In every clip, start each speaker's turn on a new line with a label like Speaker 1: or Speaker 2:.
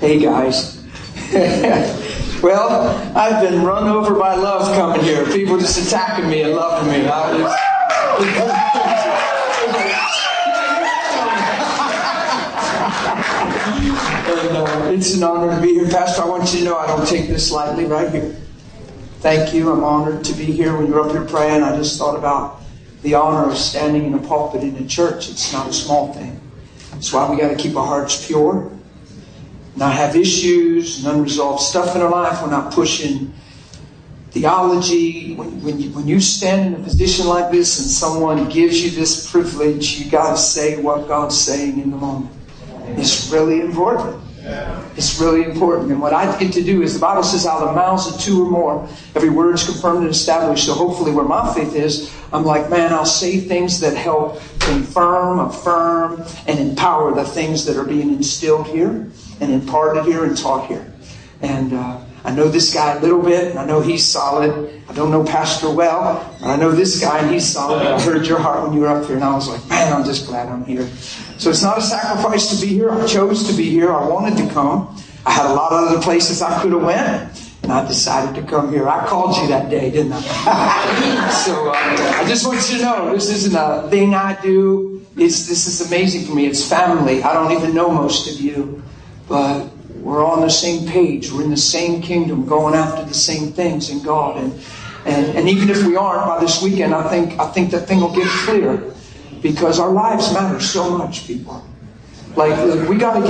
Speaker 1: Hey guys. Well, I've been run over by love coming here. People just attacking me and loving me. It's an honor to be here. Pastor, I want you to know I don't take this lightly right here. Thank you. I'm honored to be here. When you're up here praying, I just thought about the honor of standing in a pulpit in a church. It's not a small thing. That's why we got to keep our hearts pure. Not have issues and unresolved stuff in our life. We're not pushing theology. When you stand in a position like this and someone gives you this privilege, you got to say what God's saying in the moment. It's really important. It's really important. And what I get to do is, the Bible says, out of the mouths of two or more, every word is confirmed and established. So hopefully where my faith is, I'm like, man, I'll say things that help confirm, affirm, and empower the things that are being instilled here and imparted here and taught here. And I know this guy a little bit, and I know he's solid. I don't know Pastor well, but I know this guy, and he's solid. I heard your heart when you were up here, and I was like, man, I'm just glad I'm here. So it's not a sacrifice to be here. I chose to be here. I wanted to come. I had a lot of other places I could have went, and I decided to come here. I called you that day, didn't I? So I just want you to know, this isn't a thing I do. This is amazing for me. It's family. I don't even know most of you, but we're on the same page. We're in the same kingdom, going after the same things in God. And even if we aren't, by this weekend, I think that thing will get clear. Because our lives matter so much, people. Like, we gotta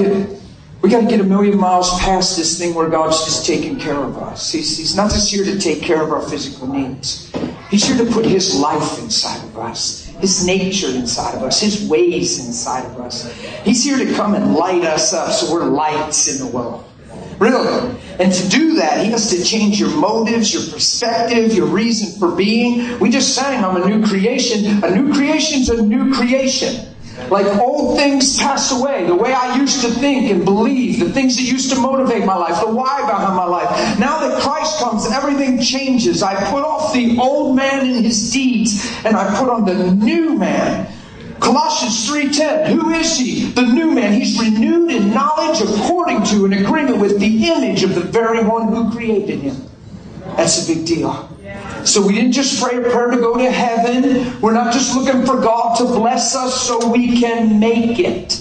Speaker 1: get a million miles past this thing where God's just taking care of us. He's not just here to take care of our physical needs. He's here to put His life inside of us, His nature inside of us, His ways inside of us. He's here to come and light us up so we're lights in the world. Really. And to do that, He has to change your motives, your perspective, your reason for being. We just sang, I'm a new creation. A new creation's a new creation. Like, old things pass away. The way I used to think and believe, the things that used to motivate my life, the why behind my life. Now that Christ comes, everything changes. I put off the old man and his deeds, and I put on the new man. Colossians 3:10, who is He? The new man. He's renewed in knowledge according to, in agreement with, the image of the very one who created him. That's a big deal. So we didn't just pray a prayer to go to heaven. We're not just looking for God to bless us so we can make it.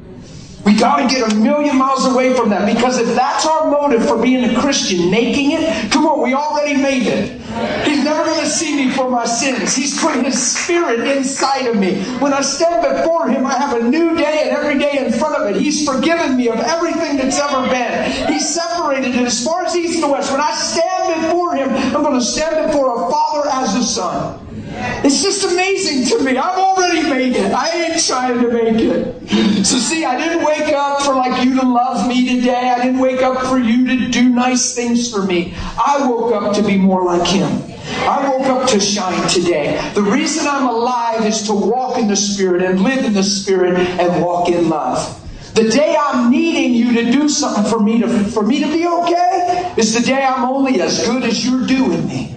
Speaker 1: We got to get a million miles away from that, because if that's our motive for being a Christian, making it, come on, we already made it. He's never going to see me for my sins. He's put His Spirit inside of me. When I stand before Him, I have a new day, and every day in front of it, He's forgiven me of everything that's ever been. He's separated it as far as east and west. When I stand before Him, I'm going to stand before a Father as a Son. It's just amazing to me. I've already made it. I ain't trying to make it. So see, I didn't wake up for like you to love me today. I didn't wake up for you to do nice things for me. I woke up to be more like Him. I woke up to shine today. The reason I'm alive is to walk in the Spirit and live in the Spirit and walk in love. The day I'm needing you to do something for me to be okay is the day I'm only as good as you're doing me.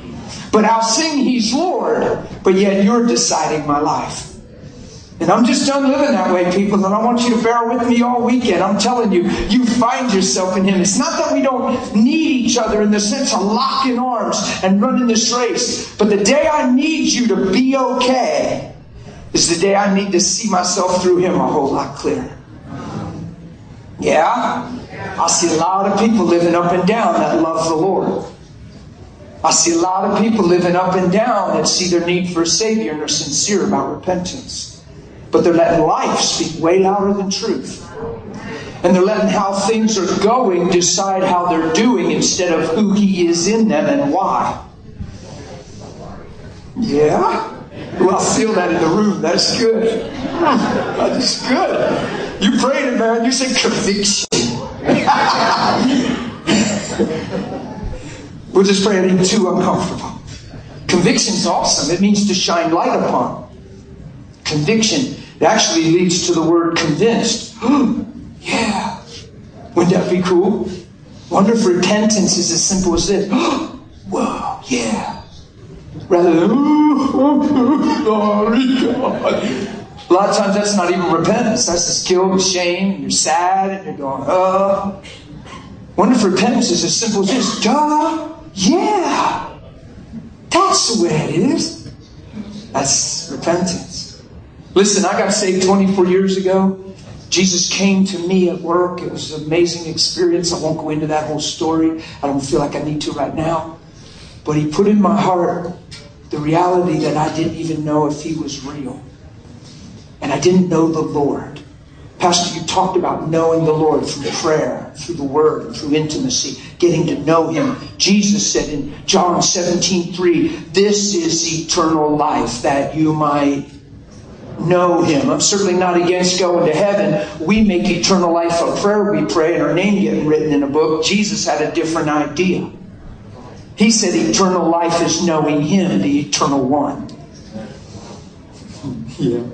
Speaker 1: But I'll sing He's Lord, but yet you're deciding my life. And I'm just done living that way, people, and I want you to bear with me all weekend. I'm telling you, you find yourself in Him. It's not that we don't need each other in the sense of locking arms and running this race. But the day I need you to be okay is the day I need to see myself through Him a whole lot clearer. Yeah? I see a lot of people living up and down that love the Lord. I see a lot of people living up and down that see their need for a Savior and are sincere about repentance. But they're letting life speak way louder than truth. And they're letting how things are going decide how they're doing instead of who He is in them and why. Yeah? Well, I feel that in the room. That's good. That's good. You prayed it, man. You said conviction. We're just praying being too uncomfortable. Conviction's awesome. It means to shine light upon. Conviction, it actually leads to the word convinced. Yeah. Wouldn't that be cool? Wonder if repentance is as simple as this. Whoa, yeah. Rather than, sorry, God. A lot of times that's not even repentance. That's just guilt and shame. And you're sad and you're going, Wonder if repentance is as simple as this. Duh, yeah. That's the way it is. That's repentance. Listen, I got saved 24 years ago. Jesus came to me at work. It was an amazing experience. I won't go into that whole story. I don't feel like I need to right now. But He put in my heart the reality that I didn't even know if He was real. And I didn't know the Lord. Pastor, you talked about knowing the Lord through prayer, through the Word, through intimacy, getting to know Him. Jesus said in John 17:3, this is eternal life, that you might know Him. I'm certainly not against going to heaven. We make eternal life a prayer we pray and our name getting written in a book. Jesus had a different idea. He said eternal life is knowing Him, the eternal one. Yeah.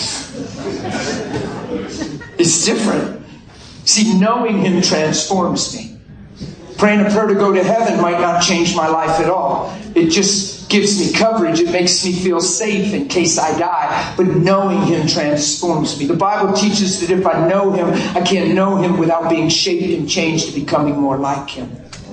Speaker 1: It's different. See, knowing Him transforms me. Praying a prayer to go to heaven might not change my life at all. It just gives me coverage. It makes me feel safe in case I die. But knowing Him transforms me. The Bible teaches that if I know Him, I can't know Him without being shaped and changed to becoming more like Him.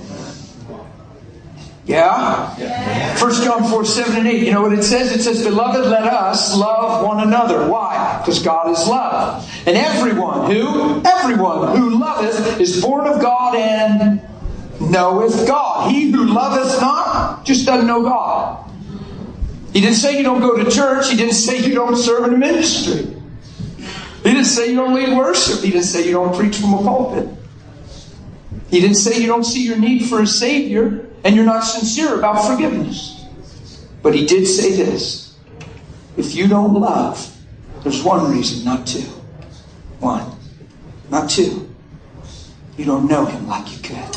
Speaker 1: Yeah? 1 John 4:7-8. You know what it says? It says, beloved, let us love one another. Why? Because God is love. And everyone who loveth is born of God and knoweth God. He who loveth not just doesn't know God. He didn't say you don't go to church. He didn't say you don't serve in a ministry. He didn't say you don't lead worship. He didn't say you don't preach from a pulpit. He didn't say you don't see your need for a Savior and you're not sincere about forgiveness. But He did say this. If you don't love, there's one reason, not two. One. Not two. You don't know Him like you could.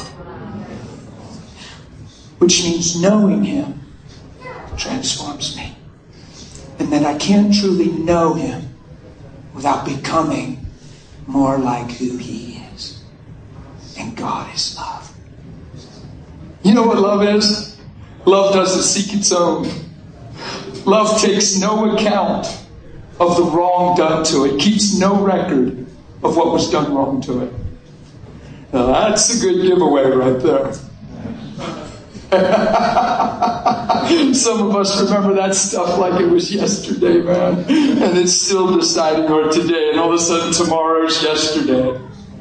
Speaker 1: Which means knowing Him transforms me. And that I can't truly know Him without becoming more like who He is. And God is love. You know what love is? Love doesn't seek its own. Love takes no account of the wrong done to it. Keeps no record of what was done wrong to it. Now that's a good giveaway right there. Some of us remember that stuff like it was yesterday, man. And it's still deciding on today. And all of a sudden tomorrow's yesterday.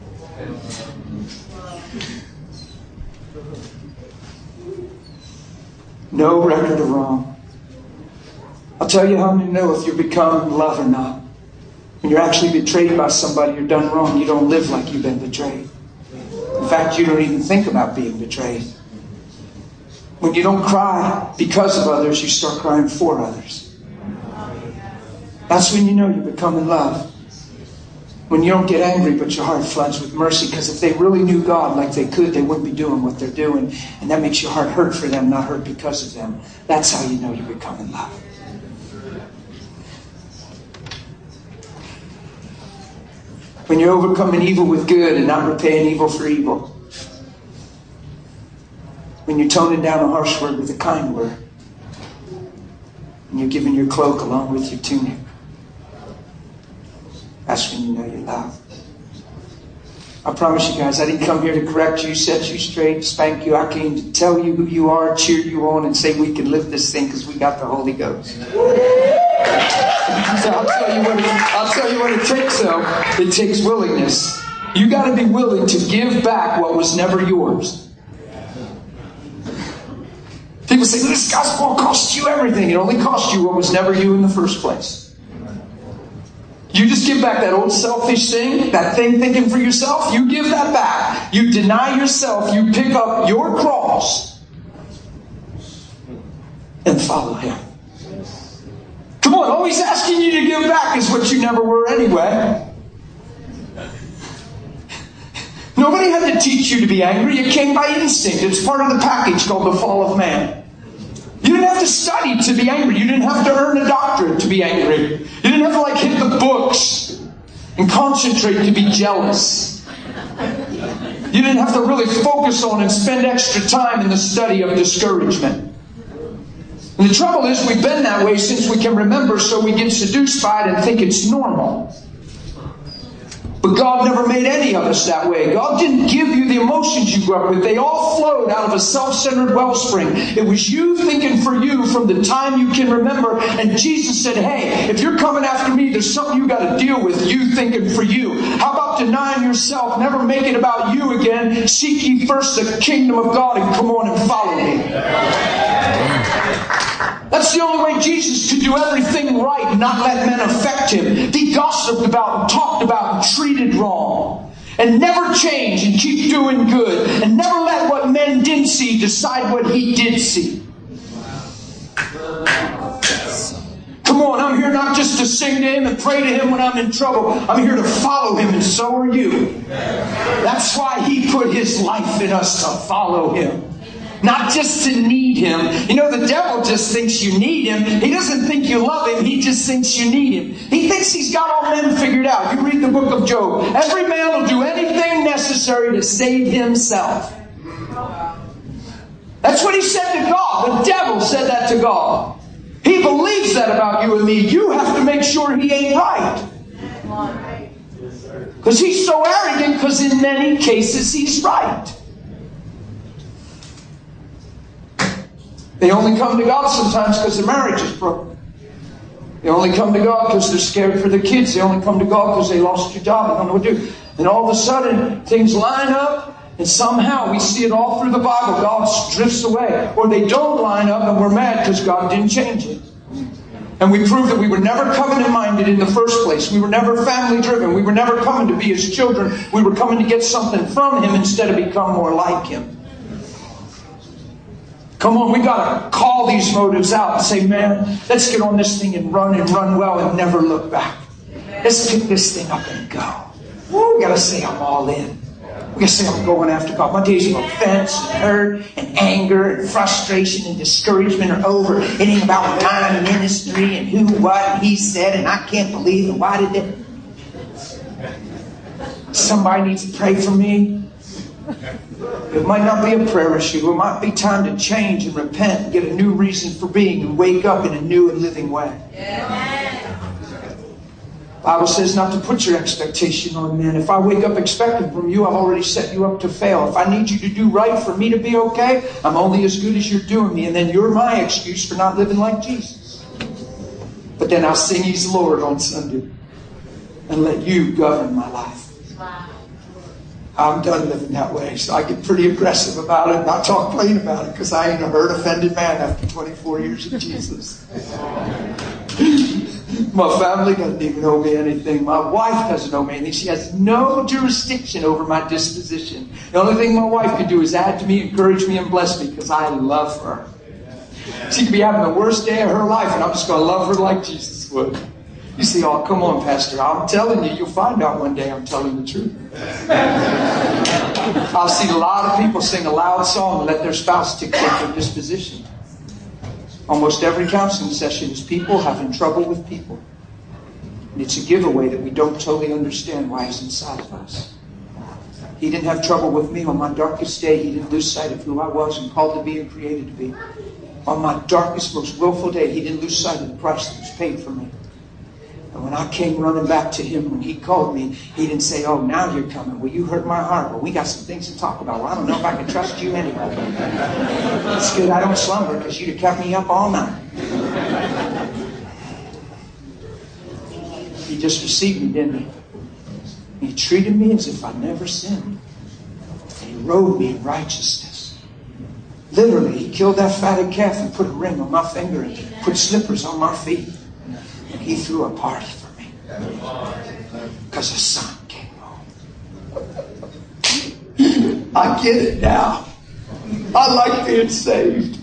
Speaker 1: No record of wrong. I'll tell you how to know if you're becoming love or not. When you're actually betrayed by somebody or done wrong, you don't live like you've been betrayed. In fact, you don't even think about being betrayed. When you don't cry because of others, you start crying for others. That's when you know you're becoming love. When you don't get angry, but your heart floods with mercy. Because if they really knew God like they could, they wouldn't be doing what they're doing. And that makes your heart hurt for them, not hurt because of them. That's how you know you're becoming love. When you're overcoming evil with good and not repaying evil for evil. When you're toning down a harsh word with a kind word. And you're giving your cloak along with your tunic. That's when you know you love. I promise you guys, I didn't come here to correct you, set you straight, spank you. I came to tell you who you are, cheer you on, and say we can live this thing because we got the Holy Ghost. So I'll tell you what it takes, though. It takes willingness. You got to be willing to give back what was never yours. People say, this gospel cost you everything. It only cost you what was never you in the first place. You just give back that old selfish thing, that thing thinking for yourself. You give that back. You deny yourself. You pick up your cross and follow Him. Come on, always asking you to give back is what you never were anyway. Nobody had to teach you to be angry. It came by instinct. It's part of the package called the fall of man. You didn't have to study to be angry. You didn't have to earn a doctorate to be angry. You didn't have to hit the books and concentrate to be jealous. You didn't have to really focus on and spend extra time in the study of discouragement. And the trouble is we've been that way since we can remember, so we get seduced by it and think it's normal. But God never made any of us that way. God didn't give you the emotions you grew up with. They all flowed out of a self-centered wellspring. It was you thinking for you from the time you can remember. And Jesus said, hey, if you're coming after me, there's something you got to deal with, you thinking for you. How about denying yourself, never make it about you again. Seek ye first the kingdom of God and come on and follow me. That's the only way Jesus could do everything right and not let men affect him. Be gossiped about and talked about and treated wrong. And never change and keep doing good. And never let what men didn't see decide what he did see. Come on, I'm here not just to sing to him and pray to him when I'm in trouble. I'm here to follow him, and so are you. That's why he put his life in us, to follow him. Not just to need him. You know, the devil just thinks you need him. He doesn't think you love him. He just thinks you need him. He thinks he's got all men figured out. You read the book of Job. Every man will do anything necessary to save himself. That's what he said to God. The devil said that to God. He believes that about you and me. You have to make sure he ain't right. Because he's so arrogant, because in many cases he's right. They only come to God sometimes because their marriage is broken. They only come to God because they're scared for their kids. They only come to God because they lost their job and don't know what to do. And all of a sudden, things line up, and somehow we see it all through the Bible. God drifts away. Or they don't line up, and we're mad because God didn't change it. And we prove that we were never covenant-minded in the first place. We were never family-driven. We were never coming to be His children. We were coming to get something from Him instead of become more like Him. Come on, we got to call these motives out and say, man, let's get on this thing and run well and never look back. Let's pick this thing up and go. We got to say I'm all in. We got to say I'm going after God. My days of offense and hurt and anger and frustration and discouragement are over. It ain't about my ministry and who, what, and he said, and I can't believe it. Why did it? Somebody needs to pray for me. It might not be a prayer issue. It might be time to change and repent and get a new reason for being and wake up in a new and living way. The Bible says not to put your expectation on men. If I wake up expecting from you, I've already set you up to fail. If I need you to do right for me to be okay, I'm only as good as you're doing me. And then you're my excuse for not living like Jesus. But then I'll sing He's Lord on Sunday and let you govern my life. I'm done living that way, so I get pretty aggressive about it, not talk plain about it, because I ain't a hurt, offended man after 24 years of Jesus. My family doesn't even owe me anything. My wife doesn't owe me anything. She has no jurisdiction over my disposition. The only thing my wife can do is add to me, encourage me, and bless me, because I love her. She could be having the worst day of her life, and I'm just going to love her like Jesus would. You see, oh, come on, Pastor. I'm telling you, you'll find out one day I'm telling the truth. I've seen a lot of people sing a loud song and let their spouse dictate their disposition. Almost every counseling session is people having trouble with people. And it's a giveaway that we don't totally understand why He's inside of us. He didn't have trouble with me on my darkest day. He didn't lose sight of who I was and called to be and created to be. On my darkest, most willful day, He didn't lose sight of the price that was paid for me. And when I came running back to Him, when He called me, He didn't say, oh, now you're coming. Well, you hurt my heart. Well, we got some things to talk about. Well, I don't know if I can trust you anyway. It's good I don't slumber, because you'd have kept me up all night. He just received me, didn't He? He treated me as if I never sinned. And He robed me in righteousness. Literally, He killed that fatted calf and put a ring on my finger and put slippers on my feet. And He threw a party for me. Because a son came home. I get it now. I like being saved.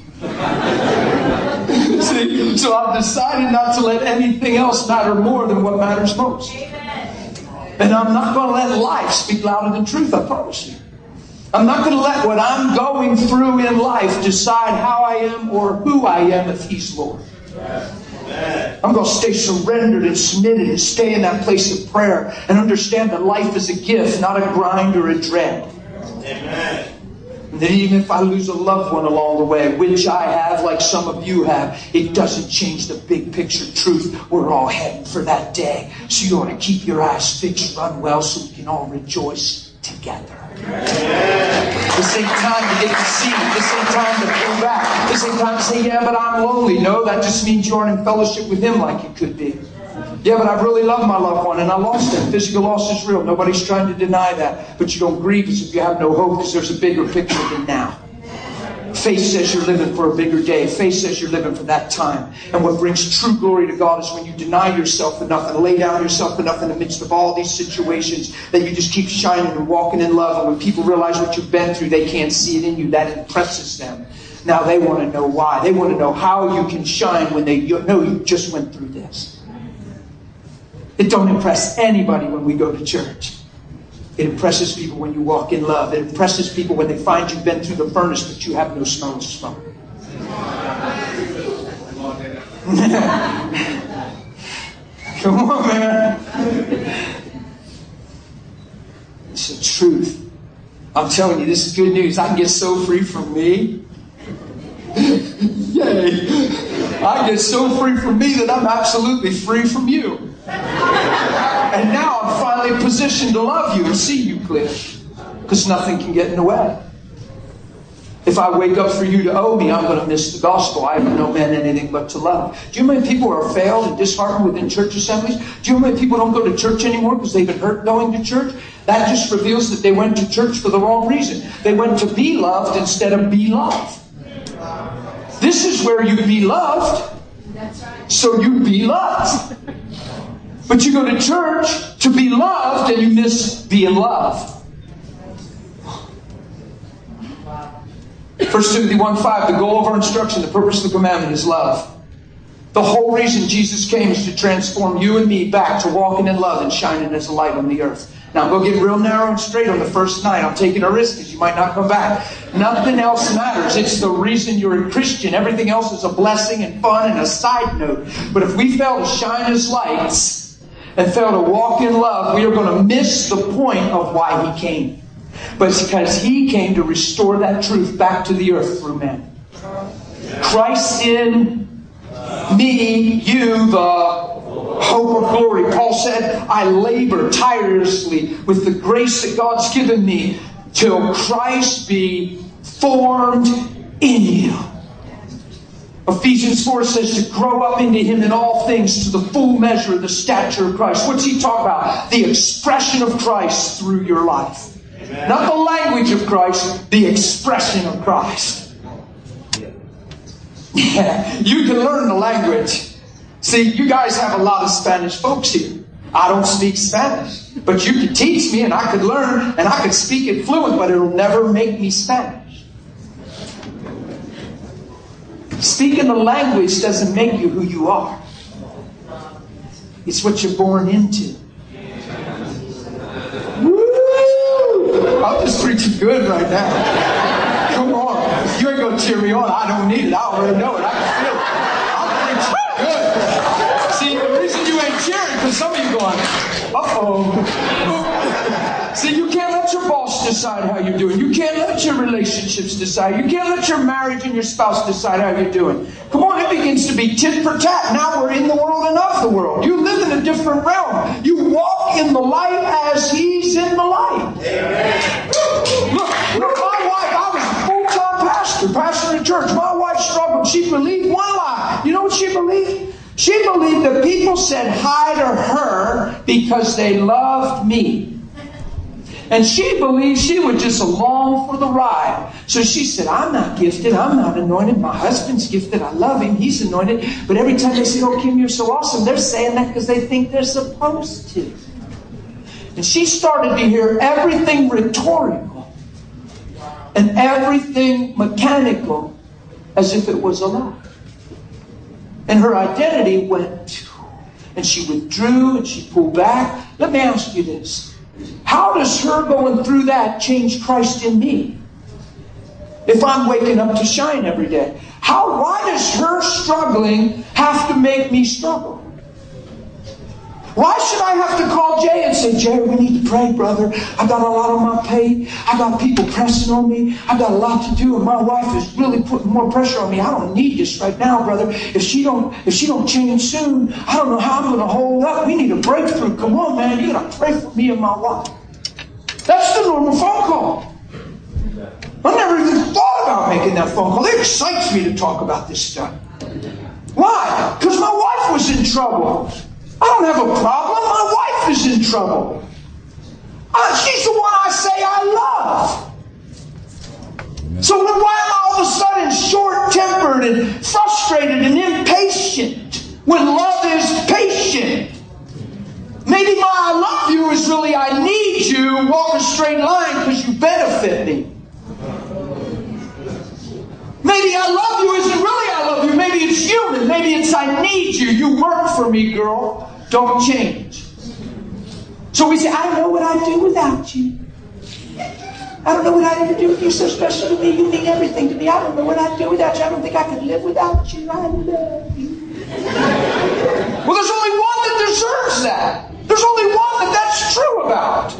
Speaker 1: See, so I've decided not to let anything else matter more than what matters most. And I'm not going to let life speak louder than truth, I promise you. I'm not going to let what I'm going through in life decide how I am or who I am if He's Lord. I'm going to stay surrendered and submitted and stay in that place of prayer and understand that life is a gift, not a grind or a dread. Amen. And that even if I lose a loved one along the way, which I have, like some of you have, it doesn't change the big picture truth. We're all heading for that day. So you ought to keep your eyes fixed, run well, so we can all rejoice together. This ain't time to get deceived. This ain't time to pull back. This ain't time to say, yeah, but I'm lonely. No, that just means you aren't in fellowship with Him like you could be. Yeah, but I really love my loved one and I lost them. Physical loss is real. Nobody's trying to deny that. But you don't grieve as if you have no hope, because there's a bigger picture than now. Faith says you're living for a bigger day. Faith says you're living for that time. And what brings true glory to God is when you deny yourself enough and lay down yourself enough in the midst of all these situations that you just keep shining and walking in love. And when people realize what you've been through, they can't see it in you. That impresses them. Now they want to know why. They want to know how you can shine when they know you just went through this. It don't impress anybody when we go to church. It impresses people when you walk in love. It impresses people when they find you've been through the furnace, but you have no smell of smoke. Come on, man. It's the truth. I'm telling you, this is good news. I can get so free from me. Yay. I get so free from me that I'm absolutely free from you. And now I'm finally positioned to love you and see you clear. Because nothing can get in the way. If I wake up for you to owe me, I'm going to miss the gospel. I haven't known man anything but to love. Do you know how many people are failed and disheartened within church assemblies? Do you know how many people don't go to church anymore because they've been hurt going to church? That just reveals that they went to church for the wrong reason. They went to be loved instead of be loved. This is where you be loved, so you be loved. But you go to church to be loved and you miss being loved. 1 Timothy 1:5, the goal of our instruction, the purpose of the commandment is love. The whole reason Jesus came is to transform you and me back to walking in love and shining as a light on the earth. Now, I'm going to get real narrow and straight on the first night. I'm taking a risk because you might not come back. Nothing else matters. It's the reason you're a Christian. Everything else is a blessing and fun and a side note. But if we fail to shine as lights and fail to walk in love, we are going to miss the point of why He came. But it's because He came to restore that truth back to the earth through men. Christ in me, you, the hope of glory. Paul said, I labor tirelessly with the grace that God's given me till Christ be formed in you. Ephesians 4 says to grow up into Him in all things to the full measure of the stature of Christ. What's he talking about? The expression of Christ through your life. Amen. Not the language of Christ, the expression of Christ. Yeah, you can learn the language. See, you guys have a lot of Spanish folks here. I don't speak Spanish. But you could teach me and I could learn and I could speak it fluent, but it'll never make me Spanish. Speaking the language doesn't make you who you are. It's what you're born into. Woo! I'm just preaching good right now. Come on. You ain't going to cheer me on. I don't need it. I already know it. I can feel it. I'm preaching good. See, the reason you ain't cheering because some of you going, uh-oh. See, you can't let your boss decide how you're doing. You can't let your relationships decide. You can't let your marriage and your spouse decide how you're doing. Come on, it begins to be tit for tat. Now we're in the world and of the world. You live in a different realm. You walk in the light as He's in the light. Amen. Look, my wife, I was a full-time pastor in church. My wife struggled. She believed one lie. You know what she believed? She believed that people said hi to her because they loved me. And she believed she was just along for the ride. So she said, I'm not gifted. I'm not anointed. My husband's gifted. I love him. He's anointed. But every time they say, oh, Kim, you're so awesome, they're saying that because they think they're supposed to. And she started to hear everything rhetorical and everything mechanical as if it was a lie. And her identity went, and she withdrew and she pulled back. Let me ask you this. How does her going through that change Christ in me? If I'm waking up to shine every day. Why does her struggling have to make me struggle? Why should I have to call Jay and say, Jay, we need to pray, brother. I got a lot on my plate. I got people pressing on me. I got a lot to do, and my wife is really putting more pressure on me. I don't need this right now, brother. If she don't change soon, I don't know how I'm going to hold up. We need a breakthrough. Come on, man. You got to pray for me and my wife. That's the normal phone call. I never even thought about making that phone call. It excites me to talk about this stuff. Why? Because my wife was in trouble. I don't have a problem. My wife is in trouble. She's the one I say I love. So why am I all of a sudden short-tempered and frustrated and impatient when love is patient? Maybe my I love you is really I need you, walk a straight line because you benefit me. Maybe I love you isn't really I love you. Maybe it's human. Maybe it's I need you. You work for me, girl. Don't change. So we say, I don't know what I'd do without you. I don't know what I'd ever do with you. So special to me. You mean everything to me. I don't know what I'd do without you. I don't think I could live without you. I love you. Well, there's only one that deserves that. There's only one that's true about.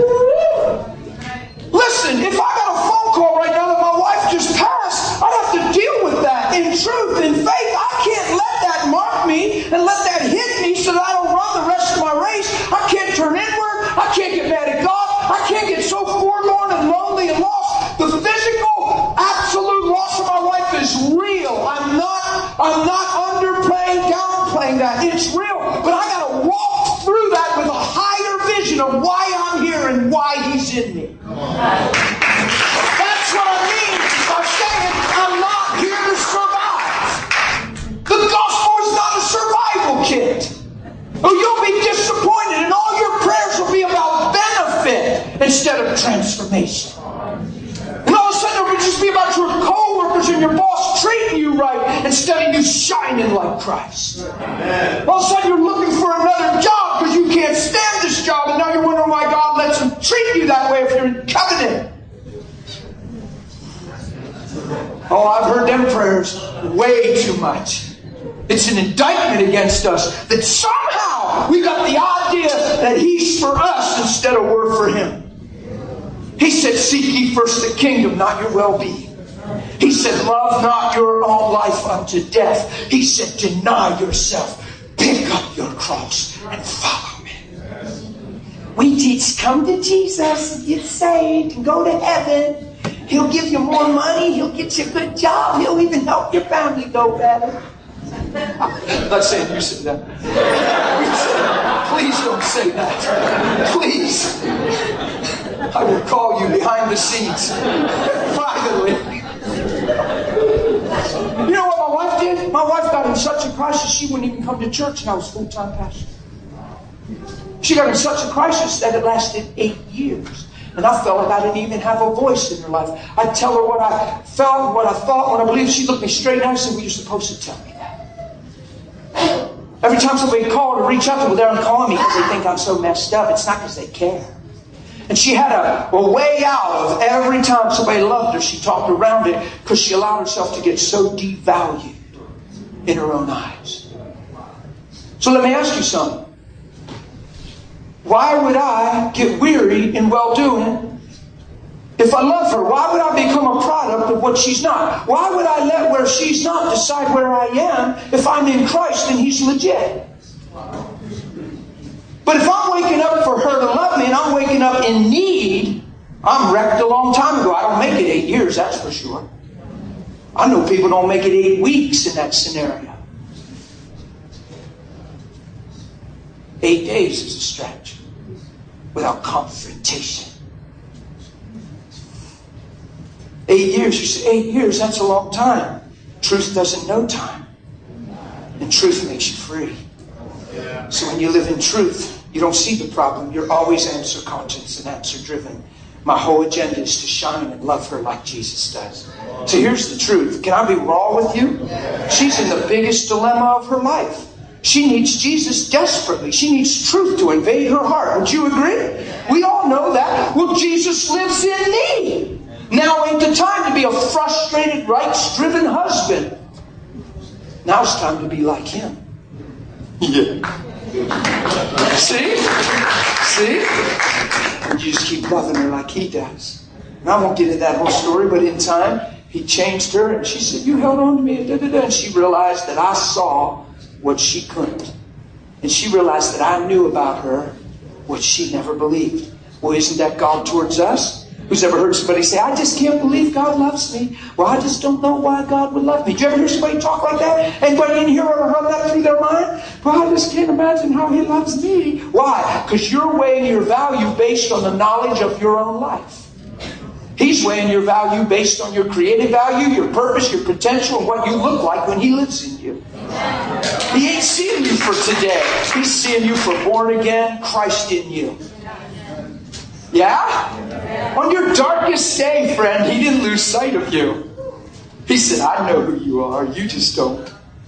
Speaker 1: Listen, if I got a phone call right now that my wife just passed, I'd have to deal with that in truth, in faith. I can't let that mark me and let that hit me so that I don't run the rest of my race. I can't turn inward. I can't get mad at God. I can't get so forlorn and lonely and lost. The physical, absolute loss of my wife is real. I'm not underplaying, downplaying that. It's real. But I got to walk through that with a higher vision of why I'm here and why He's in me. That's what I mean by saying I'm not here to survive. The gospel is not a survival kit. Or you'll be disappointed and all your prayers will be about benefit instead of transformation. And all of a sudden it will just be about your co-workers and your boss treating you right instead of you shining like Christ. All of a sudden you're looking for another job because you can't stand this job, and now you're wondering why God lets Him treat you that way if you're in covenant. Oh, I've heard them prayers way too much. It's an indictment against us that somehow we got the idea that He's for us instead of we're for Him. He said, seek ye first the kingdom, not your well-being. He said, love not your own life unto death. He said, deny yourself. Pick up your cross and follow me. We teach, come to Jesus and get saved and go to heaven. He'll give you more money. He'll get you a good job. He'll even help your family go better. I'm not saying you said that. Please don't say that. Please. I will call you behind the scenes. Privately. You know what my wife did? My wife got in such a crisis she wouldn't even come to church, and I was full-time pastor. She got in such a crisis that it lasted 8 years. And I felt like I didn't even have a voice in her life. I'd tell her what I felt, what I thought, what I believed. She'd look me straight in the eye and say, well, you're supposed to tell me that. Every time somebody called or reached out to me, they're calling me because they think I'm so messed up. It's not because they care. And she had a way out of every time somebody loved her, she talked around it because she allowed herself to get so devalued in her own eyes. So let me ask you something. Why would I get weary in well-doing if I love her? Why would I become a product of what she's not? Why would I let where she's not decide where I am if I'm in Christ and He's legit? But if I'm waking up for her to love me and I'm waking up in need, I'm wrecked a long time ago. I don't make it 8 years, that's for sure. I know people don't make it 8 weeks in that scenario. 8 days is a stretch without confrontation. 8 years, you say, 8 years, that's a long time. Truth doesn't know time. And truth makes you free. So when you live in truth, you don't see the problem. You're always answer conscious and answer driven. My whole agenda is to shine and love her like Jesus does. So here's the truth. Can I be raw with you? She's in the biggest dilemma of her life. She needs Jesus desperately. She needs truth to invade her heart. Would you agree? We all know that. Well, Jesus lives in me. Now ain't the time to be a frustrated, rights-driven husband. Now it's time to be like Him. Yeah. See? See? And you just keep loving her like he does. And I won't get into that whole story, but in time, he changed her, and she said, you held on to me, and da-da-da. And she realized that I saw what she couldn't. And she realized that I knew about her what she never believed. Well, isn't that God towards us? Who's ever heard somebody say, I just can't believe God loves me. Well, I just don't know why God would love me. Did you ever hear somebody talk like that? Anybody in here ever heard that through their mind? Well, I just can't imagine how he loves me. Why? Because you're weighing your value based on the knowledge of your own life. He's weighing your value based on your creative value, your purpose, your potential, and what you look like when he lives in you. He ain't seeing you for today. He's seeing you for born again, Christ in you. Yeah? On your darkest day, friend, he didn't lose sight of you. He said, I know who you are. You just don't.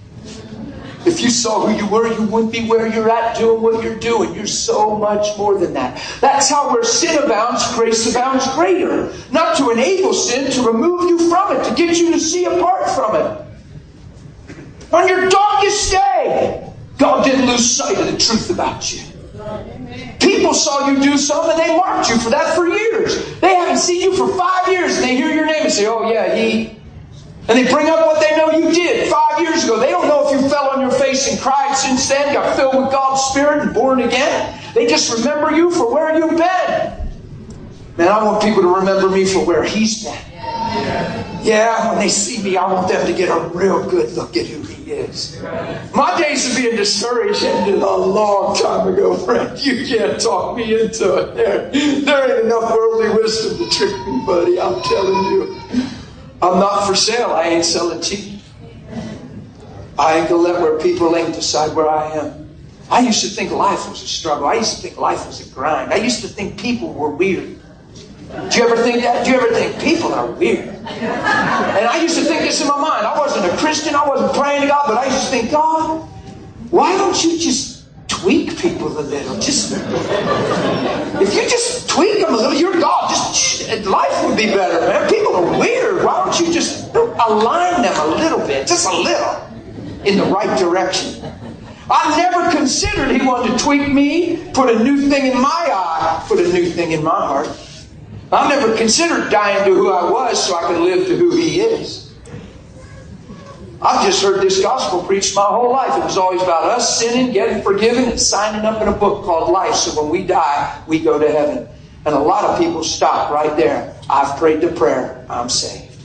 Speaker 1: If you saw who you were, you wouldn't be where you're at doing what you're doing. You're so much more than that. That's how where sin abounds, grace abounds greater. Not to enable sin, to remove you from it, to get you to see apart from it. On your darkest day, God didn't lose sight of the truth about you. People saw you do something and they marked you for that for years. They haven't seen you for 5 years and they hear your name and say, oh yeah, he... And they bring up what they know you did 5 years ago. They don't know if you fell on your face and cried since then, got filled with God's Spirit and born again. They just remember you for where you've been. Man, I want people to remember me for where He's been. Yeah, when they see me, I want them to get a real good look at who He is. My days of being discouraged ended a long time ago, friend. You can't talk me into it. There ain't enough worldly wisdom to trick me, buddy. I'm telling you. I'm not for sale. I ain't selling cheap. I ain't going to let where people ain't decide where I am. I used to think life was a struggle. I used to think life was a grind. I used to think people were weird. Do you ever think that? Do you ever think people are weird? And I used to think this in my mind. I wasn't a Christian. I wasn't praying to God. But I used to think, God, why don't you just tweak people a little? If you just tweak them a little, you're God. Life would be better, man. People are weird. Why don't you just align them a little bit, just a little, in the right direction? I never considered He wanted to tweak me, put a new thing in my eye, put a new thing in my heart. I never considered dying to who I was so I could live to who He is. I've just heard this gospel preached my whole life. It was always about us sinning, getting forgiven, and signing up in a book called life. So when we die, we go to heaven. And a lot of people stop right there. I've prayed the prayer. I'm saved.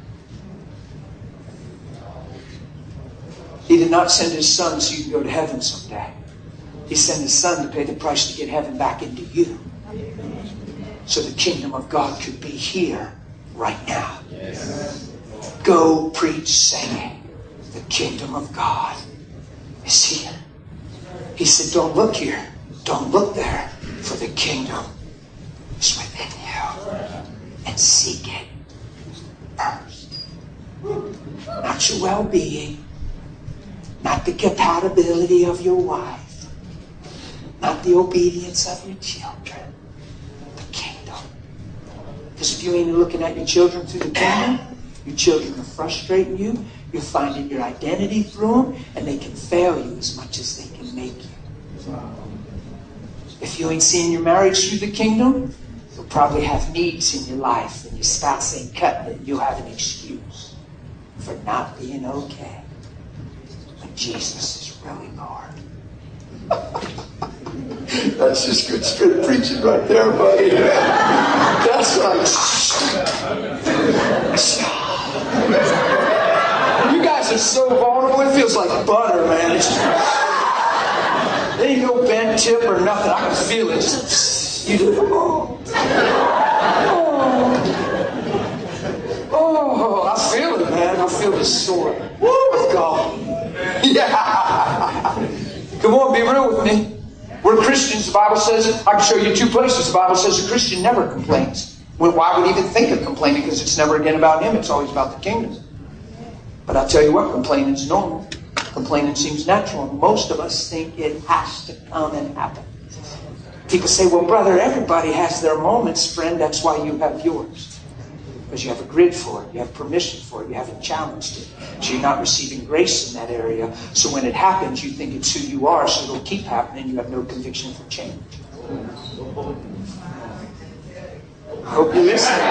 Speaker 1: He did not send His Son so you can go to heaven someday. He sent His Son to pay the price to get heaven back into you. So the kingdom of God could be here right now. Yes. Go preach saying, the kingdom of God is here. He said, don't look here. Don't look there. For the kingdom is within you. And seek it first. Not your well-being. Not the compatibility of your wife. Not the obedience of your children. The kingdom. Because if you ain't looking at your children through the kingdom, your children are frustrating you. You're finding your identity through them. And they can fail you as much as they can make you. If you ain't seeing your marriage through the kingdom, you'll probably have needs in your life. And your spouse ain't cutting it. You'll have an excuse for not being okay. When Jesus is really Lord. That's just good spirit preaching right there, buddy. That's right. You guys are so vulnerable. It feels like butter, man. There ain't no bent tip or nothing. I can feel it. Just, you do. Oh, I feel it, man. I feel the sword of God. Yeah. Come on, be real with me. We're Christians. The Bible says, I can show you 2 places. The Bible says a Christian never complains. Well, why would he even think of complaining? Because it's never again about him. It's always about the kingdom. But I'll tell you what, complaining is normal. Complaining seems natural. Most of us think it has to come and happen. People say, well, brother, everybody has their moments, friend. That's why you have yours. Because you have a grid for it. You have permission for it. You haven't challenged it. So you're not receiving grace in that area. So when it happens, you think it's who you are, so it'll keep happening. You have no conviction for change. I hope you're listening.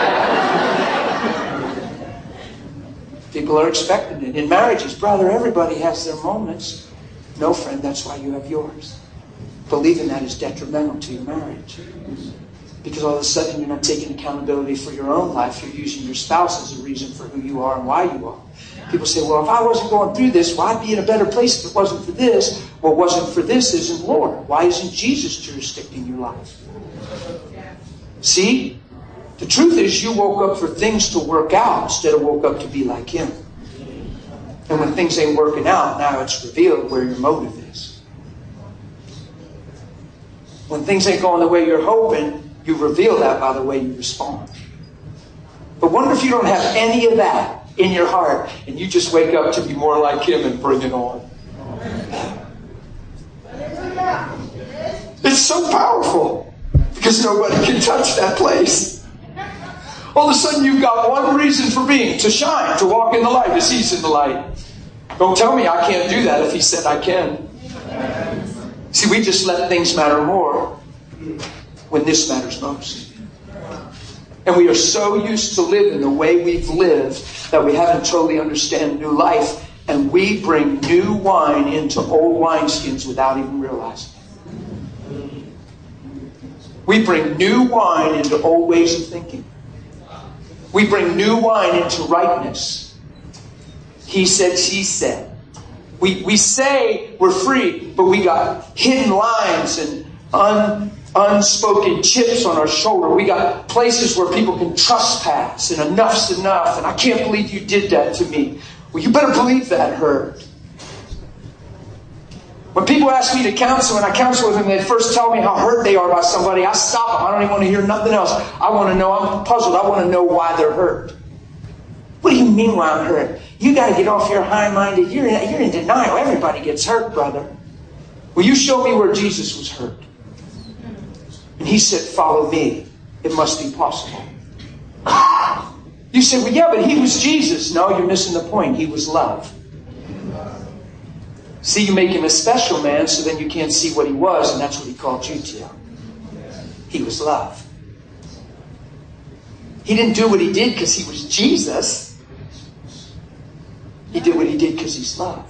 Speaker 1: People are expecting it. In marriages, brother, everybody has their moments. No, friend, that's why you have yours. Believing that is detrimental to your marriage. Because all of a sudden you're not taking accountability for your own life. You're using your spouse as a reason for who you are and why you are. People say, well, if I wasn't going through this, well, I'd be in a better place if it wasn't for this. Well, it wasn't for this isn't Lord. Why isn't Jesus jurisdicting your life? See? The truth is you woke up for things to work out instead of woke up to be like Him. And when things ain't working out, now it's revealed where your motive is. When things ain't going the way you're hoping, you reveal that by the way you respond. But wonder if you don't have any of that in your heart and you just wake up to be more like Him and bring it on. It's so powerful because nobody can touch that place. All of a sudden you've got one reason for being, to shine, to walk in the light as He's in the light. Don't tell me I can't do that if He said I can. See, we just let things matter more when this matters most. And we are so used to living the way we've lived that we haven't totally understand new life. And we bring new wine into old wineskins without even realizing it. We bring new wine into old ways of thinking. We bring new wine into rightness. He said, she said. We say we're free, but we got hidden lines and unspoken chips on our shoulder. We got places where people can trespass, and enough's enough, and I can't believe you did that to me. Well, you better believe that hurt. When people ask me to counsel, and I counsel with them, they first tell me how hurt they are by somebody, I stop them. I don't even want to hear nothing else. I want to know. I'm puzzled. I want to know why they're hurt. What do you mean why I'm hurt? You got to get off your high-minded. You're in denial. Everybody gets hurt, brother. Will you show me where Jesus was hurt? And He said, follow me. It must be possible. You say, well, yeah, but He was Jesus. No, you're missing the point. He was love. See, you make Him a special man, so then you can't see what He was, and that's what He called you to. He was love. He didn't do what He did because He was Jesus. He did what He did because He's love.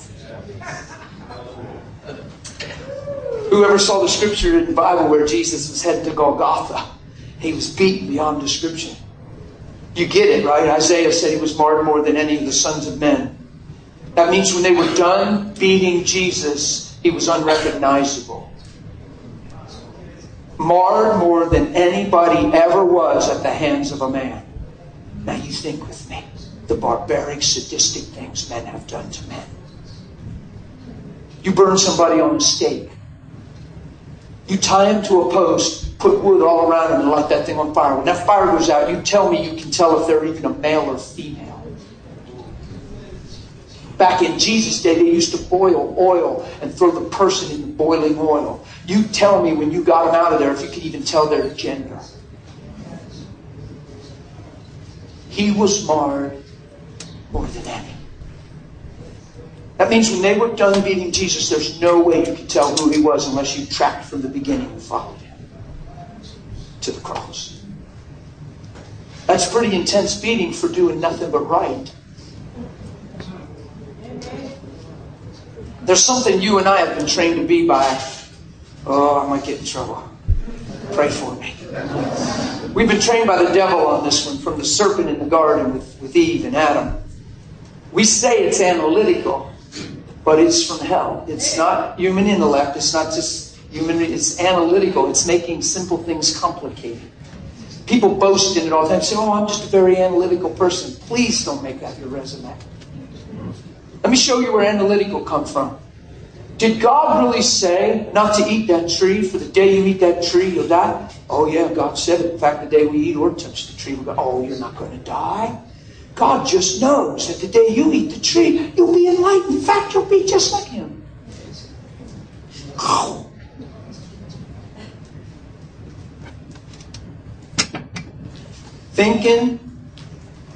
Speaker 1: Whoever saw the scripture in the Bible where Jesus was headed to Golgotha, He was beaten beyond description. You get it, right? Isaiah said He was marred more than any of the sons of men. That means when they were done beating Jesus, He was unrecognizable. Marred more than anybody ever was at the hands of a man. Now you think with me. The barbaric, sadistic things men have done to men. You burn somebody on a stake. You tie him to a post, put wood all around him and light that thing on fire. When that fire goes out, you tell me you can tell if they're even a male or female. Back in Jesus' day, they used to boil oil and throw the person in the boiling oil. You tell me when you got them out of there if you could even tell their gender. He was marred more than any. That means when they were done beating Jesus, there's no way you could tell who He was unless you tracked from the beginning and followed Him to the cross. That's pretty intense beating for doing nothing but right. There's something you and I have been trained to be by. Oh, I might get in trouble. Pray for me. We've been trained by the devil on this one, from the serpent in the garden with Eve and Adam. We say it's analytical, but it's from hell. It's not human intellect. It's not just human. It's analytical. It's making simple things complicated. People boast in it all the time. Say, oh, I'm just a very analytical person. Please don't make that your resume. Let me show you where analytical comes from. Did God really say not to eat that tree? For the day you eat that tree, you'll die? Oh yeah, God said it. In fact, the day we eat or touch the tree, we'll go, oh, you're not going to die? God just knows that the day you eat the tree, you'll be enlightened. In fact, you'll be just like Him. Oh. Thinking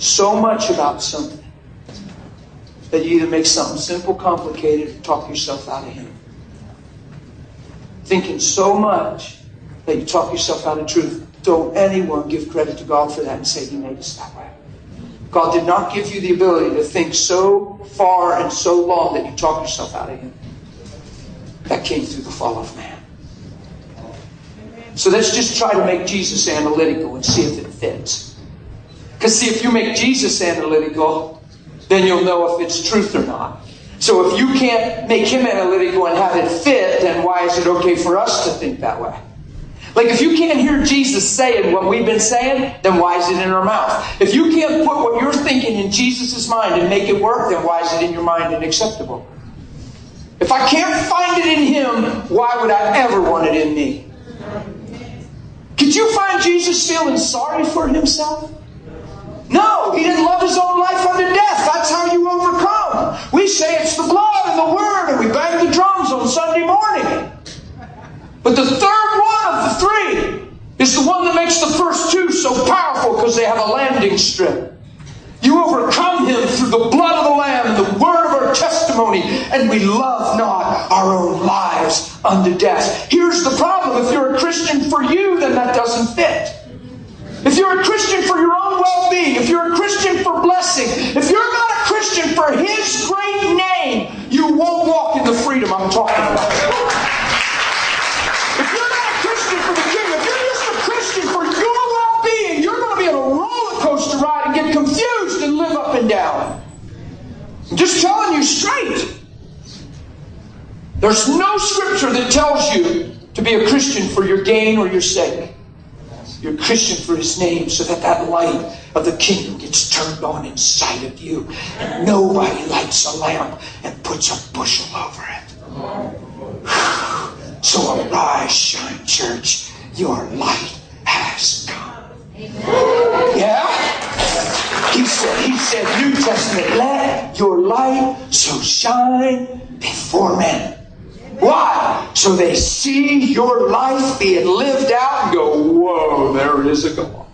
Speaker 1: so much about something that you either make something simple complicated or talk yourself out of Him. Thinking so much that you talk yourself out of truth. Don't anyone give credit to God for that and say He made us that way. God did not give you the ability to think so far and so long that you talk yourself out of Him. That came through the fall of man. So let's just try to make Jesus analytical and see if it fits. Because see, if you make Jesus analytical, then you'll know if it's truth or not. So if you can't make Him analytical and have it fit, then why is it okay for us to think that way? Like if you can't hear Jesus saying what we've been saying, then why is it in our mouth? If you can't put what you're thinking in Jesus' mind and make it work, then why is it in your mind and acceptable? If I can't find it in Him, why would I ever want it in me? Could you find Jesus feeling sorry for Himself? No, He didn't love His own life unto death. That's how you overcome. We say it's the blood and the Word, and we bang the drums on Sunday morning. But the third one of the three is the one that makes the first two so powerful because they have a landing strip. You overcome Him through the blood of the Lamb and the word of our testimony, and we love not our own lives unto death. Here's the problem. If you're a Christian for you, then that doesn't fit. If you're a Christian for your own well-being, if you're a Christian for blessing, if you're not a Christian for His great name, you won't walk in the freedom I'm talking about. If you're not a Christian for the King, if you're just a Christian for your well-being, you're going to be on a roller coaster ride and get confused and live up and down. I'm just telling you straight. There's no scripture that tells you to be a Christian for your gain or your sake. You're a Christian for His name, so that that light of the kingdom gets turned on inside of you. And nobody lights a lamp and puts a bushel over it. So arise, shine, church. Your light has come. Yeah? He said, New Testament, let your light so shine before men. Why? So they see your life being lived out and go, whoa, there is a God.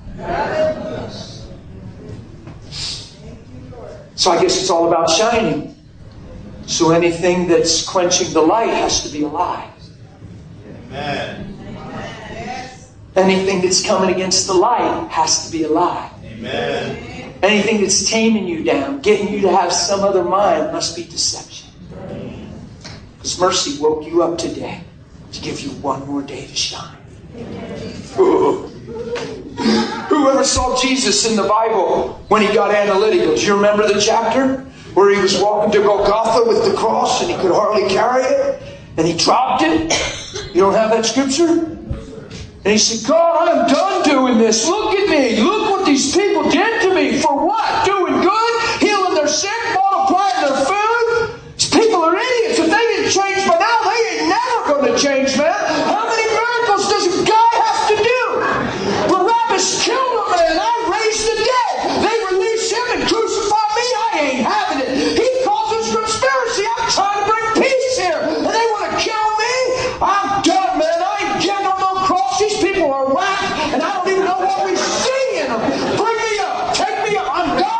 Speaker 1: So I guess it's all about shining. So anything that's quenching the light has to be a lie.
Speaker 2: Amen.
Speaker 1: Anything that's coming against the light has to be a lie.
Speaker 2: Amen.
Speaker 1: Anything that's taming you down, getting you to have some other mind, must be deception. Because mercy woke you up today to give you one more day to shine. Ooh. Whoever saw Jesus in the Bible when He got analytical? Do you remember the chapter where He was walking to Golgotha with the cross and He could hardly carry it? And He dropped it? You don't have that scripture? And He said, God, I'm done doing this. Look at me. Look what these people did to me. For what? Doing good? Healing their sick? Multiplying their food? These people are idiots. If they didn't change by now, they ain't never going to change, man. How many miracles does a guy have to do? Barabbas killed a man. I raised the dead. They release him and crucify me. I ain't having it. He causes conspiracy. I'm trying to bring peace here. And they want to kill me? I'm done, man. I ain't getting on no cross. These people are whacked, and I don't even know what we see in them. Bring me up. Take me up. I'm done.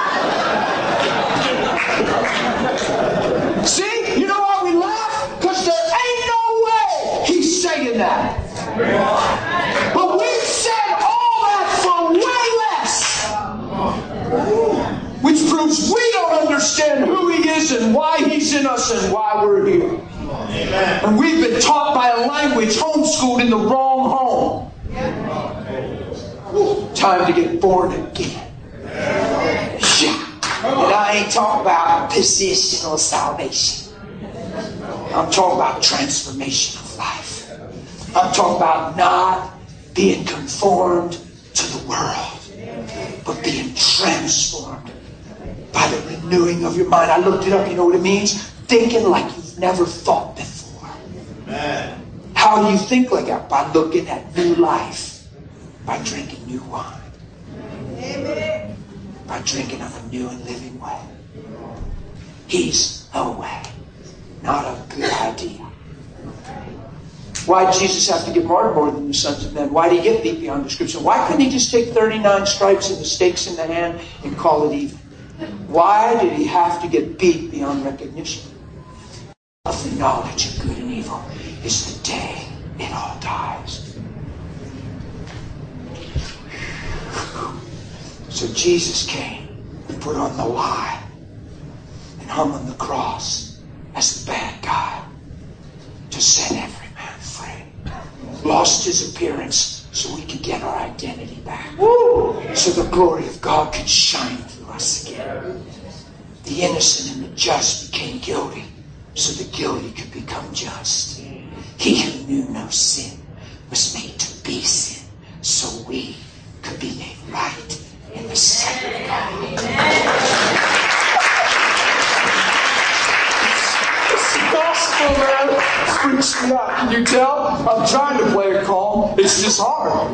Speaker 1: See? You know why we laugh? Because there ain't no way He's saying that. But we've said all that for way less. Which proves we don't understand who He is and why He's in us and why we're here. Amen. And we've been taught by a language homeschooled in the wrong home. Time to get born again. Yeah. And I ain't talking about positional salvation. I'm talking about transformation of life. I'm talking about not being conformed to the world, but being transformed by the renewing of your mind. I looked it up. You know what it means? Thinking like you've never thought before.
Speaker 2: Amen.
Speaker 1: How do you think like that? By looking at new life. By drinking new wine. Amen. By drinking of a new and living way. He's a way, not a good idea. Why did Jesus have to get martyred more than the sons of men? Why did he get beat beyond description? Why couldn't he just take 39 stripes and the stakes in the hand and call it even? Why did he have to get beat beyond recognition? Of the knowledge of good and evil is the day it all dies. So Jesus came and put on the lie and hung on the cross as the bad guy to set every man free. Lost his appearance so we could get our identity back. So the glory of God could shine through us again. The innocent and the just became guilty so the guilty could become just. He who knew no sin was made to be sin so we could be made right in the sight of God. It's the gospel, man. It freaks me out. Can you tell? I'm trying to play it calm. It's just hard.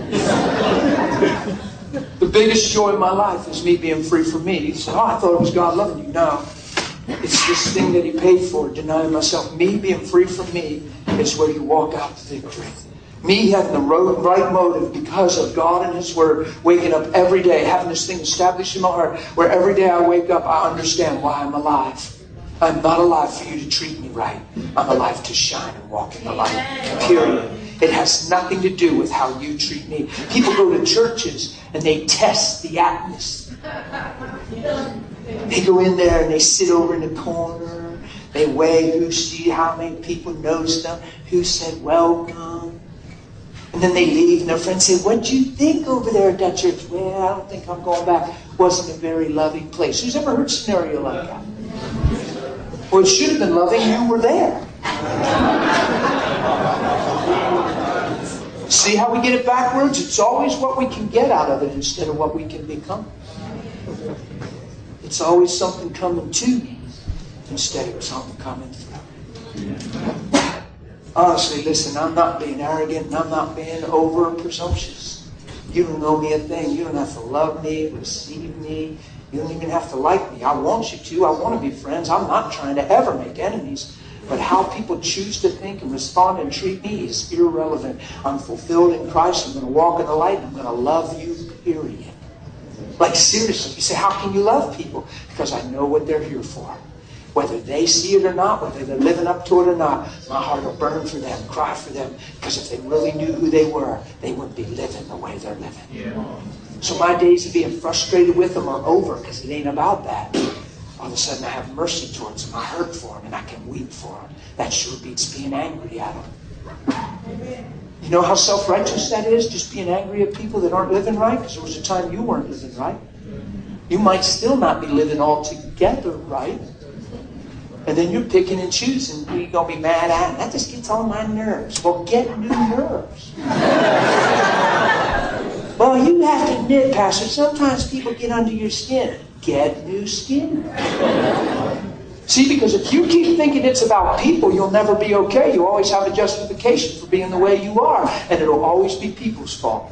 Speaker 1: The biggest joy in my life is me being free from me. He said, I thought it was God loving you. No. It's this thing that he paid for, denying myself. Me being free from me is where you walk out the victory. Me having the right motive because of God and His Word, waking up every day, having this thing established in my heart, where every day I wake up, I understand why I'm alive. I'm not alive for you to treat me right. I'm alive to shine and walk in the light. Period. It has nothing to do with how you treat me. People go to churches and they test the atmosphere. They go in there and they sit over in the corner. They weigh who see how many people knows them, who said welcome. And then they leave and their friends say, what'd you think over there at that church? Well, I don't think I'm going back. Wasn't a very loving place. Who's ever heard a scenario like that? Well, it should have been loving. You were there. See how we get it backwards? It's always what we can get out of it instead of what we can become. It's always something coming to me instead of something coming through. Honestly, listen, I'm not being arrogant and I'm not being over presumptuous. You don't know me a thing. You don't have to love me, receive me. You don't even have to like me. I want you to. I want to be friends. I'm not trying to ever make enemies. But how people choose to think and respond and treat me is irrelevant. I'm fulfilled in Christ. I'm going to walk in the light. I'm going to love you, period. Like seriously, you say, how can you love people? Because I know what they're here for. Whether they see it or not, whether they're living up to it or not, my heart will burn for them, cry for them. Because if they really knew who they were, they wouldn't be living the way they're living. Yeah. So my days of being frustrated with them are over because it ain't about that. All of a sudden I have mercy towards them. I hurt for them and I can weep for them. That sure beats being angry at them. You know how self-righteous that is? Just being angry at people that aren't living right? Because there was a time you weren't living right. You might still not be living altogether right. And then you're picking and choosing who you're going to be mad at. And that just gets on my nerves. Well, get new nerves. Well, you have to admit, Pastor, sometimes people get under your skin. Get new skin. See, because if you keep thinking it's about people, you'll never be okay. You always have a justification for being the way you are. And it'll always be people's fault.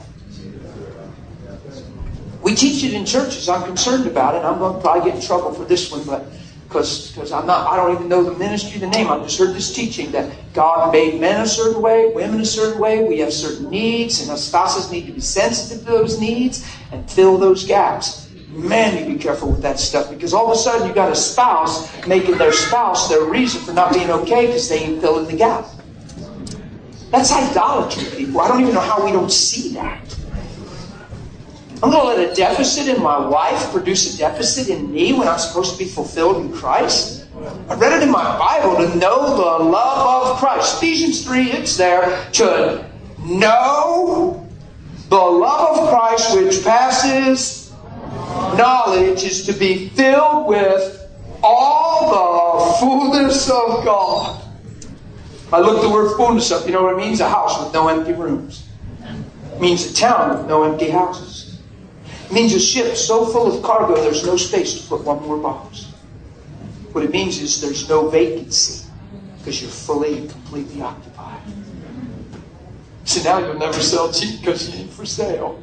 Speaker 1: We teach it in churches. I'm concerned about it. I'm going to probably get in trouble for this one, but because I don't even know the ministry, the name. I've just heard this teaching that God made men a certain way, women a certain way. We have certain needs, and our spouses need to be sensitive to those needs and fill those gaps. Man, you be careful with that stuff, because all of a sudden you got a spouse making their spouse their reason for not being okay because they ain't filling the gap. That's idolatry, people. I don't even know how we don't see that. I'm going to let a deficit in my wife produce a deficit in me when I'm supposed to be fulfilled in Christ? I read it in my Bible, to know the love of Christ. Ephesians 3, it's there. To know the love of Christ which passes knowledge is to be filled with all the fullness of God. I looked the word fullness up. You know what it means? A house with no empty rooms. It means a town with no empty houses. It means a ship so full of cargo there's no space to put one more box. What it means is there's no vacancy because you're fully and completely occupied. So now you'll never sell cheap because you ain't for sale.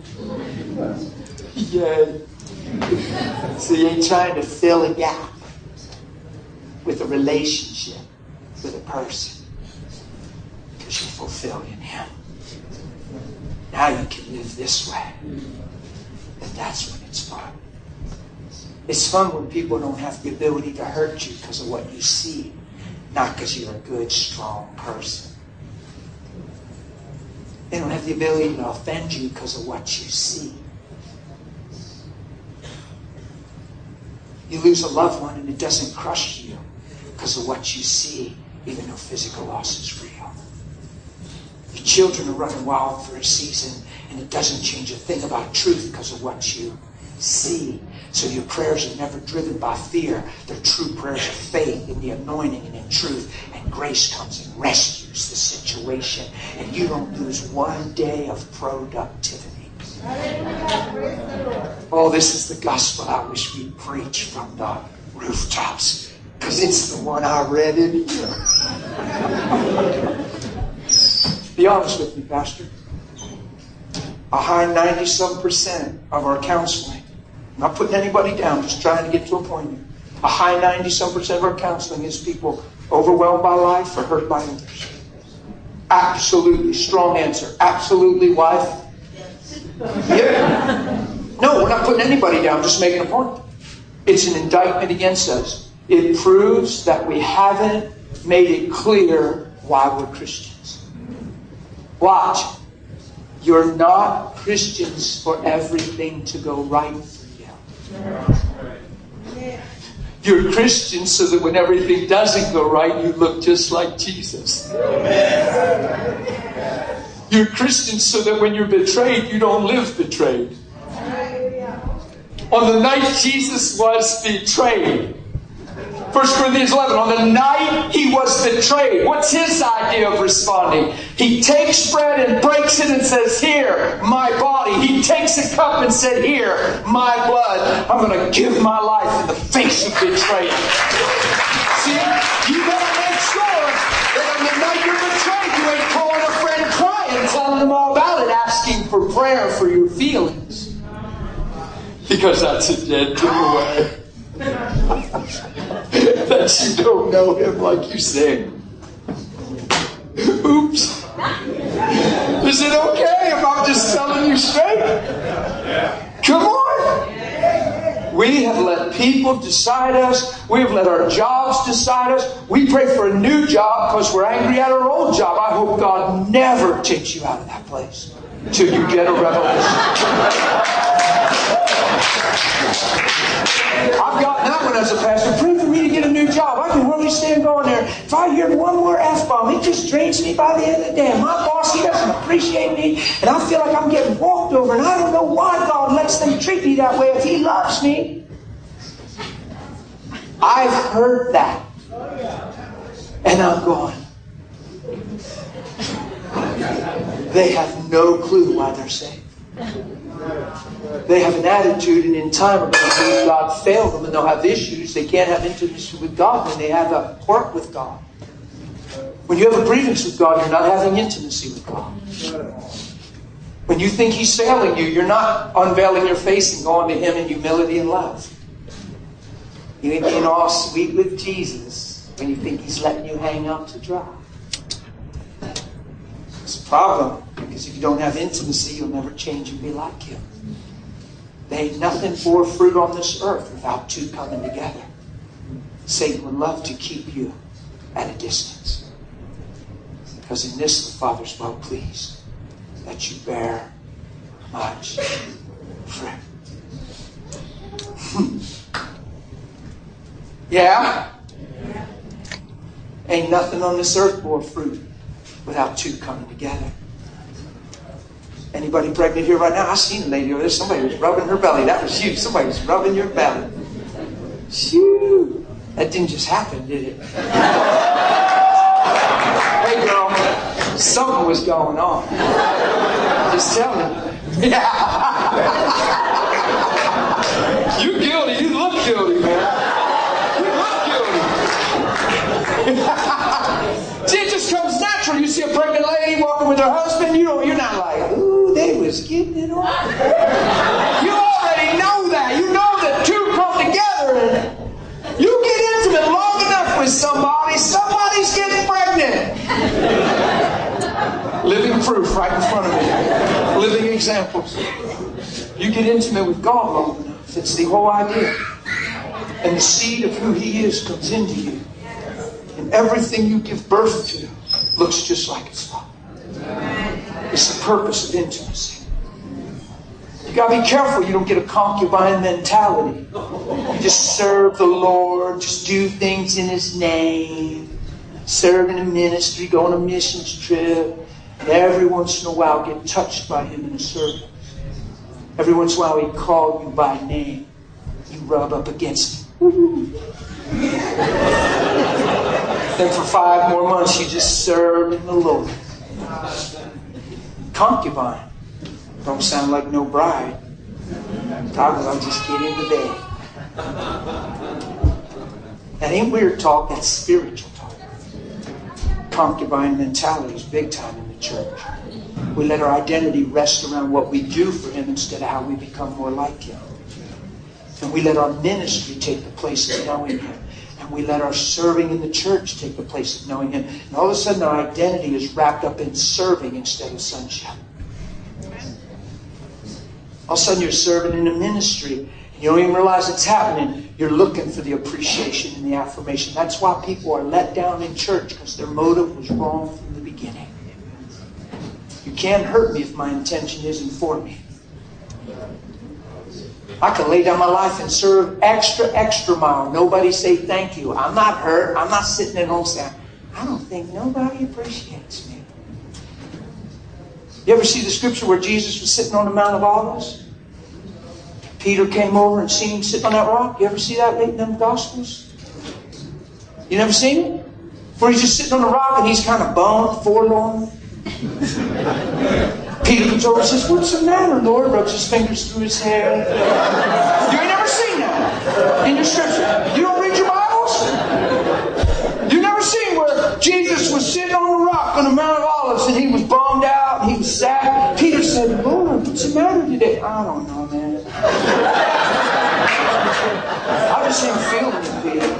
Speaker 1: Yay. So you ain't trying to fill a gap with a relationship with a person. that you fulfill in Him. Now you can live this way. And that's when it's fun. It's fun when people don't have the ability to hurt you because of what you see, not because you're a good, strong person. They don't have the ability to offend you because of what you see. You lose a loved one and it doesn't crush you because of what you see, even though physical loss is real. Your children are running wild for a season and it doesn't change a thing about truth because of what you see. So your prayers are never driven by fear. They're true prayers of faith in the anointing and in truth. And grace comes and rescues the situation. And you don't lose one day of productivity. Oh, this is the gospel I wish we'd preach from the rooftops. Because it's the one I read in here. Be honest with me, Pastor. A high 90-some% of our counseling, I'm not putting anybody down, just trying to get to a point here. A high 90-some% of our counseling is people overwhelmed by life or hurt by others. Absolutely. Strong answer. Absolutely. Wife? Yeah. No, we're not putting anybody down, just making a point. It's an indictment against us. It proves that we haven't made it clear why we're Christians. Watch. You're not Christians for everything to go right for you. You're Christians so that when everything doesn't go right, you look just like Jesus. You're Christians so that when you're betrayed, you don't live betrayed. On the night Jesus was betrayed, 1 Corinthians 11, on the night He was betrayed, what's His idea of responding? He takes bread and breaks it and says, "Here, my body." He takes a cup and said, "Here, my blood. I'm going to give my life in the face of betrayal." See, you better make sure that on the night you're betrayed, you ain't calling a friend crying, telling them all about it, asking for prayer for your feelings. Because that's a dead giveaway. That you don't know Him like you say. Oops. Is it okay if I'm just telling you straight? Come on. We have let people decide us. We have let our jobs decide us. We pray for a new job because we're angry at our old job. I hope God never takes you out of that place till you get a revelation. I've gotten that one as a pastor. Pray for me to get a new job. I can hardly stand going there. If I hear one more F-bomb, it just drains me by the end of the day. My boss, he doesn't appreciate me, and I feel like I'm getting walked over, and I don't know why God lets them treat me that way if He loves me. I've heard that. And I'm going, they have no clue why they're saved. They have an attitude, and in time are going to believe God failed them, and they'll have issues. They can't have intimacy with God when they have a work with God. When you have a grievance with God, you're not having intimacy with God. When you think He's failing you, you're not unveiling your face and going to Him in humility and love. You ain't being all sweet with Jesus when you think He's letting you hang out to dry. It's a problem, because if you don't have intimacy, you'll never change and be like Him. There ain't nothing bore fruit on this earth without two coming together. Satan would love to keep you at a distance, because in this the Father's well pleased that you bear much fruit. Yeah? Ain't nothing on this earth bore fruit without two coming together. Anybody pregnant here right now? I seen a lady over there. Somebody was rubbing her belly. That was you. Somebody was rubbing your belly. Shoo. That didn't just happen, did it? Hey, girl. Something was going on. Just telling you. Yeah. You're guilty. You look guilty, man. You look guilty. See, it just comes natural. You see a pregnant lady walking with her husband, you're not like, ooh, they was getting it on. You already know that. You know that two come together, and you get intimate long enough with somebody, somebody's getting pregnant. Living proof right in front of me. Living examples. You get intimate with God long enough. It's the whole idea. And the seed of who He is comes into you. And everything you give birth to looks just like its Father. It's the purpose of intimacy. You got to be careful you don't get a concubine mentality. You just serve the Lord, just do things in His name, serve in a ministry, go on a missions trip, and every once in a while get touched by Him in a service. Every once in a while He call you by name. You rub up against Him. Then for 5 more months you just served in the Lord. Concubine. Don't sound like no bride. Talking about just get in the bed. That ain't weird talk, that's spiritual talk. Concubine mentality is big time in the church. We let our identity rest around what we do for Him instead of how we become more like Him. And we let our ministry take the place of knowing Him. And we let our serving in the church take the place of knowing Him. And all of a sudden our identity is wrapped up in serving instead of sonship. All of a sudden you're serving in a ministry and you don't even realize it's happening. You're looking for the appreciation and the affirmation. That's why people are let down in church, because their motive was wrong from the beginning. You can't hurt me if my intention isn't for me. I can lay down my life and serve extra mile. Nobody say thank you. I'm not hurt. I'm not sitting at home saying, I don't think nobody appreciates me. You ever see the scripture where Jesus was sitting on the Mount of Olives? Peter came over and seen Him sitting on that rock. You ever see that in them Gospels? You never seen it? Where He's just sitting on the rock and He's kind of bummed, forlorn. Peter comes over and says, what's the matter, Lord? Rubs his fingers through his hair. You ain't never seen that in your scripture. You don't read your Bibles? You never seen where Jesus was sitting on the rock on the Mount of Olives and He was bummed out and He was sad. Peter said, Lord, what's the matter today? I don't know, man. I just ain't feeling it, Peter.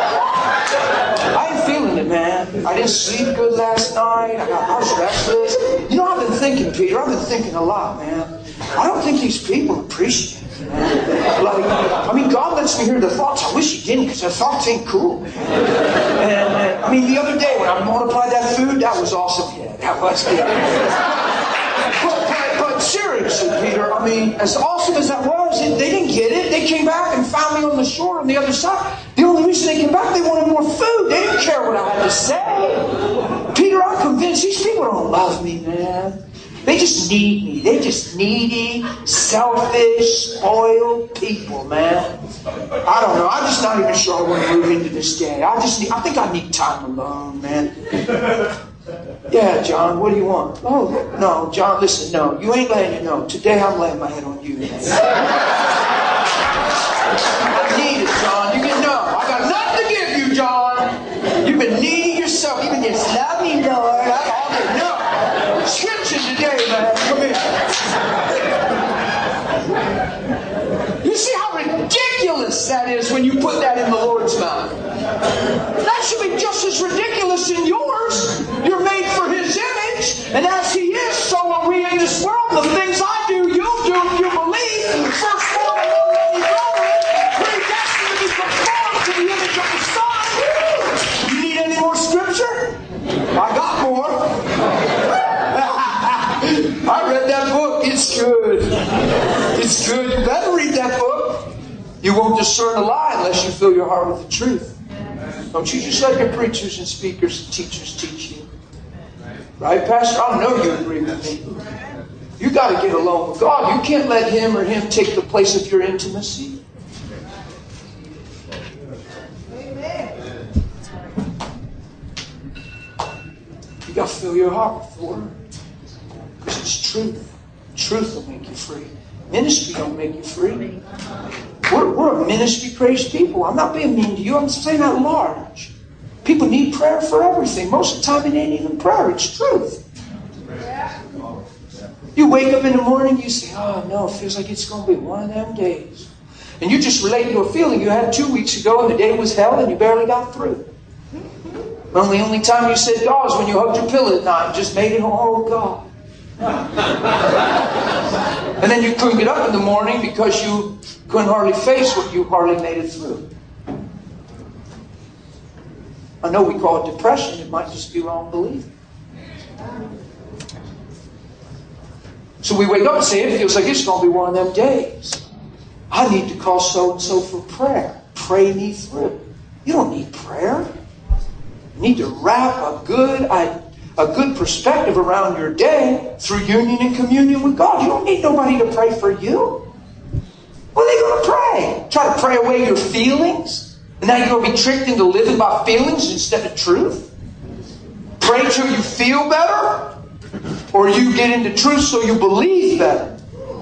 Speaker 1: I ain't feeling it, man. I didn't sleep good last night. I was restless. You know, I've been thinking, Peter. I've been thinking a lot, man. I don't think these people appreciate it, man. Like, God lets me hear their thoughts. I wish He didn't, because their thoughts ain't cool. And the other day when I multiplied that food, that was awesome. Yeah, that was good. But seriously, Peter, as awesome as that was, they didn't get it. They came back and found me on the shore on the other side. The only reason they came back, they wanted more food. They didn't care what I had to say. Peter, I'm convinced these people don't love me, man. They just need me. They just needy, selfish, spoiled people, man. I don't know. I'm just not even sure I want to move into this day. I think I need time alone, man. Yeah, John, what do you want? Oh, no, John, listen, no. You ain't laying it, no. Today I'm laying my head on you. I need it, John. You can know. I got nothing to give you, John. You've been needing yourself. You've been just loving, Lord. No. Scripture today, man. Come here. You see how ridiculous that is when you put that in the Lord's mouth? That should be just as ridiculous in yours. You're made for His image, and as He is, so are we in this world. The things I do, you'll do if you believe. First born among many brethren, predestined to be conformed to the image of the Son. You need any more scripture? I got more. I read that book. It's good. It's good. You better read that book. You won't discern a lie unless you fill your heart with the truth. Don't you just let your preachers and speakers and teachers teach you. Right, Pastor? I know you agree with me. You got to get along with God. You can't let Him or Him take the place of your intimacy. You got to fill your heart with the Word. Because it's truth. Truth will make you free. Ministry don't make you free. We're a ministry-crazed people. I'm not being mean to you. I'm saying at large. People need prayer for everything. Most of the time it ain't even prayer. It's truth. You wake up in the morning, you say, oh no, it feels like it's going to be one of them days. And you just relate to a feeling you had 2 weeks ago and the day was hell and you barely got through. Well, the only time you said God is when you hugged your pillow at night and just made it, oh God. And then you couldn't get up in the morning because you couldn't hardly face what you hardly made it through. I know we call it depression. It might just be wrong believing. So we wake up and say, it feels like it's going to be one of them days. I need to call so-and-so for prayer. Pray me through. You don't need prayer. You need to wrap a good perspective around your day through union and communion with God. You don't need nobody to pray for you. What are they going to pray? Try to pray away your feelings? And now you're going to be tricked into living by feelings instead of truth? Pray till you feel better? Or you get into truth so you believe better?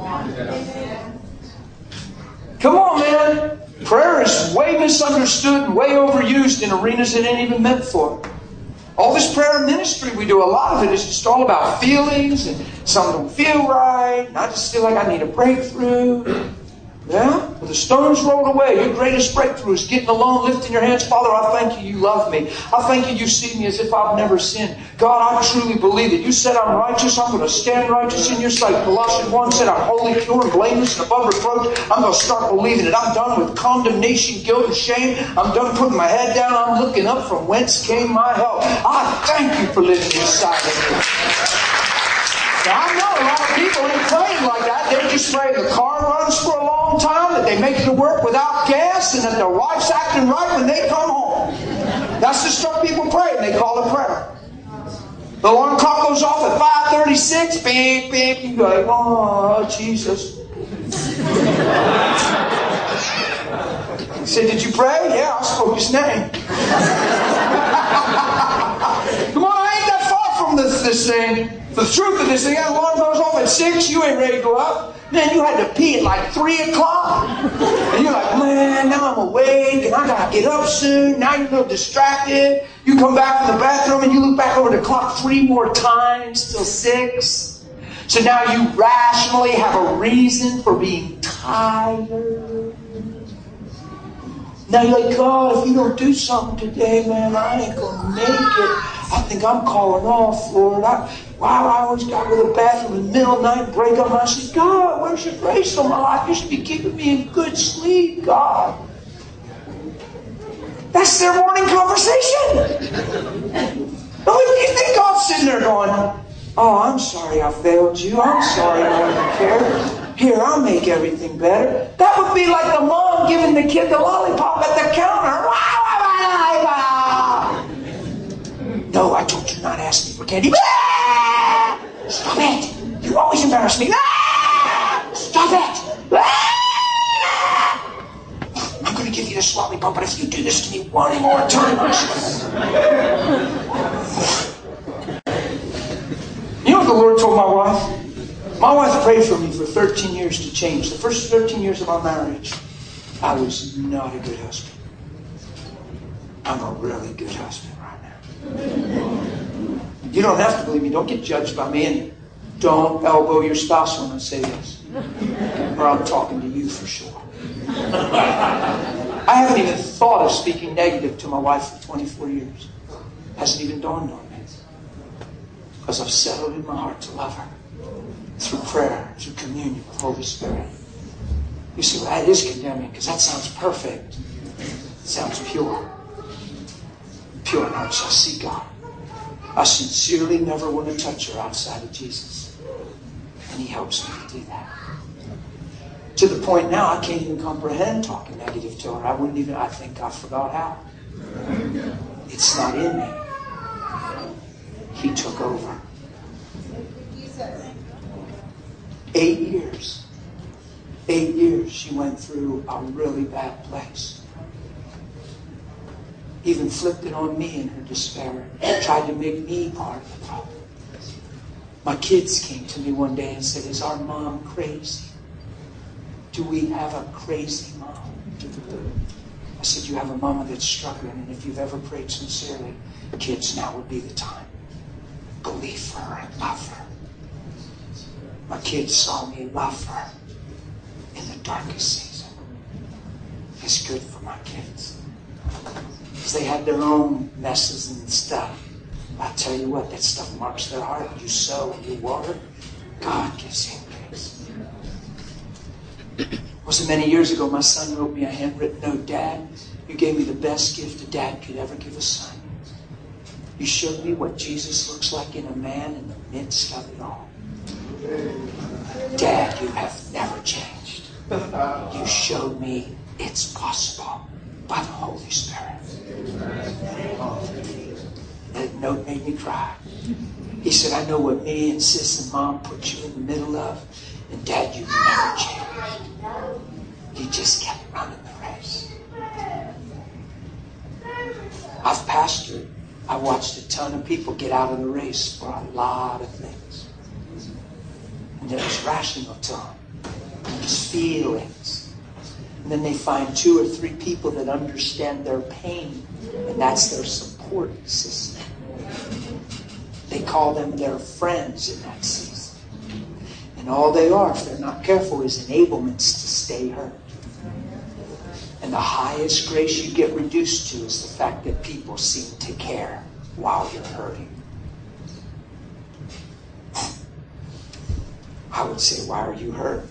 Speaker 1: Come on, man. Prayer is way misunderstood and way overused in arenas it ain't even meant for. All this prayer ministry we do, a lot of it is just all about feelings, and some don't feel right, and I just feel like I need a breakthrough. Yeah? Well, the stones rolled away. Your greatest breakthrough is getting alone, lifting your hands. Father, I thank you love me. I thank you see me as if I've never sinned. God, I truly believe it. You said I'm righteous. I'm going to stand righteous in your sight. Colossians 1 said I'm holy, pure, and blameless, and above reproach. I'm going to start believing it. I'm done with condemnation, guilt, and shame. I'm done putting my head down. I'm looking up from whence came my help. I thank you for living inside of me. Now, I know a lot of people ain't praying like that. They just pray the car runs for a long time, that they make it to work without gas, and that their wife's acting right when they come home. That's the stuff people pray, and they call it prayer. The alarm clock goes off at 5:36. Beep, beep. You go, oh, Jesus. He said, did you pray? Yeah, I spoke his name. Come on, I ain't that far from this thing. The truth of this thing, that alarm goes off at 6, you ain't ready to go up. Man, you had to pee at like 3 o'clock. And you're like, man, now I'm awake and I got to get up soon. Now you're a little distracted. You come back from the bathroom and you look back over the clock 3 more times till 6. So now you rationally have a reason for being tired. Now you're like, God, if you don't do something today, man, I ain't going to make it. I think I'm calling off, Lord. I always got to go to the bathroom in the middle of the night and break up. And I said, God, where's your grace on my life? You should be keeping me in good sleep, God. That's their morning conversation. Now, you think God's sitting there going, oh, I'm sorry I failed you. I'm sorry I don't care. Here, I'll make everything better. That would be like the mom giving the kid the lollipop at the counter. No, I told you not to ask me for candy. Stop it. You always embarrass me. Stop it. I'm going to give you this lollipop, but if you do this to me one more time, you know what the Lord told my wife? My wife prayed for me for 13 years to change. The first 13 years of our marriage, I was not a good husband. I'm a really good husband right now. You don't have to believe me. Don't get judged by me, and don't elbow your spouse when I say this, or I'm talking to you for sure. I haven't even thought of speaking negative to my wife for 24 years. Hasn't even dawned on me. Because I've settled in my heart to love her. Through prayer, through communion with the Holy Spirit. You see, well, that is condemning, because that sounds perfect. It sounds pure. Pure in heart shall see God. I sincerely never want to touch her outside of Jesus. And He helps me to do that. To the point now I can't even comprehend talking negative to her. I think I forgot how. It's not in me. He took over. 8 years. 8 years she went through a really bad place. Even flipped it on me in her despair. Tried to make me part of the problem. My kids came to me one day and said, is our mom crazy? Do we have a crazy mom? I said, you have a mama that's struggling, and if you've ever prayed sincerely, kids, now would be the time. Believe her and love her. My kids saw me love her in the darkest season. It's good for my kids. Because they had their own messes and stuff. I'll tell you what, that stuff marks their heart. You sow and you water, God gives increase. It wasn't many years ago, my son wrote me a handwritten note. Dad, you gave me the best gift a dad could ever give a son. You showed me what Jesus looks like in a man in the midst of it all. Dad, you have never changed. You showed me it's possible by the Holy Spirit. That note made me cry. He said, I know what me and sis and mom put you in the middle of. And Dad, you never changed. You just kept running the race. I've pastored. I watched a ton of people get out of the race for a lot of things. And it was rational to them. It was feelings. And then they find 2 or 3 people that understand their pain. And that's their support system. They call them their friends in that season. And all they are, if they're not careful, is enablements to stay hurt. And the highest grace you get reduced to is the fact that people seem to care while you're hurting. I would say, why are you hurt?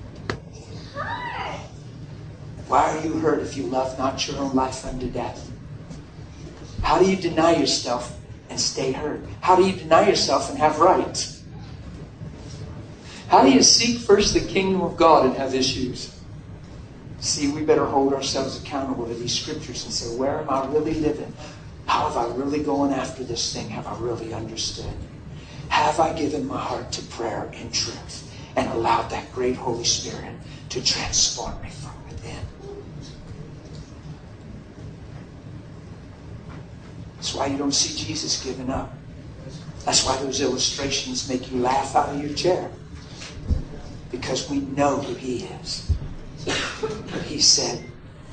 Speaker 1: Why are you hurt if you love not your own life unto death? How do you deny yourself and stay hurt? How do you deny yourself and have rights? How do you seek first the kingdom of God and have issues? See, we better hold ourselves accountable to these scriptures and say, where am I really living? How have I really gone after this thing? Have I really understood? Have I given my heart to prayer in truth and allowed that great Holy Spirit to transform me from within? That's why you don't see Jesus giving up. That's why those illustrations make you laugh out of your chair. Because we know who He is. He said,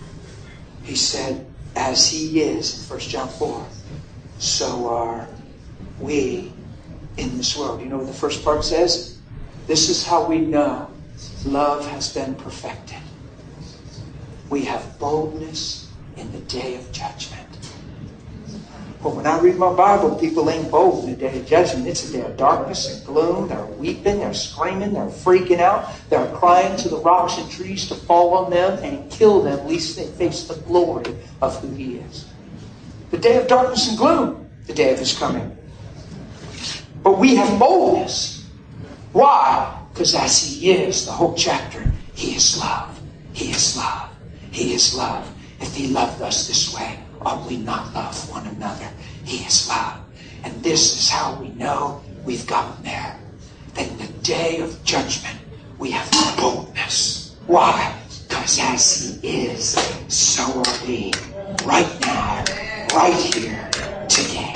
Speaker 1: as He is, in 1 John 4, so are we in this world. You know what the first part says? This is how we know love has been perfected. We have boldness in the day of judgment. But when I read my Bible, people ain't bold in the day of judgment. It's a day of darkness and gloom. They're weeping, they're screaming, they're freaking out. They're crying to the rocks and trees to fall on them and kill them, lest they face the glory of who He is. The day of darkness and gloom, the day of His coming. But we have boldness. Why? Because as He is, the whole chapter, He is love. He is love. He is love. If He loved us this way, ought we not love one another? He is love. And this is how we know we've gotten there. That in the day of judgment, we have boldness. Why? Because as He is, so are we. Right now, right here, today.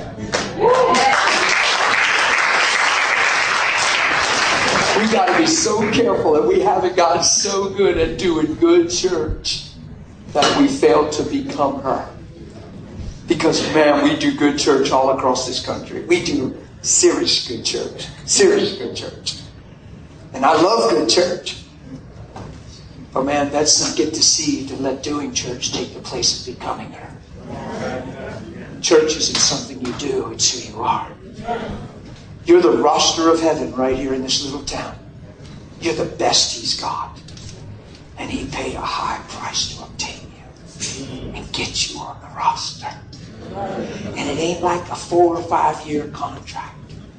Speaker 1: We got to be so careful that we haven't gotten so good at doing good church that we fail to become her. Because, man, we do good church all across this country. We do serious good church. Serious good church. And I love good church. But, man, let's not get deceived and let doing church take the place of becoming her. Church isn't something you do. It's who you are. You're the roster of heaven right here in this little town. You're the best He's got. And He paid a high price to obtain you and get you on the roster. And it ain't like a 4 or 5 year contract.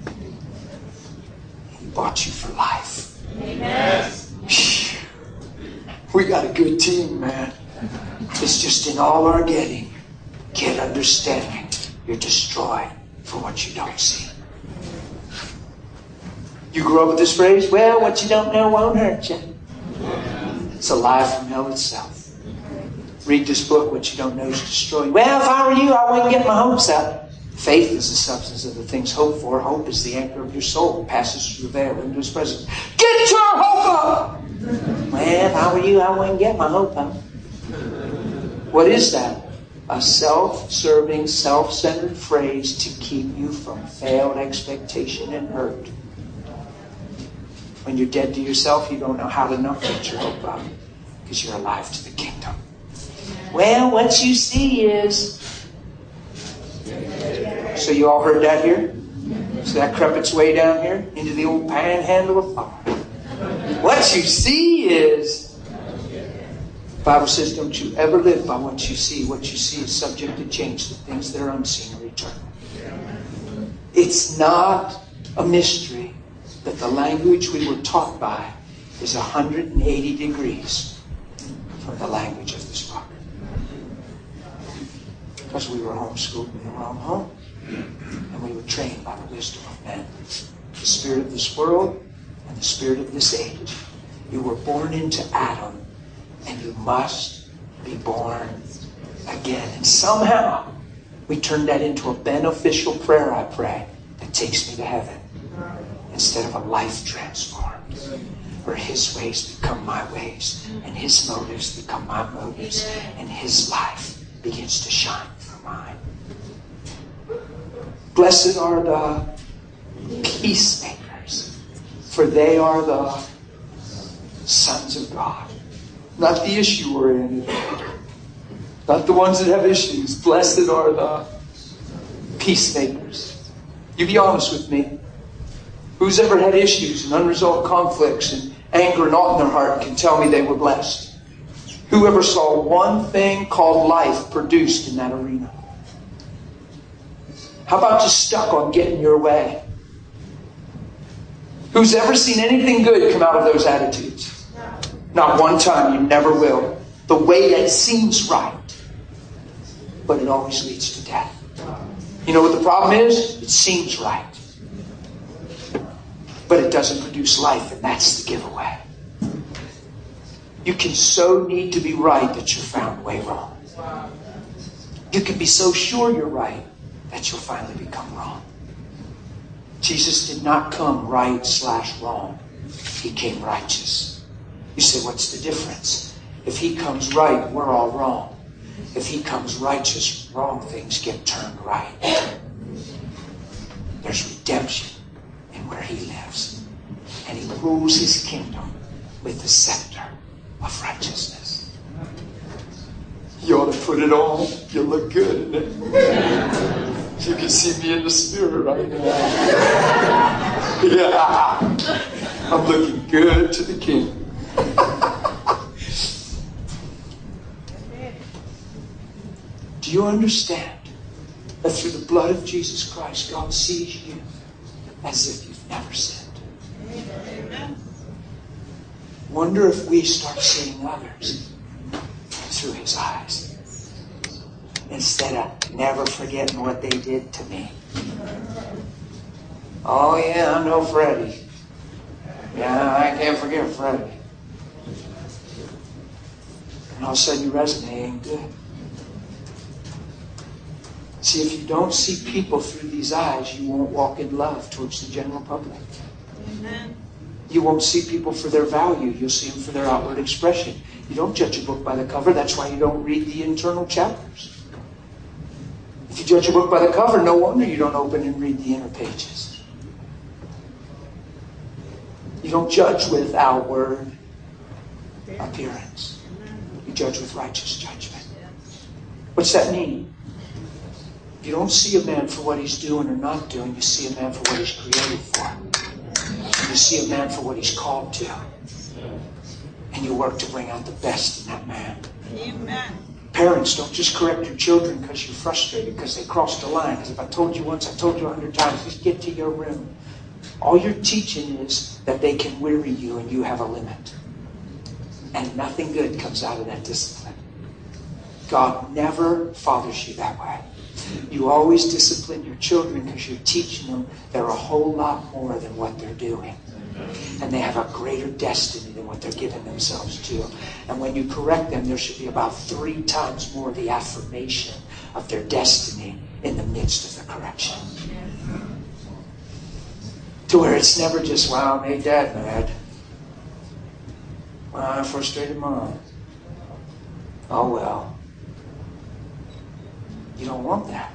Speaker 1: He bought you for life. Amen. We got a good team, man. It's just in all our getting, get understanding. You're destroyed for what you don't see. You grew up with this phrase, well, what you don't know won't hurt you. It's a lie from hell itself. Read this book, What You Don't Know Is Destroying. Well, if I were you, I wouldn't get my hopes up. Faith is the substance of the things hoped for. Hope is the anchor of your soul. It passes through the veil into His presence. Get your hope up! Well, if I were you, I wouldn't get my hope up. What is that? A self-serving, self-centered phrase to keep you from failed expectation and hurt. When you're dead to yourself, you don't know how to not get your hope up because you're alive to the kingdom. Well, what you see is... So you all heard that here? So that crept its way down here into the old panhandle of fire. What you see is... The Bible says, don't you ever live by what you see. What you see is subject to change. The things that are unseen are eternal. It's not a mystery that the language we were taught by is 180 degrees from the language of this book. Because we were homeschooled in our own home. And we were trained by the wisdom of men. The spirit of this world and the spirit of this age. You were born into Adam, and you must be born again. And somehow, we turned that into a beneficial prayer, I pray, that takes me to heaven. Instead of a life transformed. Where His ways become my ways, and His motives become my motives, and His life begins to shine through mine. Blessed are the peacemakers, for they are the sons of God. Not the issue we're in. Not the ones that have issues. Blessed are the peacemakers. You be honest with me. Who's ever had issues and unresolved conflicts and anger and aught in their heart can tell me they were blessed? Whoever saw one thing called life produced in that arena? How about just stuck on getting your way? Who's ever seen anything good come out of those attitudes? Not one time. You never will. The way that seems right, but it always leads to death. You know what the problem is? It seems right, but it doesn't produce life, and that's the giveaway. You can so need to be right that you're found way wrong. You can be so sure you're right that you'll finally become wrong. Jesus did not come right/wrong. He came righteous. You say, what's the difference? If He comes right, we're all wrong. If He comes righteous, wrong things get turned right. There's redemption in where He lives. And He rules His kingdom with the scepter of righteousness. You ought to put it on. You look good in it. You can see me in the spirit right now. Yeah. I'm looking good to the King. Do you understand that through the blood of Jesus Christ, God sees you as if you've never sinned? Amen. Wonder if we start seeing others through His eyes instead of never forgetting what they did to me. Oh yeah, I know Freddie. Yeah, I can't forget Freddie. And all of a sudden your resume ain't good. See, if you don't see people through these eyes, you won't walk in love towards the general public. Amen. You won't see people for their value. You'll see them for their outward expression. You don't judge a book by the cover. That's why you don't read the internal chapters. If you judge a book by the cover, no wonder you don't open and read the inner pages. You don't judge with outward appearance. You judge with righteous judgment. What's that mean? You don't see a man for what he's doing or not doing. You see a man for what he's created for. You see a man for what he's called to. And you work to bring out the best in that man. Amen. Parents, don't just correct your children because you're frustrated because they crossed the line. Because if I told you once, I told you 100 times, just get to your room. All you're teaching is that they can weary you and you have a limit. And nothing good comes out of that discipline. God never fathers you that way. You always discipline your children because you're teaching them they're a whole lot more than what they're doing. And they have a greater destiny than what they're giving themselves to. And when you correct them, there should be about 3 times more the affirmation of their destiny in the midst of the correction. To where it's never just, wow, I made Dad mad. Wow, I frustrated Mom. Oh well. You don't want that.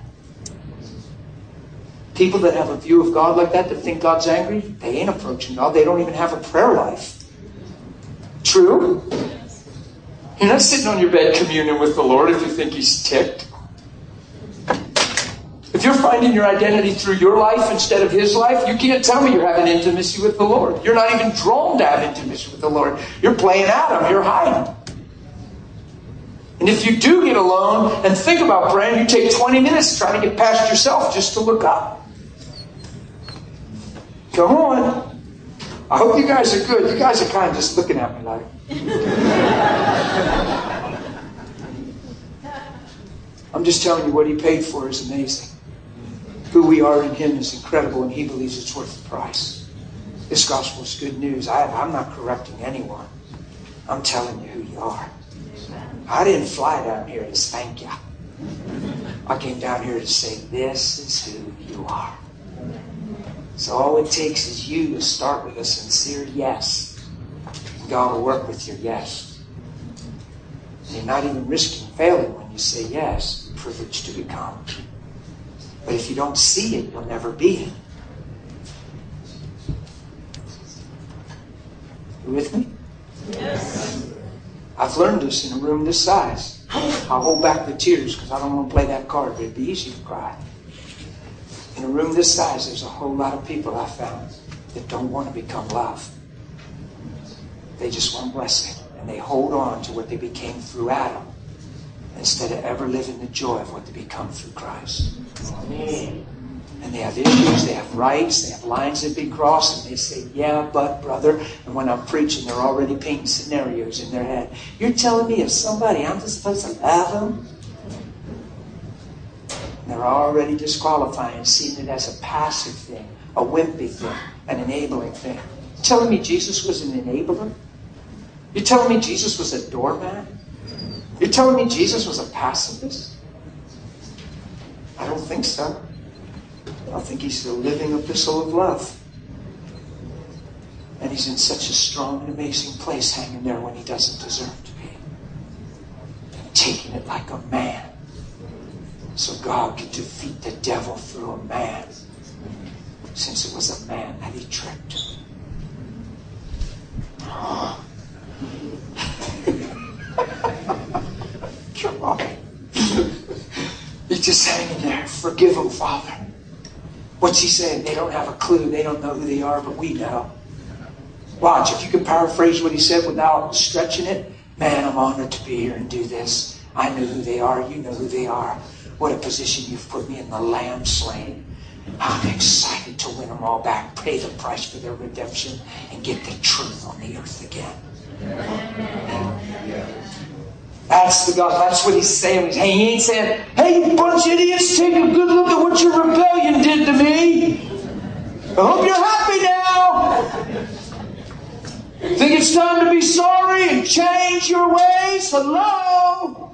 Speaker 1: People that have a view of God like that think God's angry, they ain't approaching God. They don't even have a prayer life. True? You're not sitting on your bed communing with the Lord if you think He's ticked. If you're finding your identity through your life instead of His life, you can't tell me you're having intimacy with the Lord. You're not even drawn to have intimacy with the Lord. You're playing Adam. You're hiding. And if you do get alone and think about praying, you take 20 minutes trying to get past yourself just to look up. Come on. I hope you guys are good. You guys are kind of just looking at me like... I'm just telling you what He paid for is amazing. Who we are in Him is incredible, and He believes it's worth the price. This gospel is good news. I'm not correcting anyone. I'm telling you who you are. I didn't fly down here to thank you. I came down here to say, this is who you are. So all it takes is you to start with a sincere yes. And God will work with your yes. And you're not even risking failing when you say yes. Privilege to become. But if you don't see it, you'll never be it. You with me?
Speaker 3: Yes.
Speaker 1: I've learned this in a room this size. I'll hold back the tears because I don't want to play that card, but it'd be easy to cry. In a room this size, there's a whole lot of people I found that don't want to become love. They just want blessing. And they hold on to what they became through Adam instead of ever living the joy of what they become through Christ. And they have issues, they have rights, they have lines that be crossed, and they say, yeah, but brother. And when I'm preaching, they're already painting scenarios in their head. You're telling me if somebody, I'm just supposed to love them? And they're already disqualifying, seeing it as a passive thing, a wimpy thing, an enabling thing. You're telling me Jesus was an enabler? You're telling me Jesus was a doormat? You're telling me Jesus was a pacifist? I don't think so. I think He's the living epistle of love. And He's in such a strong and amazing place hanging there when He doesn't deserve to be. And taking it like a man. So God could defeat the devil through a man. Since it was a man that He tricked. Oh. Come on. He's just hanging there. Forgive them, Father. What's He saying? They don't have a clue. They don't know who they are, but we know. Watch, if you can paraphrase what He said without stretching it. Man, I'm honored to be here and do this. I know who they are. You know who they are. What a position you've put me in, the Lamb slain. I'm excited to win them all back, pay the price for their redemption, and get the truth on the earth again. That's the God. That's what He's saying. He ain't saying, hey, you bunch of idiots, take a good look at what your rebellion did to me. I hope you're happy now. Think it's time to be sorry and change your ways? Hello?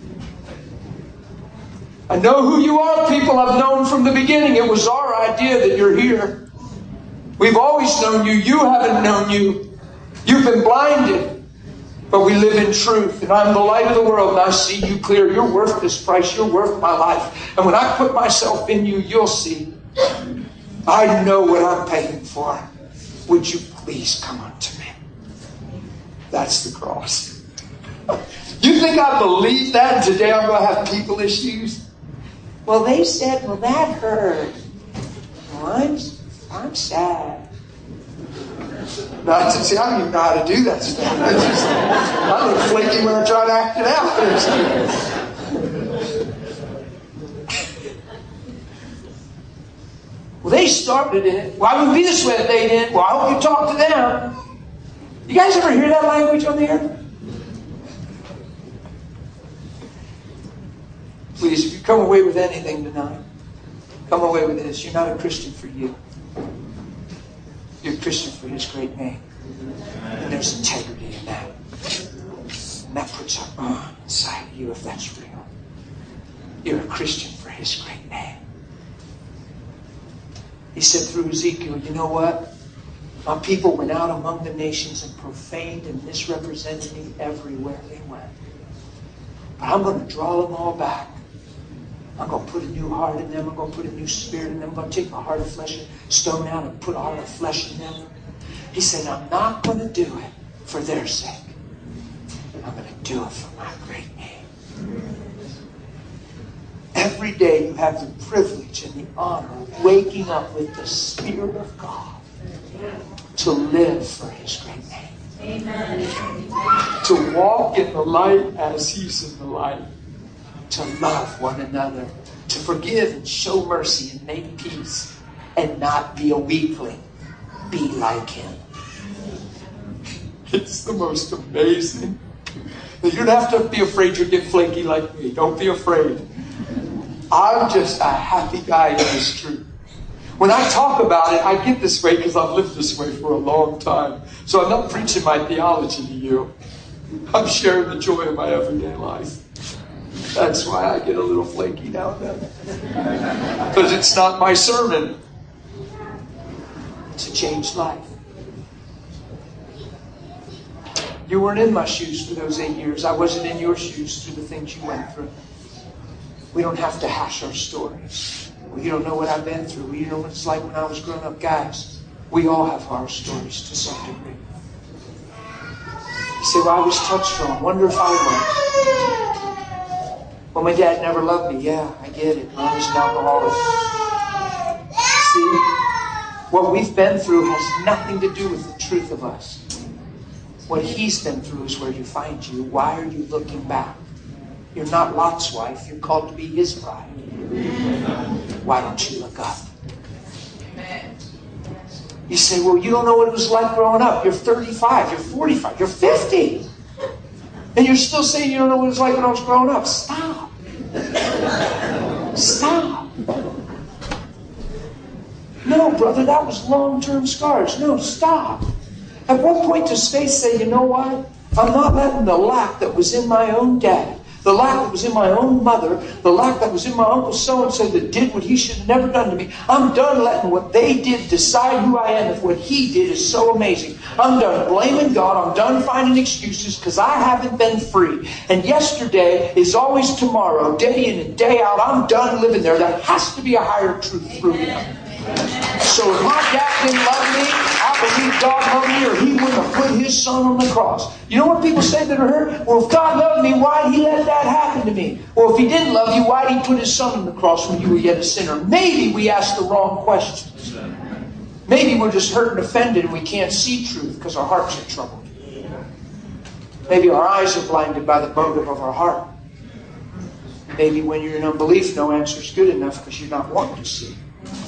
Speaker 1: I know who you are, people. I've known from the beginning. It was our idea that you're here. We've always known you. You haven't known you. You've been blinded. But we live in truth. And I'm the light of the world. And I see you clear. You're worth this price. You're worth my life. And when I put myself in you, you'll see. I know what I'm paying for. Would you please come unto me? That's the cross. You think I believe that today I'm going to have people issues? Well, they said, well, that hurt. Well, I'm sad. No, I don't even know how to do that stuff. I look flaky when I try to act it out. Well, they started it. Well, I wouldn't be this way if they did. Well, I hope you talk to them. You guys ever hear that language on the air? Please, if you come away with anything tonight, come away with this. You're not a Christian for you. You're a Christian for His great name. And there's integrity in that. And that puts a inside of you if that's real. You're a Christian for His great name. He said through Ezekiel, you know what? My people went out among the nations and profaned and misrepresented me everywhere they went. But I'm going to draw them all back. I'm going to put a new heart in them. I'm going to put a new spirit in them. I'm going to take a heart of flesh and stone out and put a heart of flesh in them. He said, I'm not going to do it for their sake. I'm going to Do it for my great name. Every day you have the privilege and the honor of waking up with the Spirit of God to live for His great name. Amen. To walk in the light as He's in the light. To love one another. To forgive and show mercy and make peace. And not be a weakling. Be like Him. It's the most amazing. You don't have to be afraid you'll get flaky like me. Don't be afraid. I'm just a happy guy in this truth. When I talk about it, I get this way because I've lived this way for a long time. So I'm not preaching my theology to you. I'm sharing the joy of my everyday life. That's why I get a little flaky now and then. Because it's not my sermon. It's a changed life. You weren't in my shoes for those 8 years. I wasn't in your shoes through the things you went through. We don't have to hash our stories. Well, you don't know what I've been through. You know what it's like when I was growing up. Guys, we all have our stories to some degree. You say, well, I was touched on. Wonder if I was. Well, my dad never loved me. Yeah, I get it. I was an alcoholic. See, what we've been through has nothing to do with the truth of us. What He's been through is where you find you. Why are you looking back? You're not Lot's wife. You're called to be His bride. Why don't you look up? You say, well, you don't know what it was like growing up. You're 35. You're 45. You're 50. And you're still saying you don't know what it was like when I was growing up. Stop. Stop. No, brother, that was long-term scars. No, stop. At what point does faith say, you know what? I'm not letting the lack that was in my own dad, the lack that was in my own mother, the lack that was in my uncle so-and-so that did what he should have never done to me. I'm done letting what they did decide who I am if what he did is so amazing. I'm done blaming God. I'm done finding excuses because I haven't been free. And yesterday is always tomorrow, day in and day out. I'm done living there. There has to be a higher truth through Him. So if my dad didn't love me, I believe God loved me or He wouldn't have put His Son on the cross. You know what people say that are hurt? Well, if God loved me, why did He let that happen to me? Well, if He didn't love you, why did He put His Son on the cross when you were yet a sinner? Maybe we asked the wrong questions. Maybe we're just hurt and offended and we can't see truth because our hearts are troubled. Maybe our eyes are blinded by the motive of our heart. Maybe when you're in unbelief, no answer is good enough because you're not wanting to see.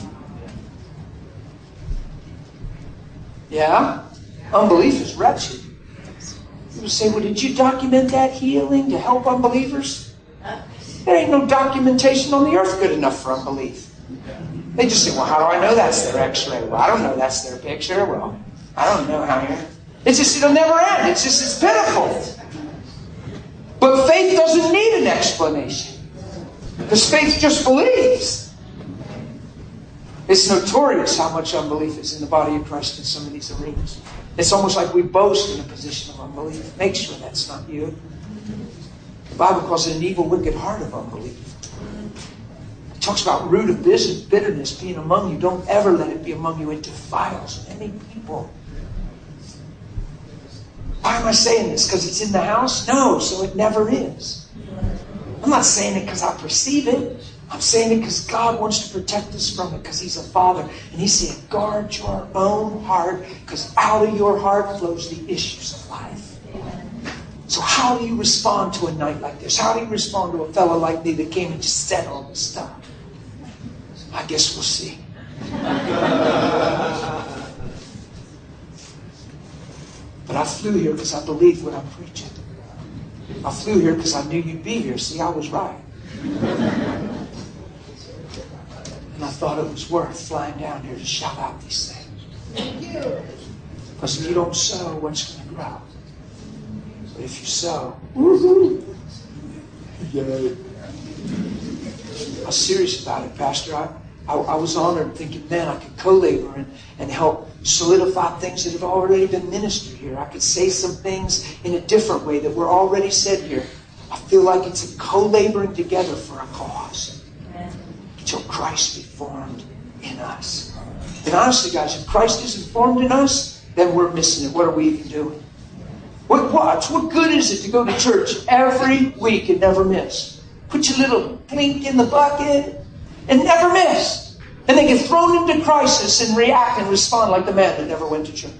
Speaker 1: Yeah? Unbelief is wretched. People say, well, did you document that healing to help unbelievers? There ain't no documentation on the earth good enough for unbelief. They just say, well, how do I know that's their x-ray? Well, I don't know that's their picture. Well, I don't know how you're... It's just, it'll never end. It's just, it's pitiful. But faith doesn't need an explanation. Because faith just believes. It's notorious how much unbelief is in the body of Christ in some of these arenas. It's almost like we boast in a position of unbelief. Make sure that's not you. The Bible calls it an evil, wicked heart of unbelief. It talks about root of bitterness being among you. Don't ever let it be among you. It defiles many people. Why am I saying this? Because it's in the house? No, so it never is. I'm not saying it because I perceive it. I'm saying it because God wants to protect us from it because He's a Father. And He's saying, guard your own heart because out of your heart flows the issues of life. So how do you respond to a night like this? How do you respond to a fellow like me that came and just said all this stuff? I guess we'll see. But I flew here because I believed what I'm preaching. I flew here because I knew you'd be here. See, I was right. And I thought it was worth flying down here to shout out these things. Because if you don't sow, what's going to grow? But if you sow, woohoo! Yay. I was serious about it, Pastor. I was honored thinking, man, I could co-labor and help solidify things that have already been ministered here. I could say some things in a different way that were already said here. I feel like it's a co-laboring together for a cause. Until Christ be formed in us. And honestly, guys, if Christ isn't formed in us, then we're missing it. What are we even doing? What watch. What good is it to go to church every week and never miss? Put your little plink in the bucket and never miss. And they get thrown into crisis and react and respond like the man that never went to church.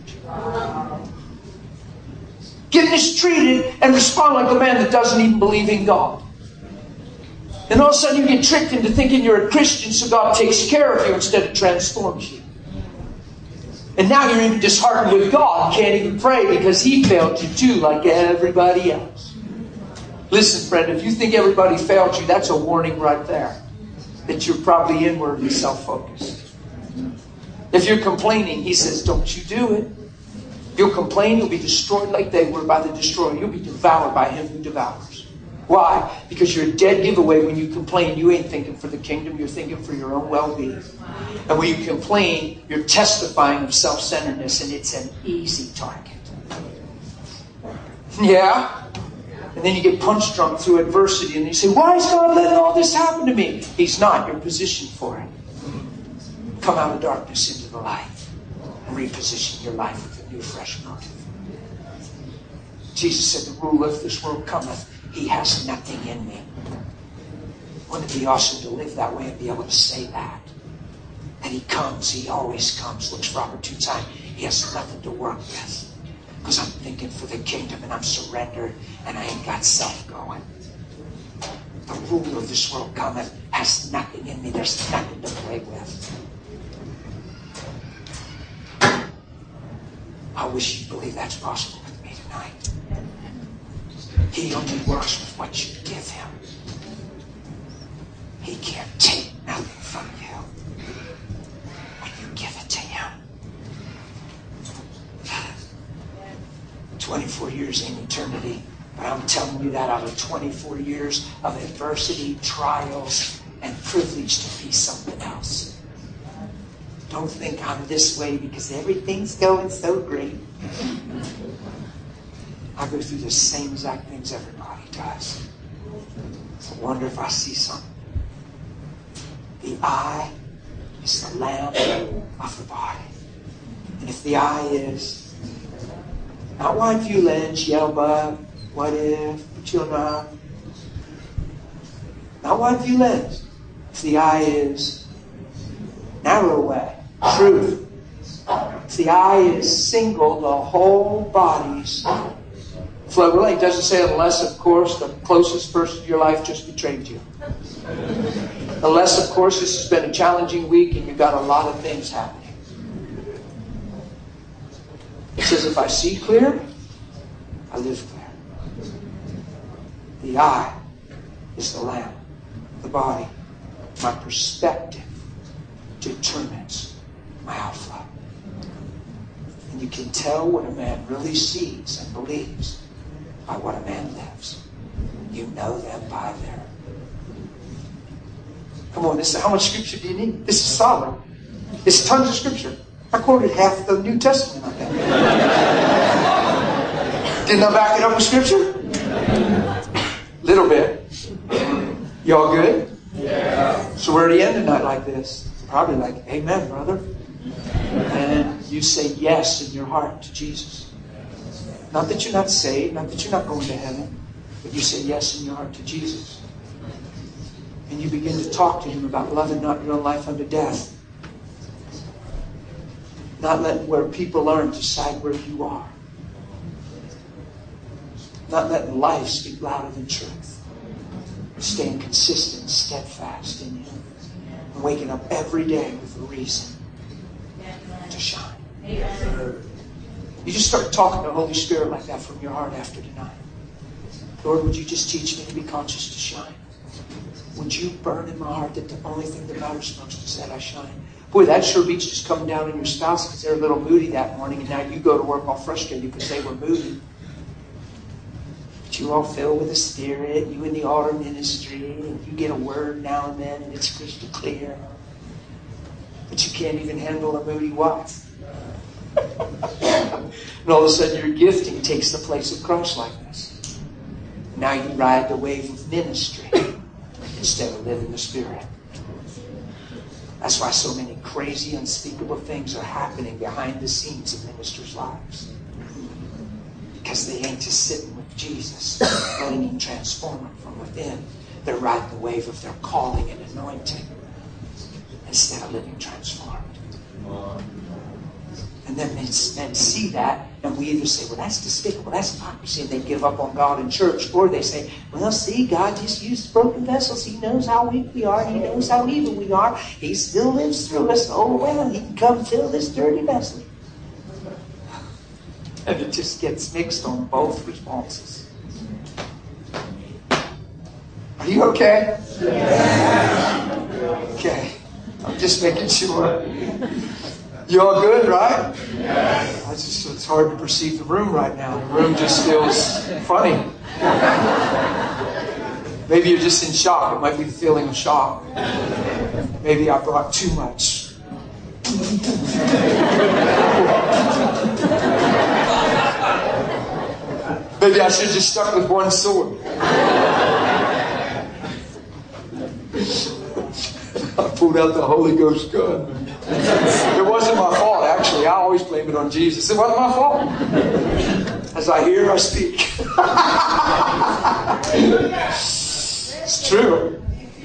Speaker 1: Get mistreated and respond like the man that doesn't even believe in God. And all of a sudden you get tricked into thinking you're a Christian so God takes care of you instead of transforms you. And now you're even disheartened with God. Can't even pray because He failed you too, like everybody else. Listen, friend, if you think everybody failed you, that's a warning right there. That you're probably inwardly self-focused. If you're complaining, He says, don't you do it. You'll complain, you'll be destroyed like they were by the destroyer. You'll be devoured by him who devours. Why? Because you're a dead giveaway when you complain. You ain't thinking for the kingdom, you're thinking for your own well-being. And when you complain, you're testifying of self-centeredness, and it's an easy target. Yeah? And then you get punch drunk through adversity, and you say, why is God letting all this happen to me? He's not. You're positioned for it. Come out of darkness into the light and reposition your life with a new, fresh motive. Jesus said, the ruler of this world cometh. He has nothing in me. Wouldn't it be awesome to live that way and be able to say that? And He comes. He always comes. Looks for opportune time. He has nothing to work with. Because I'm thinking for the kingdom and I'm surrendered and I ain't got self going. The ruler of this world cometh, has nothing in me. There's nothing to play with. I wish you believe that's possible with me tonight. He only works with what you give Him. He can't take nothing from you when you give it to Him. 24 years in eternity. But I'm telling you that out of 24 years of adversity, trials, and privilege to be something else. Don't think I'm this way because everything's going so great. I go through the same exact things everybody does. I wonder if I see something. The eye is the lamp of the body. And if the eye is not wide view lens, yellow bug, what if, but you'll not. Not wide view lens. If the eye is narrow way, truth. If the eye is single, the whole body's flow. Well, it doesn't say unless, of course, the closest person to your life just betrayed you. Unless, of course, this has been a challenging week and you've got a lot of things happening. It says, if I see clear, I live clear. The eye is the lamp, the body. My perspective determines my outflow. And you can tell what a man really sees and believes by what a man lives. You know them by their... Come on, how much scripture do you need? This is solid. It's tons of scripture. I quoted half the New Testament on that. Didn't I back it up with scripture? Little bit. Y'all good? Yeah. So where do you end tonight like this? Probably like, amen, brother. And you say yes in your heart to Jesus. Not that you're not saved, not that you're not going to heaven, but you say yes in your heart to Jesus. And you begin to talk to Him about loving not your own life unto death. Not letting where people are decide where you are. Not letting life speak louder than truth. Staying consistent, steadfast in Him. And waking up every day with a reason to shine. You just start talking to the Holy Spirit like that from your heart after tonight. Lord, would you just teach me to be conscious to shine? Would you burn in my heart that the only thing that matters most is that I shine? Boy, that sure beats just coming down on your spouse because they're a little moody that morning and now you go to work all frustrated because they were moody. But you all filled with the Spirit, you in the altar ministry, and you get a word now and then and it's crystal clear. But you can't even handle a moody wife. And all of a sudden your gifting takes the place of Christ-likeness. Now you ride the wave of ministry instead of living the Spirit. That's why so many crazy, unspeakable things are happening behind the scenes of ministers' lives. Because Because they ain't just sitting with Jesus, letting Him transform them from within. They're riding the wave of their calling and anointing instead of living transformed. And then men see that, and we either say, well, that's despicable, that's hypocrisy, and they give up on God in church. Or they say, well, see, God just used broken vessels. He knows how weak we are. He knows how evil we are. He still lives through us. Oh, well, He can come fill this dirty vessel. And it just gets mixed on both responses. Are you okay? Yeah. Okay. I'm just making sure. You all good, right? It's hard to perceive the room right now. The room just feels funny. Maybe you're just in shock. It might be the feeling of shock. Maybe I brought too much. Maybe I should have just stuck with one sword. I pulled out the Holy Ghost gun. It wasn't my fault, actually. I always blame it on Jesus. It wasn't my fault. As I hear, I speak. It's true.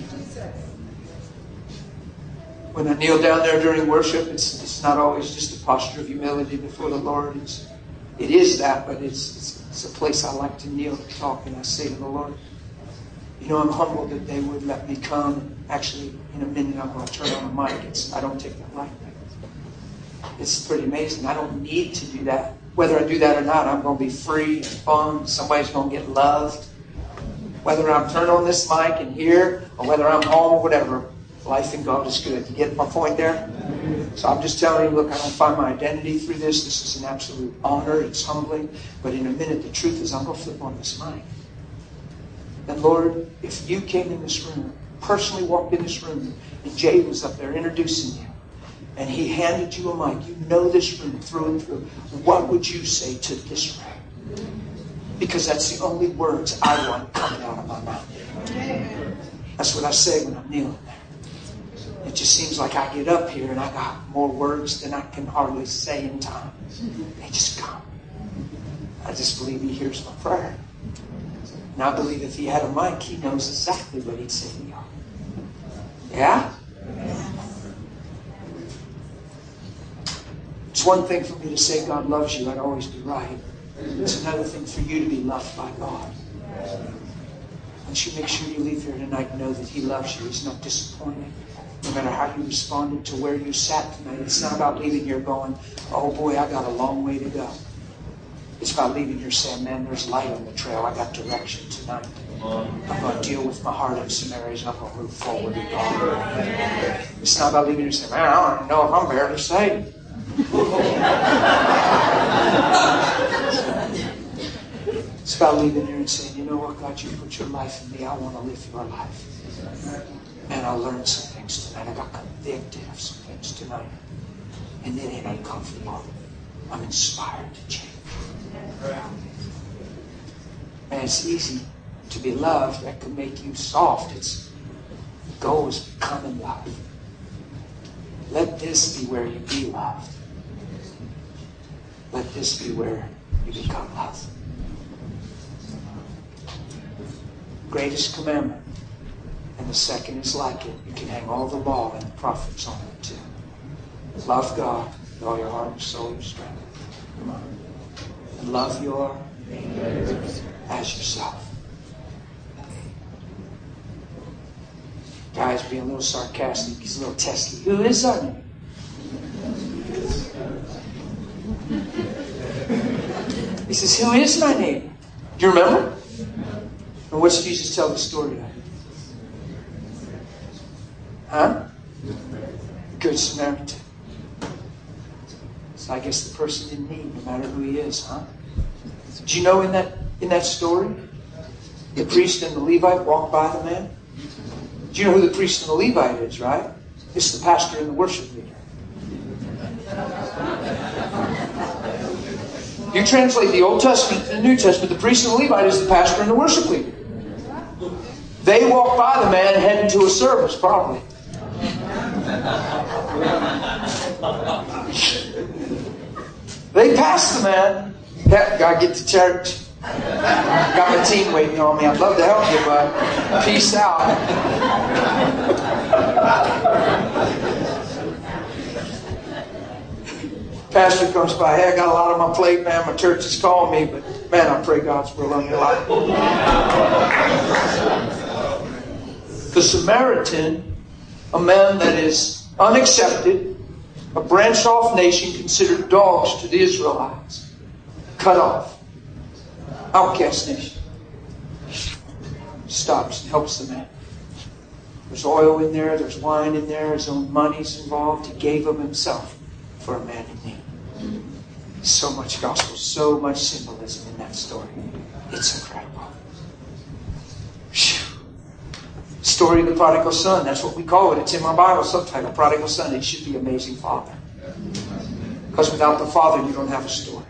Speaker 1: When I kneel down there during worship, it's not always just a posture of humility before the Lord. It is that, but it's a place I like to kneel and talk, and I say to the Lord, you know, I'm humbled that they would let me come. Actually, in a minute, I'm going to turn on the mic. I don't take that lightly. It's pretty amazing. I don't need to do that. Whether I do that or not, I'm going to be free and fun. Somebody's going to get loved. Whether I'm turned on this mic and here, or whether I'm home or whatever, life in God is good. You get my point there? So I'm just telling you, look, I don't find my identity through this. This is an absolute honor. It's humbling. But in a minute, the truth is I'm going to flip on this mic. And Lord, if you came in this room, personally walked in this room, and Jay was up there introducing you, and he handed you a mic, you know this room through and through, what would you say to this room? Because that's the only words I want coming out of my mouth. That's what I say when I'm kneeling there. It just seems like I get up here and I got more words than I can hardly say in time. They just come. I just believe He hears my prayer. And I believe if He had a mic, He knows exactly what He'd say to y'all. Yeah? It's one thing for me to say God loves you. I'd always be right. It's another thing for you to be loved by God. Once you make sure you leave here tonight and know that He loves you, He's not disappointed. No matter how you responded to where you sat tonight, it's not about leaving here going, oh boy, I got a long way to go. It's about leaving here saying, man, there's light on the trail. I got direction tonight. I'm going to deal with my heart in some areas, and I'm going to move forward in God. It's not about leaving here saying, man, I don't know if I'm barely saved. It's about leaving here and saying, you know what, God, you put your life in me. I want to live your life. And I learned some things tonight. I got convicted of some things tonight. And it ain't uncomfortable. I'm inspired to change. And it's easy to be loved. That can make you soft. The goal is becoming loved. Let this be where you be loved. Let this be where you become loved. Greatest commandment. And the second is like it. You can hang all the law and the prophets on it too. Love God with all your heart, your soul, your strength. Come on. And love your as yourself. Guy's being a little sarcastic. He's a little testy. Who is our name? He says, who is my neighbor? Do you remember? And what's Jesus tell the story of? Huh? Good Samaritan. So I guess the person in need, no matter who he is, huh? Do you know in that story, the priest and the Levite walked by the man? Do you know who the priest and the Levite is, right? It's the pastor and the worship leader. You translate the Old Testament to the New Testament, the priest and the Levite is the pastor and the worship leader. They walk by the man heading to a service, probably. They pass the man Yeah, gotta get to church. Got my team waiting on me. I'd love to help you, but peace out. Pastor comes by. Hey, I got a lot on my plate, man. My church is calling me, but man, I pray God's will on your life. The Samaritan, a man that is unaccepted, a branched off nation considered dogs to the Israelites, cut off, outcast nation, stops and helps the man. There's oil in there, there's wine in there, his own money's involved. He gave of himself for a man in need. So much gospel, so much symbolism in that story. It's incredible. Whew. Story of the prodigal son. That's what we call it. It's in my Bible subtitle, Prodigal Son. It should be Amazing Father. Because without the Father, you don't have a story.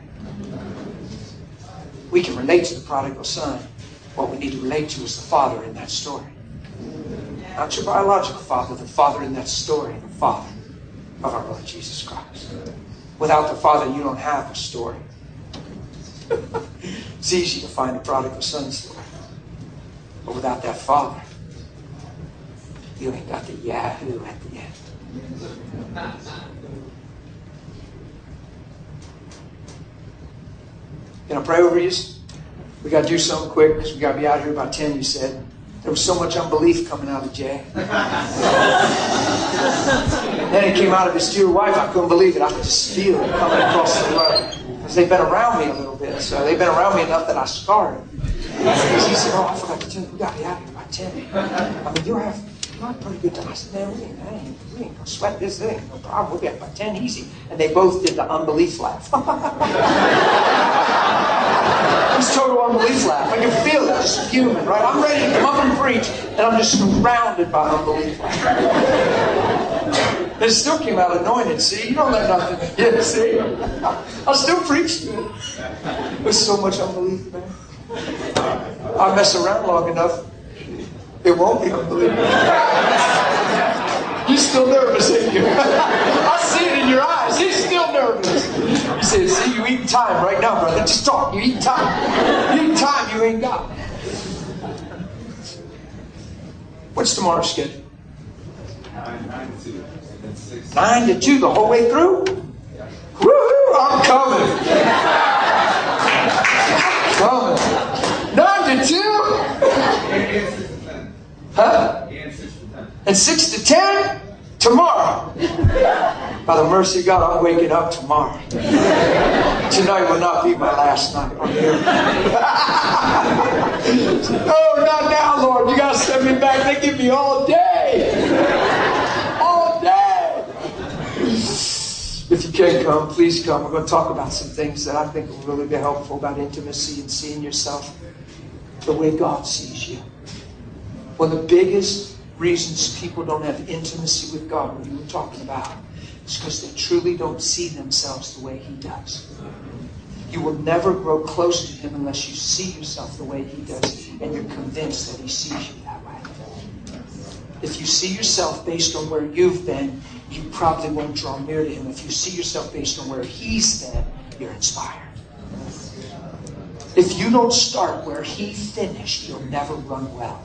Speaker 1: We can relate to the prodigal son. What we need to relate to is the Father in that story. Not your biological father, the Father in that story, the Father of our Lord Jesus Christ. Without the Father, you don't have a story. It's easy to find a prodigal son story. But without that Father, you ain't got the Yahoo at the end. Can I pray over you? We got to do something quick because we got to be out here by 10, you said. There was so much unbelief coming out of Jay. Then he came out of his dear wife. I couldn't believe it. I could just feel it coming across the road. Because they've been around me a little bit. So they've been around me enough that I scarred him. Because he said, oh, I forgot to tell you, we got to be out here by 10. I mean, you're a pretty good time. I said, man, we ain't going to sweat this thing. No problem. We'll be out by 10 easy. And they both did the unbelief laugh. It's total unbelief laugh. I can feel it, just human, right? I'm ready to come up and preach, and I'm just surrounded by unbelief laugh. It still came out anointed, see? You don't let nothing get, see? I still preached it. There's so much unbelief, man. I mess around long enough, it won't be unbelief. You're still nervous, ain't you? I see it in your eyes. He's still nervous. He says, see, you eating time right now, brother. Just talk. You eating time. You eating time you ain't got. What's tomorrow's schedule?
Speaker 3: 9 to 2.
Speaker 1: 9 to 2 the whole way through? Woo-hoo, I'm coming. Coming. 9 to 2? Huh? And 6 to 10? Tomorrow. By the mercy of God, I'm waking up tomorrow. Tonight will not be my last night on here. Oh, not now, Lord. You got to send me back. They give me all day. All day. If you can come, please come. We're going to talk about some things that I think will really be helpful about intimacy and seeing yourself the way God sees you. One of the biggest reasons people don't have intimacy with God, what you were talking about, is because they truly don't see themselves the way He does. You will never grow close to Him unless you see yourself the way He does, and you're convinced that He sees you that way. If you see yourself based on where you've been, you probably won't draw near to Him. If you see yourself based on where He's been, you're inspired. If you don't start where He finished, you'll never run well.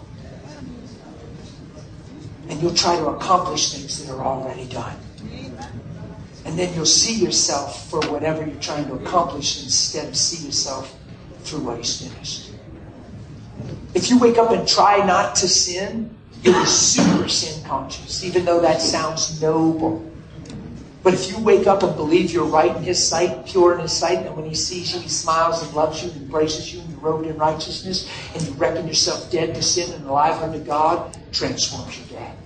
Speaker 1: And you'll try to accomplish things that are already done. And then you'll see yourself for whatever you're trying to accomplish instead of see yourself through what He's finished. If you wake up and try not to sin, you'll be super sin conscious, even though that sounds noble. But if you wake up and believe you're right in His sight, pure in His sight, and when He sees you, He smiles and loves you and embraces you and you're robed in righteousness, and you reckon yourself dead to sin and alive unto God, transforms your day.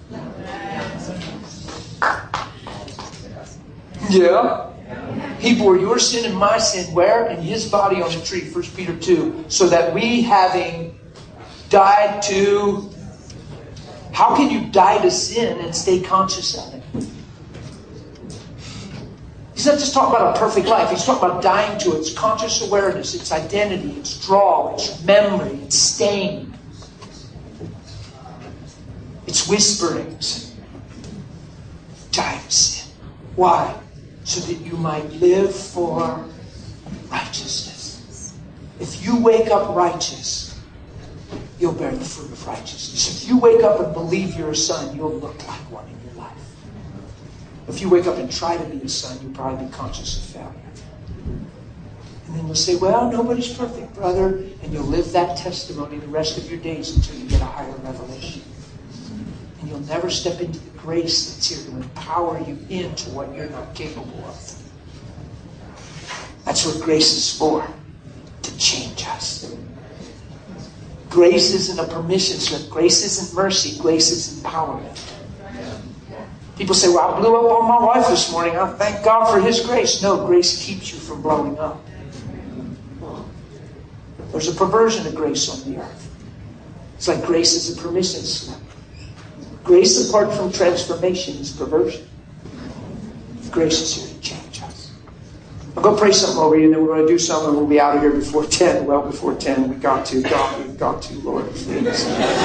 Speaker 1: Yeah. He bore your sin and my sin where? In His body on the tree, 1 Peter 2. So that we, having died to... How can you die to sin and stay conscious of it? He's not just talking about a perfect life. He's talking about dying to its conscious awareness, its identity, its draw, its memory, its stain, its whisperings. Die to sin. Why? So that you might live for righteousness. If you wake up righteous, you'll bear the fruit of righteousness. If you wake up and believe you're a son, you'll look like one in your life. If you wake up and try to be a son, you'll probably be conscious of failure. And then you'll say, well, nobody's perfect, brother. And you'll live that testimony the rest of your days until you get a higher revelation. And you'll never step into the grace that's here to empower you into what you're not capable of. That's what grace is for. To change us. Grace isn't a permission slip. Grace isn't mercy. Grace is empowerment. People say, well, I blew up on my wife this morning. I thank God for His grace. No, grace keeps you from blowing up. There's a perversion of grace on the earth. It's like grace is a permission slip. Grace apart from transformation is perversion. Grace is here to change us. I'll go pray something over you, and then we're going to do something, and we'll be out of here before 10. Well, before 10. We got to, Lord, please.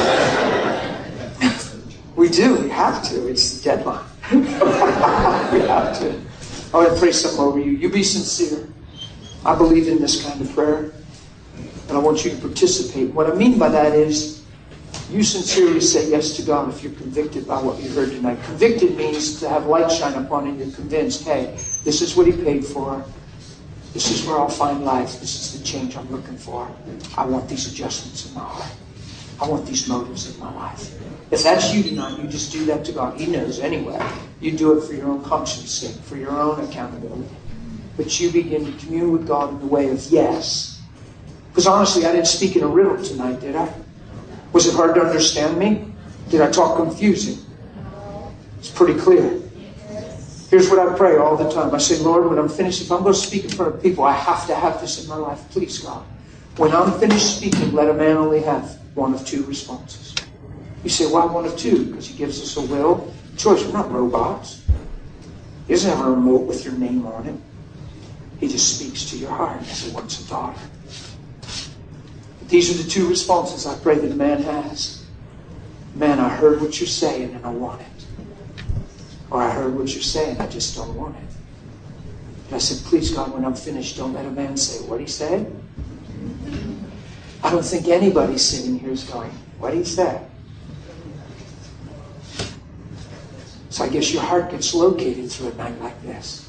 Speaker 1: We do. We have to. It's the deadline. We have to. I want to pray something over you. You be sincere. I believe in this kind of prayer. And I want you to participate. What I mean by that is you sincerely say yes to God if you're convicted by what you heard tonight. Convicted means to have light shine upon and you're convinced, hey, this is what He paid for. This is where I'll find life. This is the change I'm looking for. I want these adjustments in my heart. I want these motives in my life. If that's you tonight, you just do that to God. He knows anyway. You do it for your own conscience sake, for your own accountability. But you begin to commune with God in the way of yes. Because honestly, I didn't speak in a riddle tonight, did I? Was it hard to understand me? Did I talk confusing? It's pretty clear. Here's what I pray all the time. I say, Lord, when I'm finished, if I'm going to speak in front of people, I have to have this in my life. Please, God. When I'm finished speaking, let a man only have one of two responses. You say, why one of two? Because He gives us a will, choice. We're not robots. He doesn't have a remote with your name on it. He just speaks to your heart as a once a daughter. These are the two responses I pray that a man has. Man, I heard what you're saying and I want it. Or I heard what you're saying, I just don't want it. And I said, please God, when I'm finished, don't let a man say, what'd he say? I don't think anybody sitting here is going, what'd he say? So I guess your heart gets located through a night like this.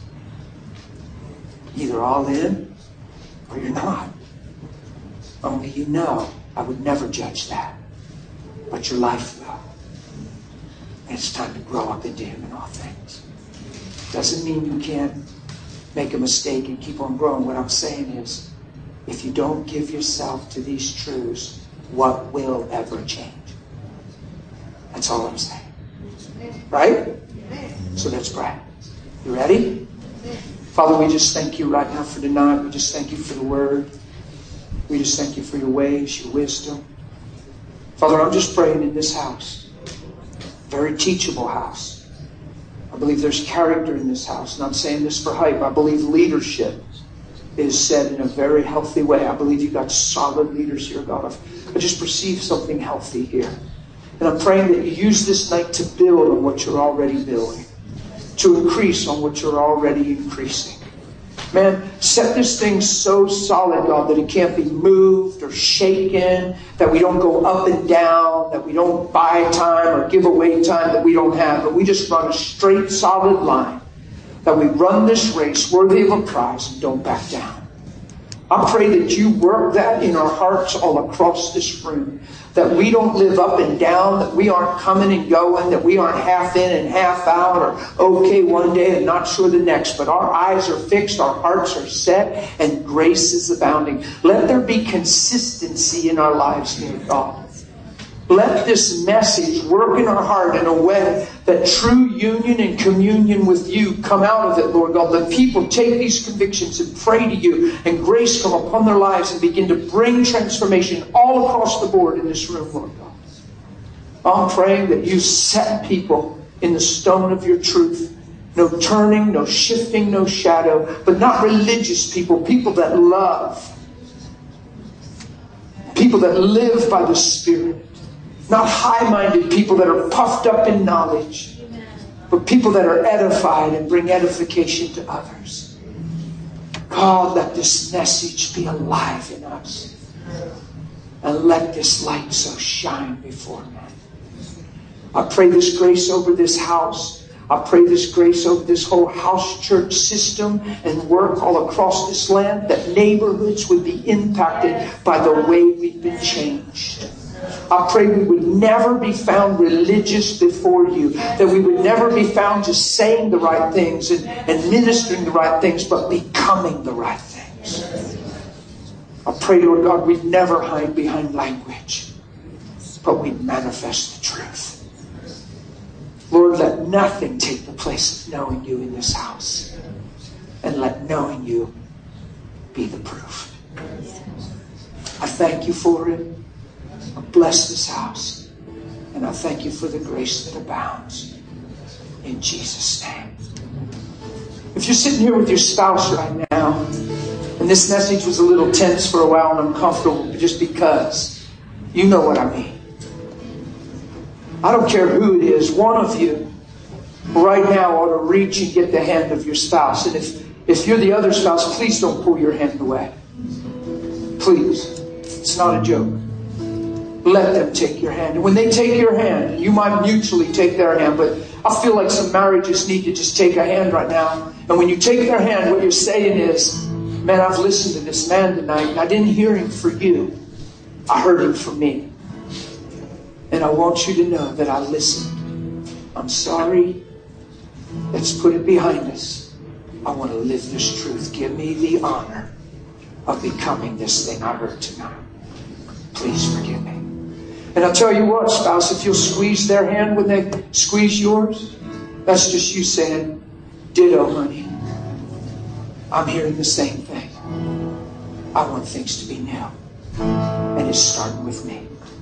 Speaker 1: Either all in or you're not. Only you know I would never judge that. But your life will. And it's time to grow up into Him in all things. Doesn't mean you can't make a mistake and keep on growing. What I'm saying is, if you don't give yourself to these truths, what will ever change? That's all I'm saying. Right? So let's pray. You ready? Father, we just thank you right now for tonight. We just thank you for the Word. We just thank you for your ways, your wisdom. Father, I'm just praying in this house. Very teachable house. I believe there's character in this house. Not saying this for hype. I believe leadership is said in a very healthy way. I believe you've got solid leaders here, God. I just perceive something healthy here. And I'm praying that you use this night to build on what you're already building. To increase on what you're already increasing. Man, set this thing so solid, God, that it can't be moved or shaken, that we don't go up and down, that we don't buy time or give away time that we don't have, but we just run a straight, solid line, that we run this race worthy of a prize and don't back down. I pray that you work that in our hearts all across this room, that we don't live up and down, that we aren't coming and going, that we aren't half in and half out, or okay one day and not sure the next, but our eyes are fixed, our hearts are set, and grace is abounding. Let there be consistency in our lives, dear God. Let this message work in our heart in a way that true union and communion with you come out of it, Lord God. That people take these convictions and pray to you, and grace come upon their lives and begin to bring transformation all across the board in this room, Lord God. I'm praying that you set people in the stone of your truth. No turning, no shifting, no shadow, but not religious people, people that love. People that live by the Spirit. Not high-minded people that are puffed up in knowledge, but people that are edified and bring edification to others. God, let this message be alive in us. And let this light so shine before men. I pray this grace over this house. I pray this grace over this whole house church system and work all across this land, that neighborhoods would be impacted by the way we've been changed. I pray we would never be found religious before you, that we would never be found just saying the right things and ministering the right things, but becoming the right things. I pray, Lord God, we'd never hide behind language, but we'd manifest the truth. Lord, let nothing take the place of knowing you in this house. And let knowing you be the proof. I thank you for it. I bless this house. And I thank you for the grace that abounds. In Jesus' name. If you're sitting here with your spouse right now, and this message was a little tense for a while and uncomfortable just because, you know what I mean. I don't care who it is, one of you right now ought to reach and get the hand of your spouse. And if you're the other spouse, please don't pull your hand away. Please. It's not a joke. Let them take your hand. And when they take your hand, you might mutually take their hand, but I feel like some marriages need to just take a hand right now. And when you take their hand, what you're saying is, man, I've listened to this man tonight, and I didn't hear him for you. I heard him for me. And I want you to know that I listened. I'm sorry. Let's put it behind us. I want to live this truth. Give me the honor of becoming this thing I heard tonight. Please forgive me. And I'll tell you what, spouse, if you'll squeeze their hand when they squeeze yours, that's just you saying, ditto, honey. I'm hearing the same thing. I want things to be new. And it's starting with me.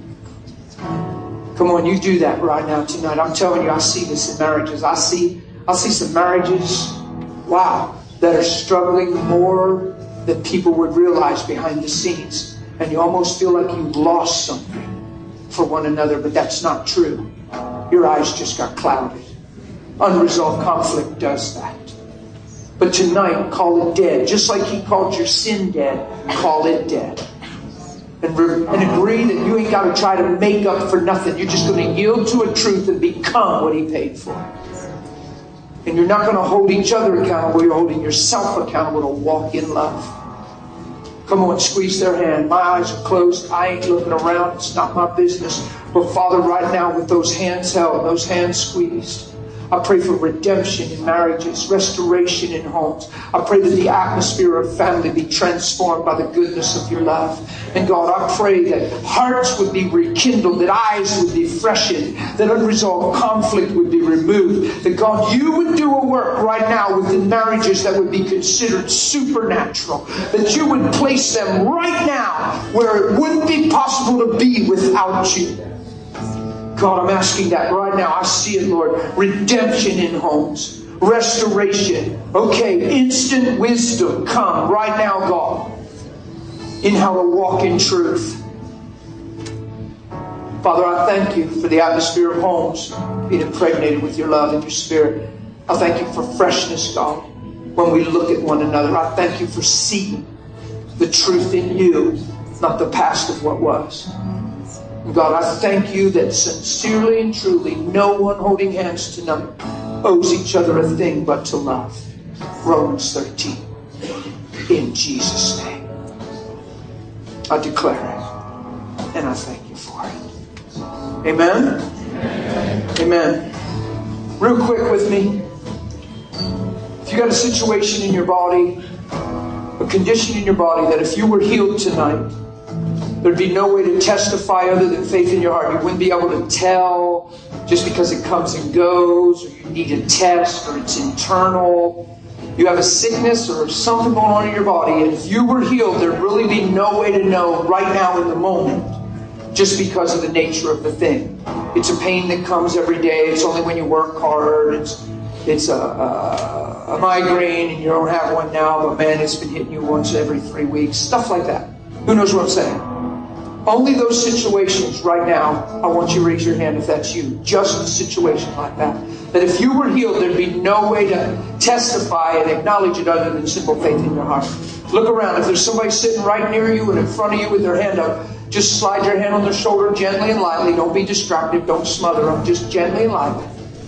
Speaker 1: Come on, you do that right now tonight. I'm telling you, I see this in marriages. I see some marriages, wow, that are struggling more than people would realize behind the scenes. And you almost feel like you've lost something for one another, but that's not true. Your eyes just got clouded. Unresolved conflict does that. But tonight, call it dead. Just like He called your sin dead, call it dead. And agree that you ain't got to try to make up for nothing. You're just going to yield to a truth and become what He paid for. And you're not going to hold each other accountable. You're holding yourself accountable to walk in love. Come on, squeeze their hand. My eyes are closed. I ain't looking around. It's not my business. But Father, right now with those hands held, those hands squeezed, I pray for redemption in marriages, restoration in homes. I pray that the atmosphere of family be transformed by the goodness of your love. And God, I pray that hearts would be rekindled, that eyes would be freshened, that unresolved conflict would be removed. That God, you would do a work right now within marriages that would be considered supernatural. That you would place them right now where it wouldn't be possible to be without you. God, I'm asking that right now. I see it, Lord. Redemption in homes. Restoration. Okay, instant wisdom come right now, God, in how to walk in truth. Father, I thank you for the atmosphere of homes being impregnated with your love and your spirit. I thank you for freshness, God, when we look at one another. I thank you for seeing the truth in you, not the past of what was. God, I thank you that sincerely and truly, no one holding hands tonight owes each other a thing but to love. Romans 13. In Jesus' name. I declare it. And I thank you for it. Amen? Amen. Amen. Real quick with me. If you got a situation in your body, a condition in your body that if you were healed tonight, there'd be no way to testify other than faith in your heart. You wouldn't be able to tell just because it comes and goes, or you need a test, or it's internal. You have a sickness or something going on in your body, and if you were healed, there'd really be no way to know right now in the moment, just because of the nature of the thing. It's a pain that comes every day. It's only when you work hard. It's a migraine, and you don't have one now, but man, it's been hitting you once every 3 weeks. Stuff like that. Who knows what I'm saying? Only those situations right now, I want you to raise your hand if that's you. Just a situation like that. That if you were healed, there'd be no way to testify and acknowledge it other than simple faith in your heart. Look around. If there's somebody sitting right near you and in front of you with their hand up, just slide your hand on their shoulder gently and lightly. Don't be destructive. Don't smother them. Just gently and lightly.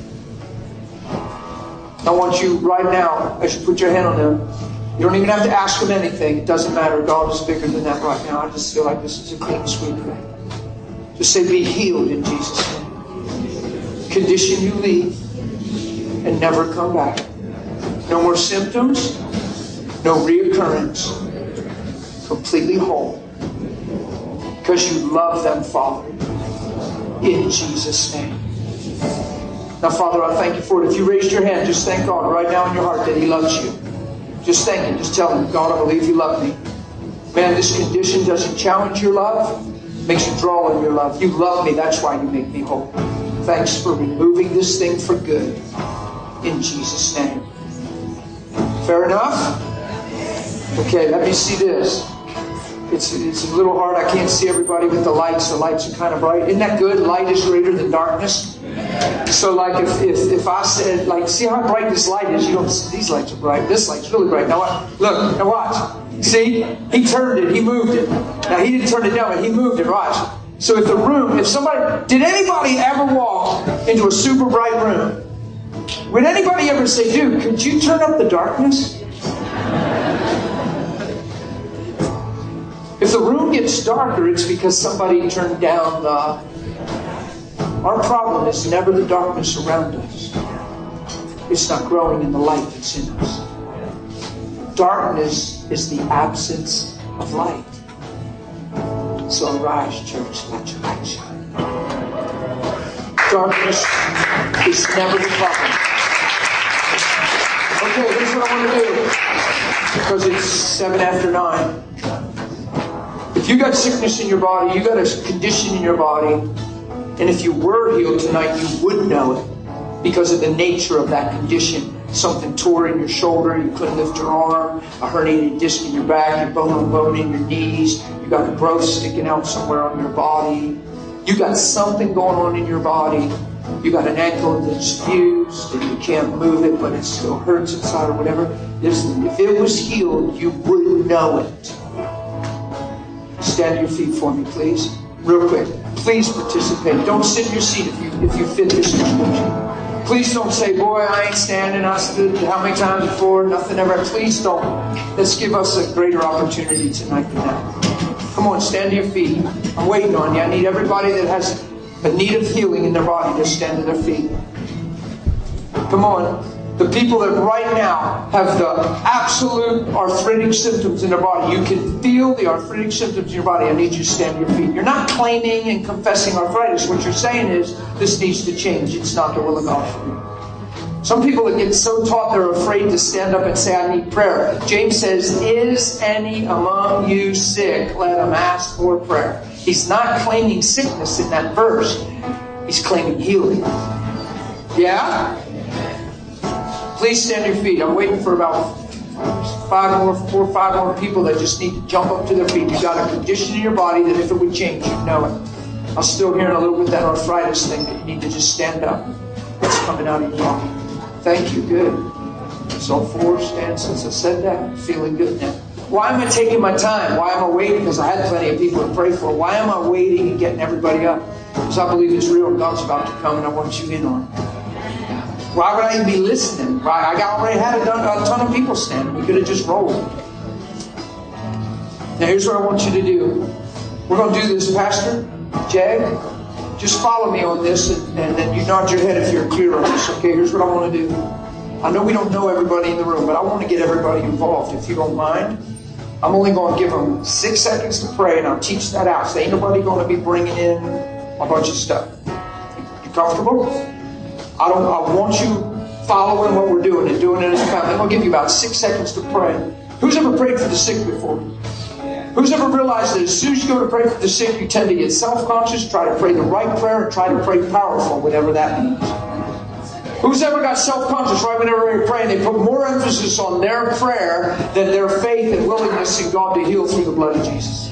Speaker 1: I want you right now, as you put your hand on them, you don't even have to ask them anything. It doesn't matter. God is bigger than that right now. I just feel like this is a clean sweep. Just say, be healed in Jesus' name. Condition you leave and never come back. No more symptoms. No reoccurrence. Completely whole. Because you love them, Father. In Jesus' name. Now, Father, I thank you for it. If you raised your hand, just thank God right now in your heart that He loves you. Just thank Him. Just tell Him, God, I believe you love me. Man, this condition doesn't challenge your love. It makes you draw on your love. You love me. That's why you make me whole. Thanks for removing this thing for good. In Jesus' name. Fair enough? Okay, let me see this. It's a little hard. I can't see everybody with the lights. The lights are kind of bright. Isn't that good? Light is greater than darkness. So like if I said, like, see how bright this light is? You don't see, these lights are bright. This light's really bright. Now look, now watch. See? He turned it. He moved it. Now he didn't turn it down, but he moved it. Watch. So did anybody ever walk into a super bright room? Would anybody ever say, dude, could you turn up the darkness? If the room gets darker, it's because somebody turned down the... Our problem is never the darkness around us. It's not growing in the light that's in us. Darkness is the absence of light. So arise, church, let your light shine. Darkness is never the problem. Okay, here's what I want to do. Because it's 7 after 9. If you got sickness in your body, you got a condition in your body, and if you were healed tonight, you would know it because of the nature of that condition. Something tore in your shoulder, you couldn't lift your arm, a herniated disc in your back, your bone on bone in your knees, you got a growth sticking out somewhere on your body, you got something going on in your body, you got an ankle that's fused and you can't move it, but it still hurts inside or whatever. If it was healed, you would know it. Stand to your feet for me, please. Real quick. Please participate. Don't sit in your seat if you fit this description. Please don't say, boy, I ain't standing. I stood how many times before? Nothing ever. Please don't. Let's give us a greater opportunity tonight than that. Come on, stand to your feet. I'm waiting on you. I need everybody that has a need of healing in their body to stand to their feet. Come on. The people that right now have the absolute arthritic symptoms in their body, you can feel the arthritic symptoms in your body. I need you to stand to your feet. You're not claiming and confessing arthritis. What you're saying is, this needs to change. It's not the will of God for me. Some people that get so taught they're afraid to stand up and say, I need prayer. James says, is any among you sick? Let him ask for prayer. He's not claiming sickness in that verse. He's claiming healing. Yeah? Please stand to your feet. I'm waiting for about 4 or 5 more people that just need to jump up to their feet. You've got a condition in your body that if it would change, you'd know it. I'm still hearing a little bit of that arthritis thing that you need to just stand up. It's coming out of your body. Thank you. Good. So 4 stand since I said that. Feeling good now. Why am I taking my time? Why am I waiting? Because I had plenty of people to pray for. Why am I waiting and getting everybody up? Because I believe it's real. God's about to come and I want you in on it. Why would I even be listening? I already had a ton of people standing. We could have just rolled. Now here's what I want you to do. We're going to do this, Pastor Jag. Just follow me on this and then you nod your head if you're clear on this. Okay, here's what I want to do. I know we don't know everybody in the room, but I want to get everybody involved. If you don't mind, I'm only going to give them 6 seconds to pray and I'll teach that out. So ain't nobody going to be bringing in a bunch of stuff. You comfortable? I want you following what we're doing and doing it as a family. I'm going to give you about 6 seconds to pray. Who's ever prayed for the sick before? Who's ever realized that as soon as you go to pray for the sick, you tend to get self-conscious, try to pray the right prayer, and try to pray powerful, whatever that means? Who's ever got self-conscious right whenever you're praying? They put more emphasis on their prayer than their faith and willingness in God to heal through the blood of Jesus.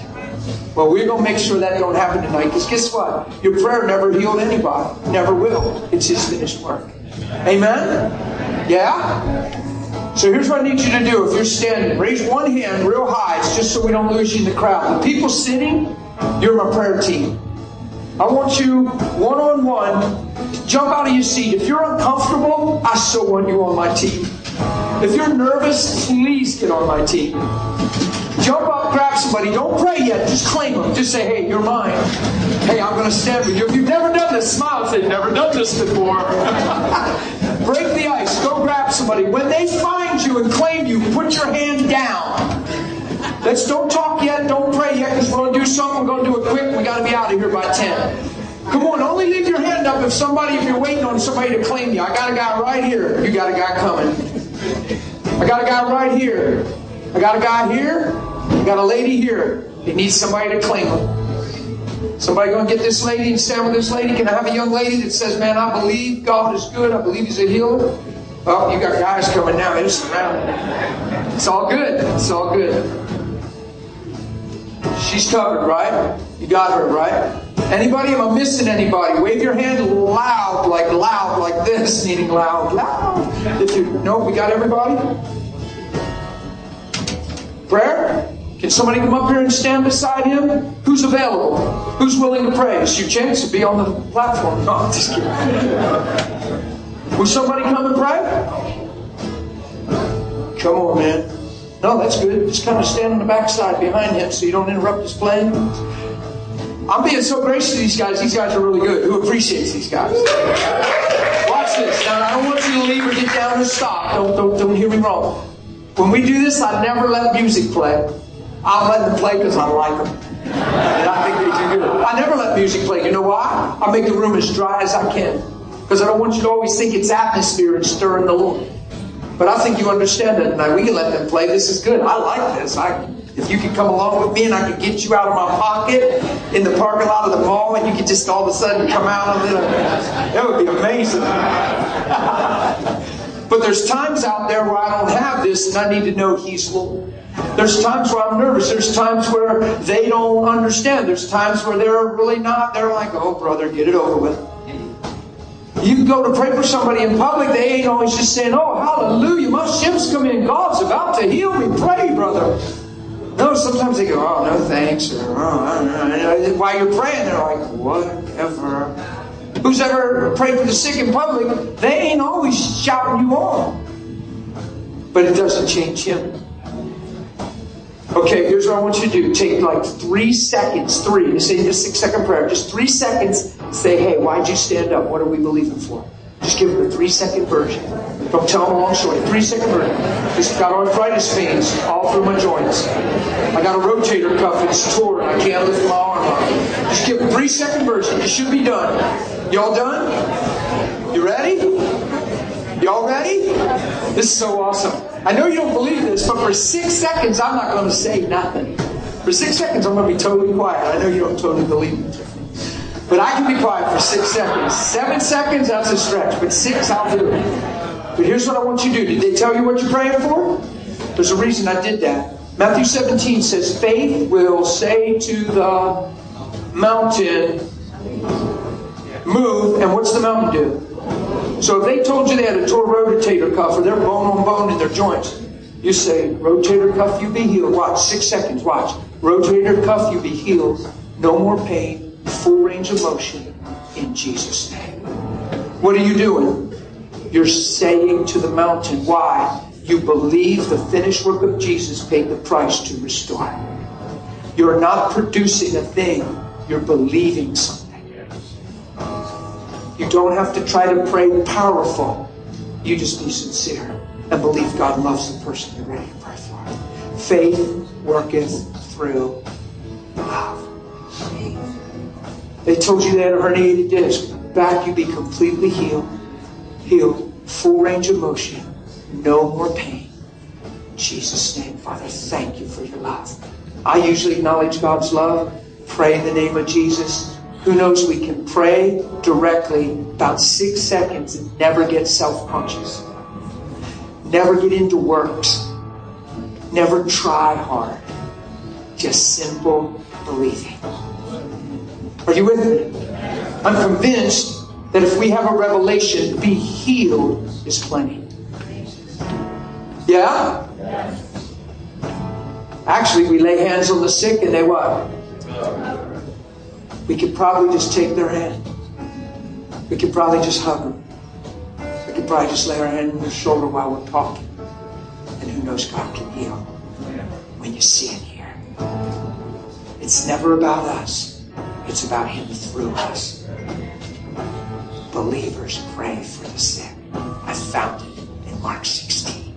Speaker 1: Well, we're going to make sure that don't happen tonight, because guess what? Your prayer never healed anybody. Never will. It's His finished work. Amen? Yeah? So here's what I need you to do. If you're standing, raise one hand real high. It's just so we don't lose you in the crowd. The people sitting, you're my prayer team. I want you, one-on-one, to jump out of your seat. If you're uncomfortable, I still want you on my team. If you're nervous, please get on my team. Jump up, grab somebody. Don't pray yet. Just claim them. Just say, hey, you're mine. Hey, I'm going to stand with you. If you've never done this, smile and say, never done this before. Break the ice. Go grab somebody. When they find you and claim you, put your hand down. Don't talk yet. Don't pray yet, because we're going to do something. We're going to do it quick. We got to be out of here by 10. Come on, only leave your hand up if you're waiting on somebody to claim you. I got a guy right here. You got a guy coming. I got a guy right here. I got a guy here. I got a lady here. They need somebody to claim them. Somebody going to get this lady and stand with this lady? Can I have a young lady that says, man, I believe God is good. I believe He's a healer. Oh, you got guys coming now. They're surrounded. It's all good. It's all good. She's covered, right? You got her, right? Anybody? Am I missing anybody? Wave your hand loud like this, meaning loud. No, we got everybody? Prayer? Can somebody come up here and stand beside him? Who's available? Who's willing to pray? It's your chance to be on the platform. No, I'm just kidding. Will somebody come and pray? Come on, man. No, that's good. Just kind of stand on the backside behind him so you don't interrupt his playing. I'm being so gracious to these guys. These guys are really good. Who appreciates these guys? Watch this. Now, I don't want you to leave or get down or stop. Don't hear me wrong. When we do this, I never let music play. I'll let them play because I like them. And I think they do good. I never let music play. You know why? I make the room as dry as I can. Because I don't want you to always think it's atmosphere and stirring the Lord. But I think you understand that tonight. We can let them play. This is good. I like this. If you could come along with me and I could get you out of my pocket in the parking lot of the mall and you could just all of a sudden come out of it, that would be amazing. But there's times out there where I don't have this and I need to know He's Lord. There's times where I'm nervous. There's times where they don't understand. There's times where they're really not. They're like, oh, brother, get it over with. You can go to pray for somebody in public. They ain't always just saying, oh, hallelujah, my ship's come in. God's about to heal me. Pray, brother. No, sometimes they go, oh, no thanks. Or, while you're praying, they're like, whatever. Who's ever prayed for the sick in public? They ain't always shouting you on. But it doesn't change Him. Okay, here's what I want you to do. Take like 3 seconds. This ain't a 6-second prayer. Just 3 seconds. Say, hey, why'd you stand up? What are we believing for? Just give them a 3-second version. Don't tell them a long story. 3-second version. Just got arthritis pains all through my joints. I got a rotator cuff. It's torn. I can't lift my arm up. Just give them a 3-second version. You should be done. Y'all done? You ready? Y'all ready? This is so awesome. I know you don't believe this, but for 6 seconds, I'm not going to say nothing. For 6 seconds, I'm going to be totally quiet. I know you don't totally believe me, Tiffany. But I can be quiet for 6 seconds. 7 seconds, that's a stretch. But 6, I'll do it. But here's what I want you to do. Did they tell you what you're praying for? There's a reason I did that. Matthew 17 says, faith will say to the mountain, move, and what's the mountain do? So if they told you they had a torn rotator cuff or they're bone on bone in their joints, you say, rotator cuff, you be healed. Watch, 6 seconds, watch. Rotator cuff, you be healed. No more pain, full range of motion in Jesus' name. What are you doing? You're saying to the mountain, why? You believe the finished work of Jesus paid the price to restore. You're not producing a thing, you're believing something. You don't have to try to pray powerful. You just be sincere and believe God loves the person you're ready to pray for. Faith worketh through love. They told you they had a herniated disc. Back, you be completely healed. Healed. Full range of motion. No more pain. In Jesus' name, Father, thank you for your love. I usually acknowledge God's love. Pray in the name of Jesus. Who knows, we can pray directly about 6 seconds and never get self-conscious. Never get into works. Never try hard. Just simple believing. Are you with me? I'm convinced that if we have a revelation, be healed is plenty. Yeah? Actually, we lay hands on the sick and they what? We could probably just take their hand. We could probably just hug them. We could probably just lay our hand on their shoulder while we're talking. And who knows, God can heal when you see it here. It's never about us. It's about Him through us. Believers pray for the sick. I found it in Mark 16.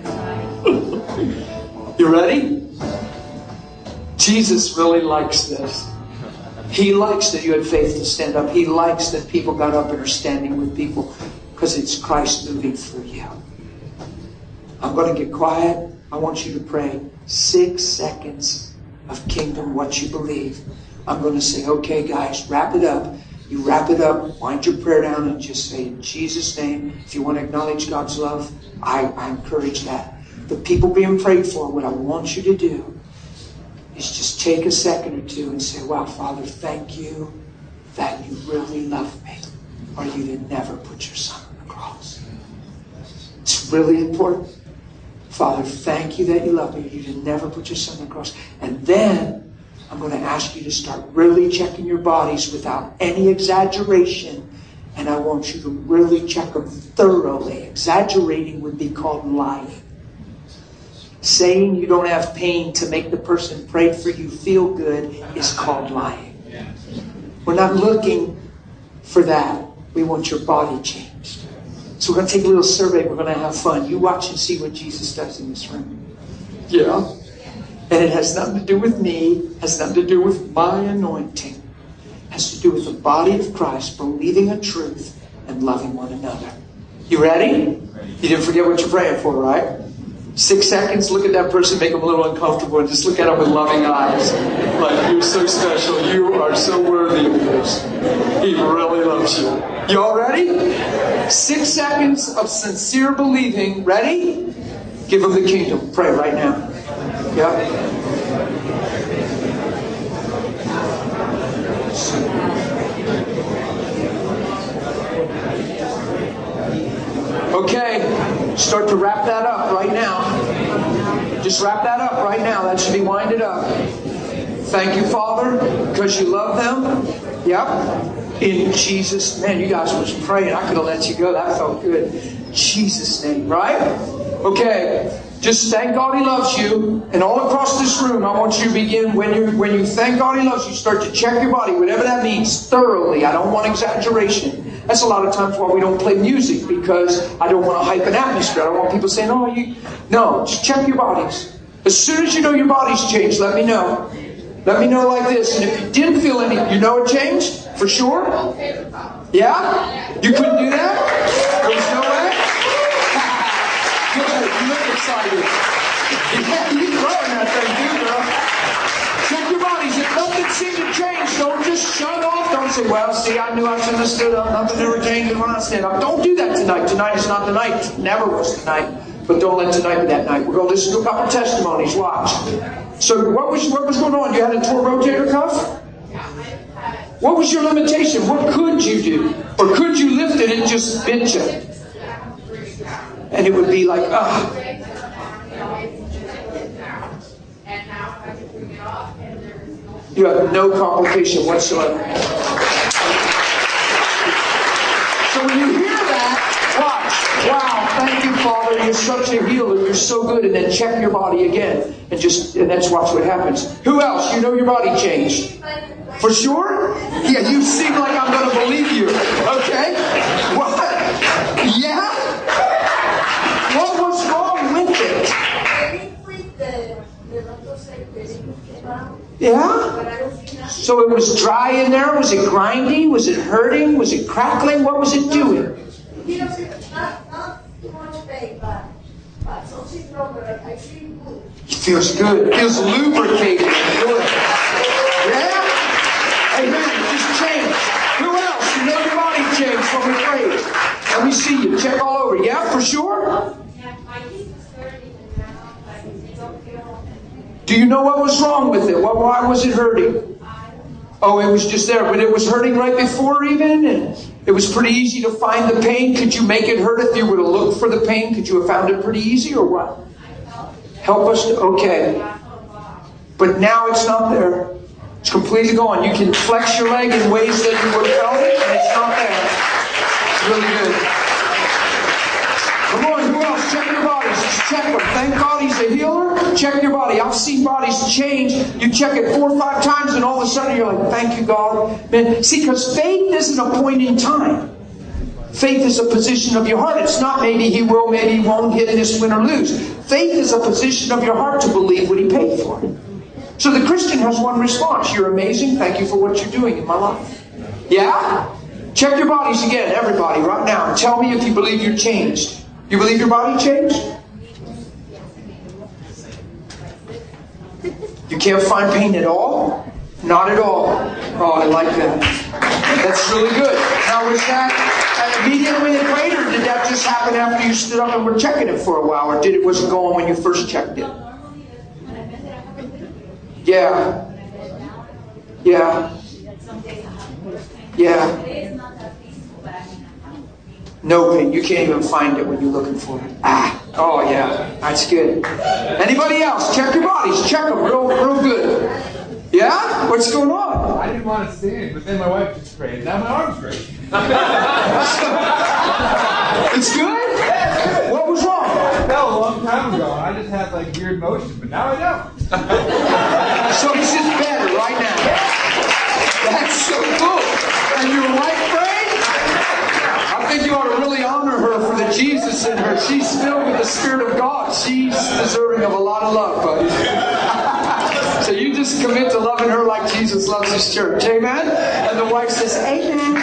Speaker 1: You ready? Jesus really likes this. He likes that you had faith to stand up. He likes that people got up and are standing with people because it's Christ moving through you. I'm going to get quiet. I want you to pray 6 seconds of kingdom, what you believe. I'm going to say, okay, guys, wrap it up. You wrap it up, wind your prayer down, and just say, in Jesus' name, if you want to acknowledge God's love, I encourage that. The people being prayed for, what I want you to do is just take a second or two and say, wow, Father, thank you that you really love me, or you did never put your Son on the cross. It's really important. Father, thank you that you love me, you did never put your Son on the cross. And then I'm going to ask you to start really checking your bodies without any exaggeration. And I want you to really check them thoroughly. Exaggerating would be called lying. Saying you don't have pain to make the person prayed for you feel good is called lying. We're not looking for that. We want your body changed. So we're going to take a little survey. We're going to have fun. You watch and see what Jesus does in this room. Yeah. And it has nothing to do with me. It has nothing to do with my anointing. It has to do with the body of Christ believing a truth and loving one another. You ready? You didn't forget what you're praying for, right? 6 seconds, look at that person, make them a little uncomfortable, and just look at them with loving eyes. Like, you're so special. You are so worthy of this. He really loves you. You all ready? 6 seconds of sincere believing. Ready? Give them the kingdom. Pray right now. Yep. Okay, start to wrap that up right now. Just wrap that up right now. That should be winded up. Thank you, Father, because you love them. Yep. In Jesus' name. You guys was praying. I could have let you go. That felt good. Jesus' name, right? Okay. Just thank God He loves you. And all across this room, I want you to begin, when you thank God He loves you, start to check your body, whatever that means, thoroughly. I don't want exaggeration. That's a lot of times why we don't play music, because I don't want to hype an atmosphere. I don't want people saying, oh, No, just check your bodies. As soon as you know your body's changed, let me know. Let me know like this. And if you didn't feel any, you know it changed? For sure? Yeah? You couldn't do that? There was no way? Good. You look excited. Yeah, you growing that thing, too, girl. Check your bodies. If nothing seems to change, don't just shut off. Don't say, well, see, I knew I shouldn't have stood up. Nothing ever changed when I stand up. Don't do that tonight. Tonight is not the night. Never was tonight. But don't let tonight be that night. We're going to listen to a couple testimonies. Watch. So what was going on? You had a torn rotator cuff? What was your limitation? What could you do? Or could you lift it and just bench it? And it would be like, You have no complication whatsoever. So when you hear that, watch. Wow, thank you, Father. You're such a healer. You're so good. And then check your body again. And let's watch what happens. Who else? You know your body changed. For sure? Yeah, you seem like I'm going to believe you. Okay? What? Yeah? What was wrong with it? Yeah? So it was dry in there? Was it grinding? Was it hurting? Was it crackling? What was it doing?
Speaker 4: Not too much pain, but something wrong, but I feel good.
Speaker 1: It feels good. It feels lubricated. Good. Yeah? Amen. Just change. Who else? You know your body changed when we prayed. Let me see you. Check all over. Yeah, for sure?
Speaker 4: Yeah, my knee is hurting now, but I don't feel.
Speaker 1: Do Do you know what was wrong with it? Why was it hurting? Oh, it was just there. But it was hurting right before even? And it was pretty easy to find the pain. Could you make it hurt if you were to look for the pain? Could you have found it pretty easy or what? Help us? Okay. But now it's not there. It's completely gone. You can flex your leg in ways that you would have felt it, and it's not there. It's really good. Come on, who else? Check your bodies. Just check them. Thank God He's a healer. Check your body. I've seen bodies change. You check it 4 or 5 times, and all of a sudden you're like, thank you, God. Man, see, because faith isn't a point in time. Faith is a position of your heart. It's not maybe He will, maybe He won't, hit this, win or lose. Faith is a position of your heart to believe what He paid for. So the Christian has one response. You're amazing. Thank you for what you're doing in my life. Yeah? Check your bodies again, everybody, right now. And tell me if you believe you're changed. You believe your body changed? You can't find pain at all? Not at all. Oh, I like that. That's really good. Now, was that immediately when you prayed, or did that just happen after you stood up and were checking it for a while? Or was it going when you first checked it? Yeah. Yeah. Yeah. No pain. You can't even find it when you're looking for it. Oh yeah. That's good. Anybody else? Check your bodies. Check them real good. Yeah? What's going on?
Speaker 3: I didn't want to stand, but then my wife just prayed. Now my arm's great.
Speaker 1: It's good?
Speaker 3: Yeah,
Speaker 1: what was wrong?
Speaker 3: No, a long time ago. I just had like weird motion, but now I don't.
Speaker 1: So it's just better right now. That's so cool. And your wife prayed? I think you ought to really honor her for the Jesus in her. She's filled with the Spirit of God. She's deserving of a lot of love, buddy. So you just commit to loving her like Jesus loves His church. Amen? And the wife says, amen.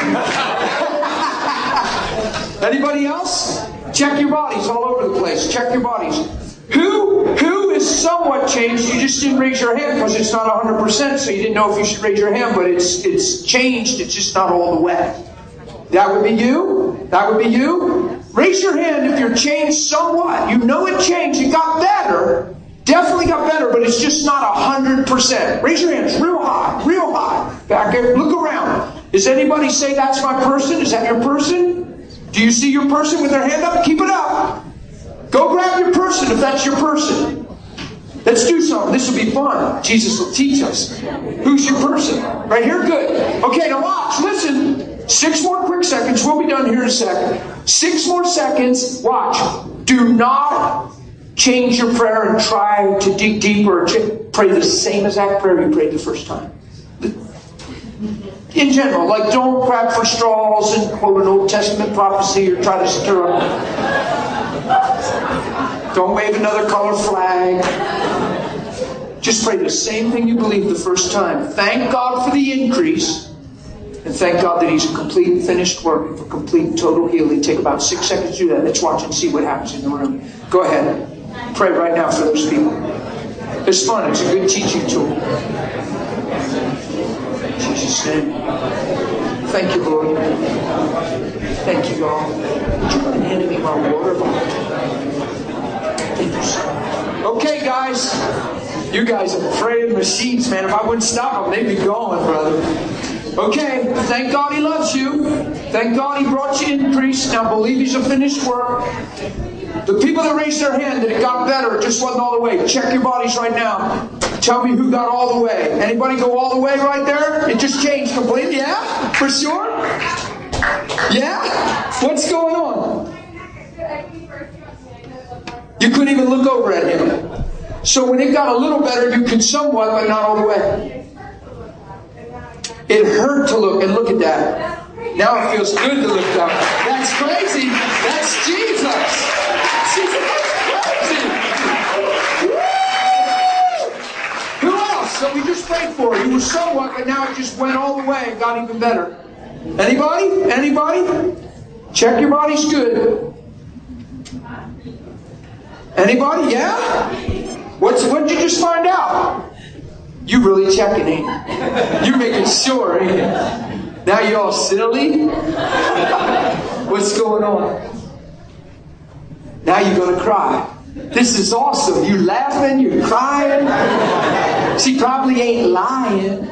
Speaker 1: Anybody else? Check your bodies all over the place. Check your bodies. Who is somewhat changed? You just didn't raise your hand because it's not 100%, so you didn't know if you should raise your hand, but it's changed. It's just not all the way. That would be you. That would be you. Raise your hand if you're changed somewhat. You know it changed. It got better. Definitely got better, but it's just not 100%. Raise your hands real high. Real high. Back there. Look around. Does anybody say that's my person? Is that your person? Do you see your person with their hand up? Keep it up. Go grab your person if that's your person. Let's do something. This will be fun. Jesus will teach us. Who's your person? Right here? Good. Okay, now watch. Listen. 6 more quick seconds. We'll be done here in a second. 6 more seconds. Watch. Do not change your prayer and try to dig deeper. Pray the same exact prayer you prayed the first time. In general, like don't grab for straws and quote an Old Testament prophecy or try to stir up. Don't wave another color flag. Just pray the same thing you believed the first time. Thank God for the increase. And thank God that He's a complete and finished work for complete and total healing. Take about 6 seconds to do that. Let's watch and see what happens in the room. Go ahead. Pray right now for those people. It's fun. It's a good teaching tool. In Jesus' name. Thank you, Lord. Thank you, God. Would you put an enemy in my water bottle? Thank you, sir. Okay, guys. You guys are praying machines, man. If I wouldn't stop them, they'd be going, brother. Okay, thank God He loves you. Thank God He brought you increase. Now believe He's a finished work. The people that raised their hand that it got better, it just wasn't all the way. Check your bodies right now. Tell me who got all the way. Anybody go all the way right there? It just changed completely. Yeah? For sure? Yeah? What's going on? You couldn't even look over at him. So when it got a little better, you could somewhat, but not all the way. It hurt to look, and look at that. Now it feels good to look down. That's crazy. That's Jesus. That's crazy. Woo! Who else? So we just prayed for it. You were somewhat, but now it just went all the way and got even better. Anybody? Anybody? Check your body's good. Anybody? Yeah? What did you just find out? You really checking, ain't you? You're making sure, ain't you? Now you all silly? What's going on? Now you're going to cry. This is awesome. You laughing, you're crying. She probably ain't lying.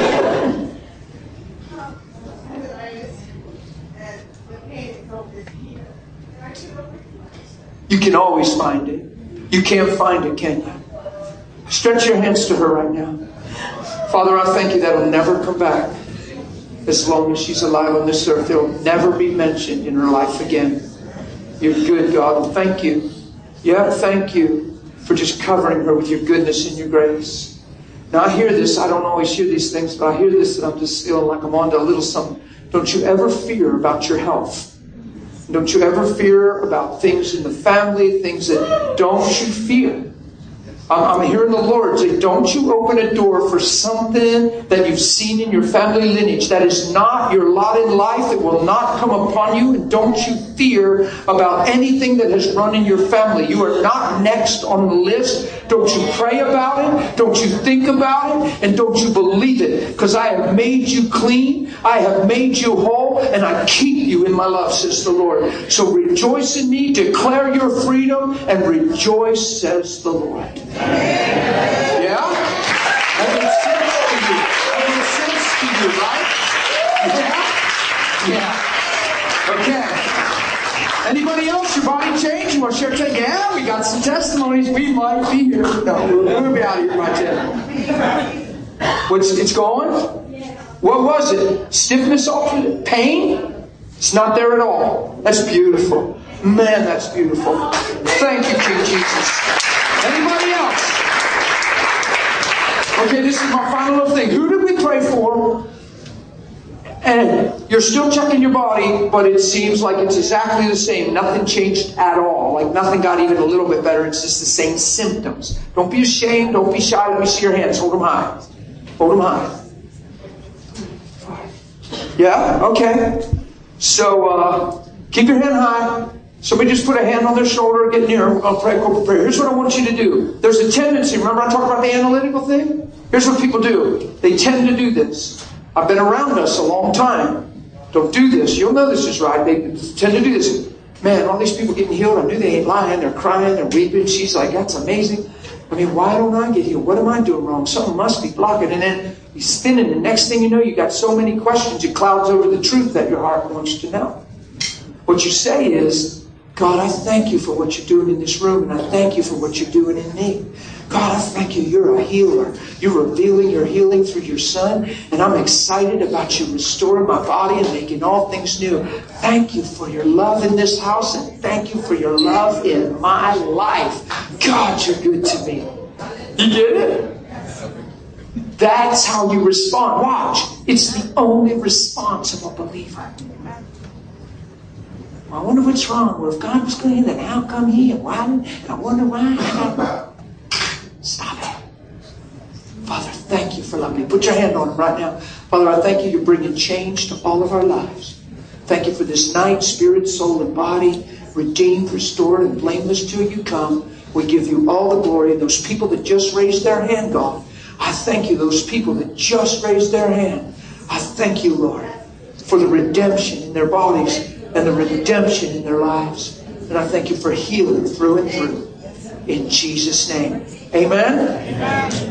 Speaker 1: You can always find it. You can't find it, can you? Stretch your hands to her right now. Father, I thank you that will never come back. As long as she's alive on this earth, it will never be mentioned in her life again. You're good, God, and thank you. Yeah, thank you for just covering her with your goodness and your grace. Now I hear this. I don't always hear these things, but I hear this and I'm just feeling like I'm on to a little something. Don't you ever fear about your health. Don't you ever fear about things in the family, things that don't you fear. I'm hearing the Lord say, don't you open a door for something that you've seen in your family lineage that is not your lot in life. It will not come upon you. And don't you fear about anything that has run in your family. You are not next on the list. Don't you pray about it. Don't you think about it. And don't you believe it. Because I have made you clean. I have made you whole. And I keep you in my love, says the Lord. So rejoice in me. Declare your freedom. And rejoice, says the Lord. Yeah? That makes sense to you. That makes sense to you, right? Yeah? Okay. Anybody else? Your body changed? You want to share? Yeah, we got some testimonies. We might be here. No, we'll be out of here by 10. It's going? What was it? Stiffness altered it? Pain? It's not there at all. That's beautiful. Man, that's beautiful. Thank you, King Jesus. Anybody else? Okay, this is my final little thing. Who did we pray for? And you're still checking your body, but it seems like it's exactly the same. Nothing changed at all. Like nothing got even a little bit better. It's just the same symptoms. Don't be ashamed. Don't be shy. Let me see your hands. Hold them high. Hold them high. Yeah? Okay. So, keep your hand high. Somebody just put a hand on their shoulder, get near them. I'll pray a corporate prayer. Here's what I want you to do. There's a tendency. Remember I talked about the analytical thing? Here's what people do. They tend to do this. I've been around us a long time. Don't do this. You'll know this is right. They tend to do this. Man, all these people getting healed. I knew they ain't lying. They're crying. They're weeping. She's like, that's amazing. I mean, why don't I get healed? What am I doing wrong? Something must be blocking. And then he's spinning. The next thing you know, you got so many questions. It clouds over the truth that your heart wants to know. What you say is, God, I thank you for what you're doing in this room, and I thank you for what you're doing in me. God, I thank you. You're a healer. You're revealing your healing through your Son, and I'm excited about you restoring my body and making all things new. Thank you for your love in this house, and thank you for your love in my life. God, you're good to me. You get it? That's how you respond. Watch. It's the only response of a believer. I wonder what's wrong. Well, if God was good, then how come he and why? And I wonder why. Stop it. Father, thank you for loving me. Put your hand on him right now. Father, I thank you. You're bringing change to all of our lives. Thank you for this night, spirit, soul, and body, redeemed, restored, and blameless till you come. We give you all the glory. And those people that just raised their hand, God, I thank you. Those people that just raised their hand, I thank you, Lord, for the redemption in their bodies and the redemption in their lives. And I thank you for healing through and through. In Jesus' name. Amen? Amen.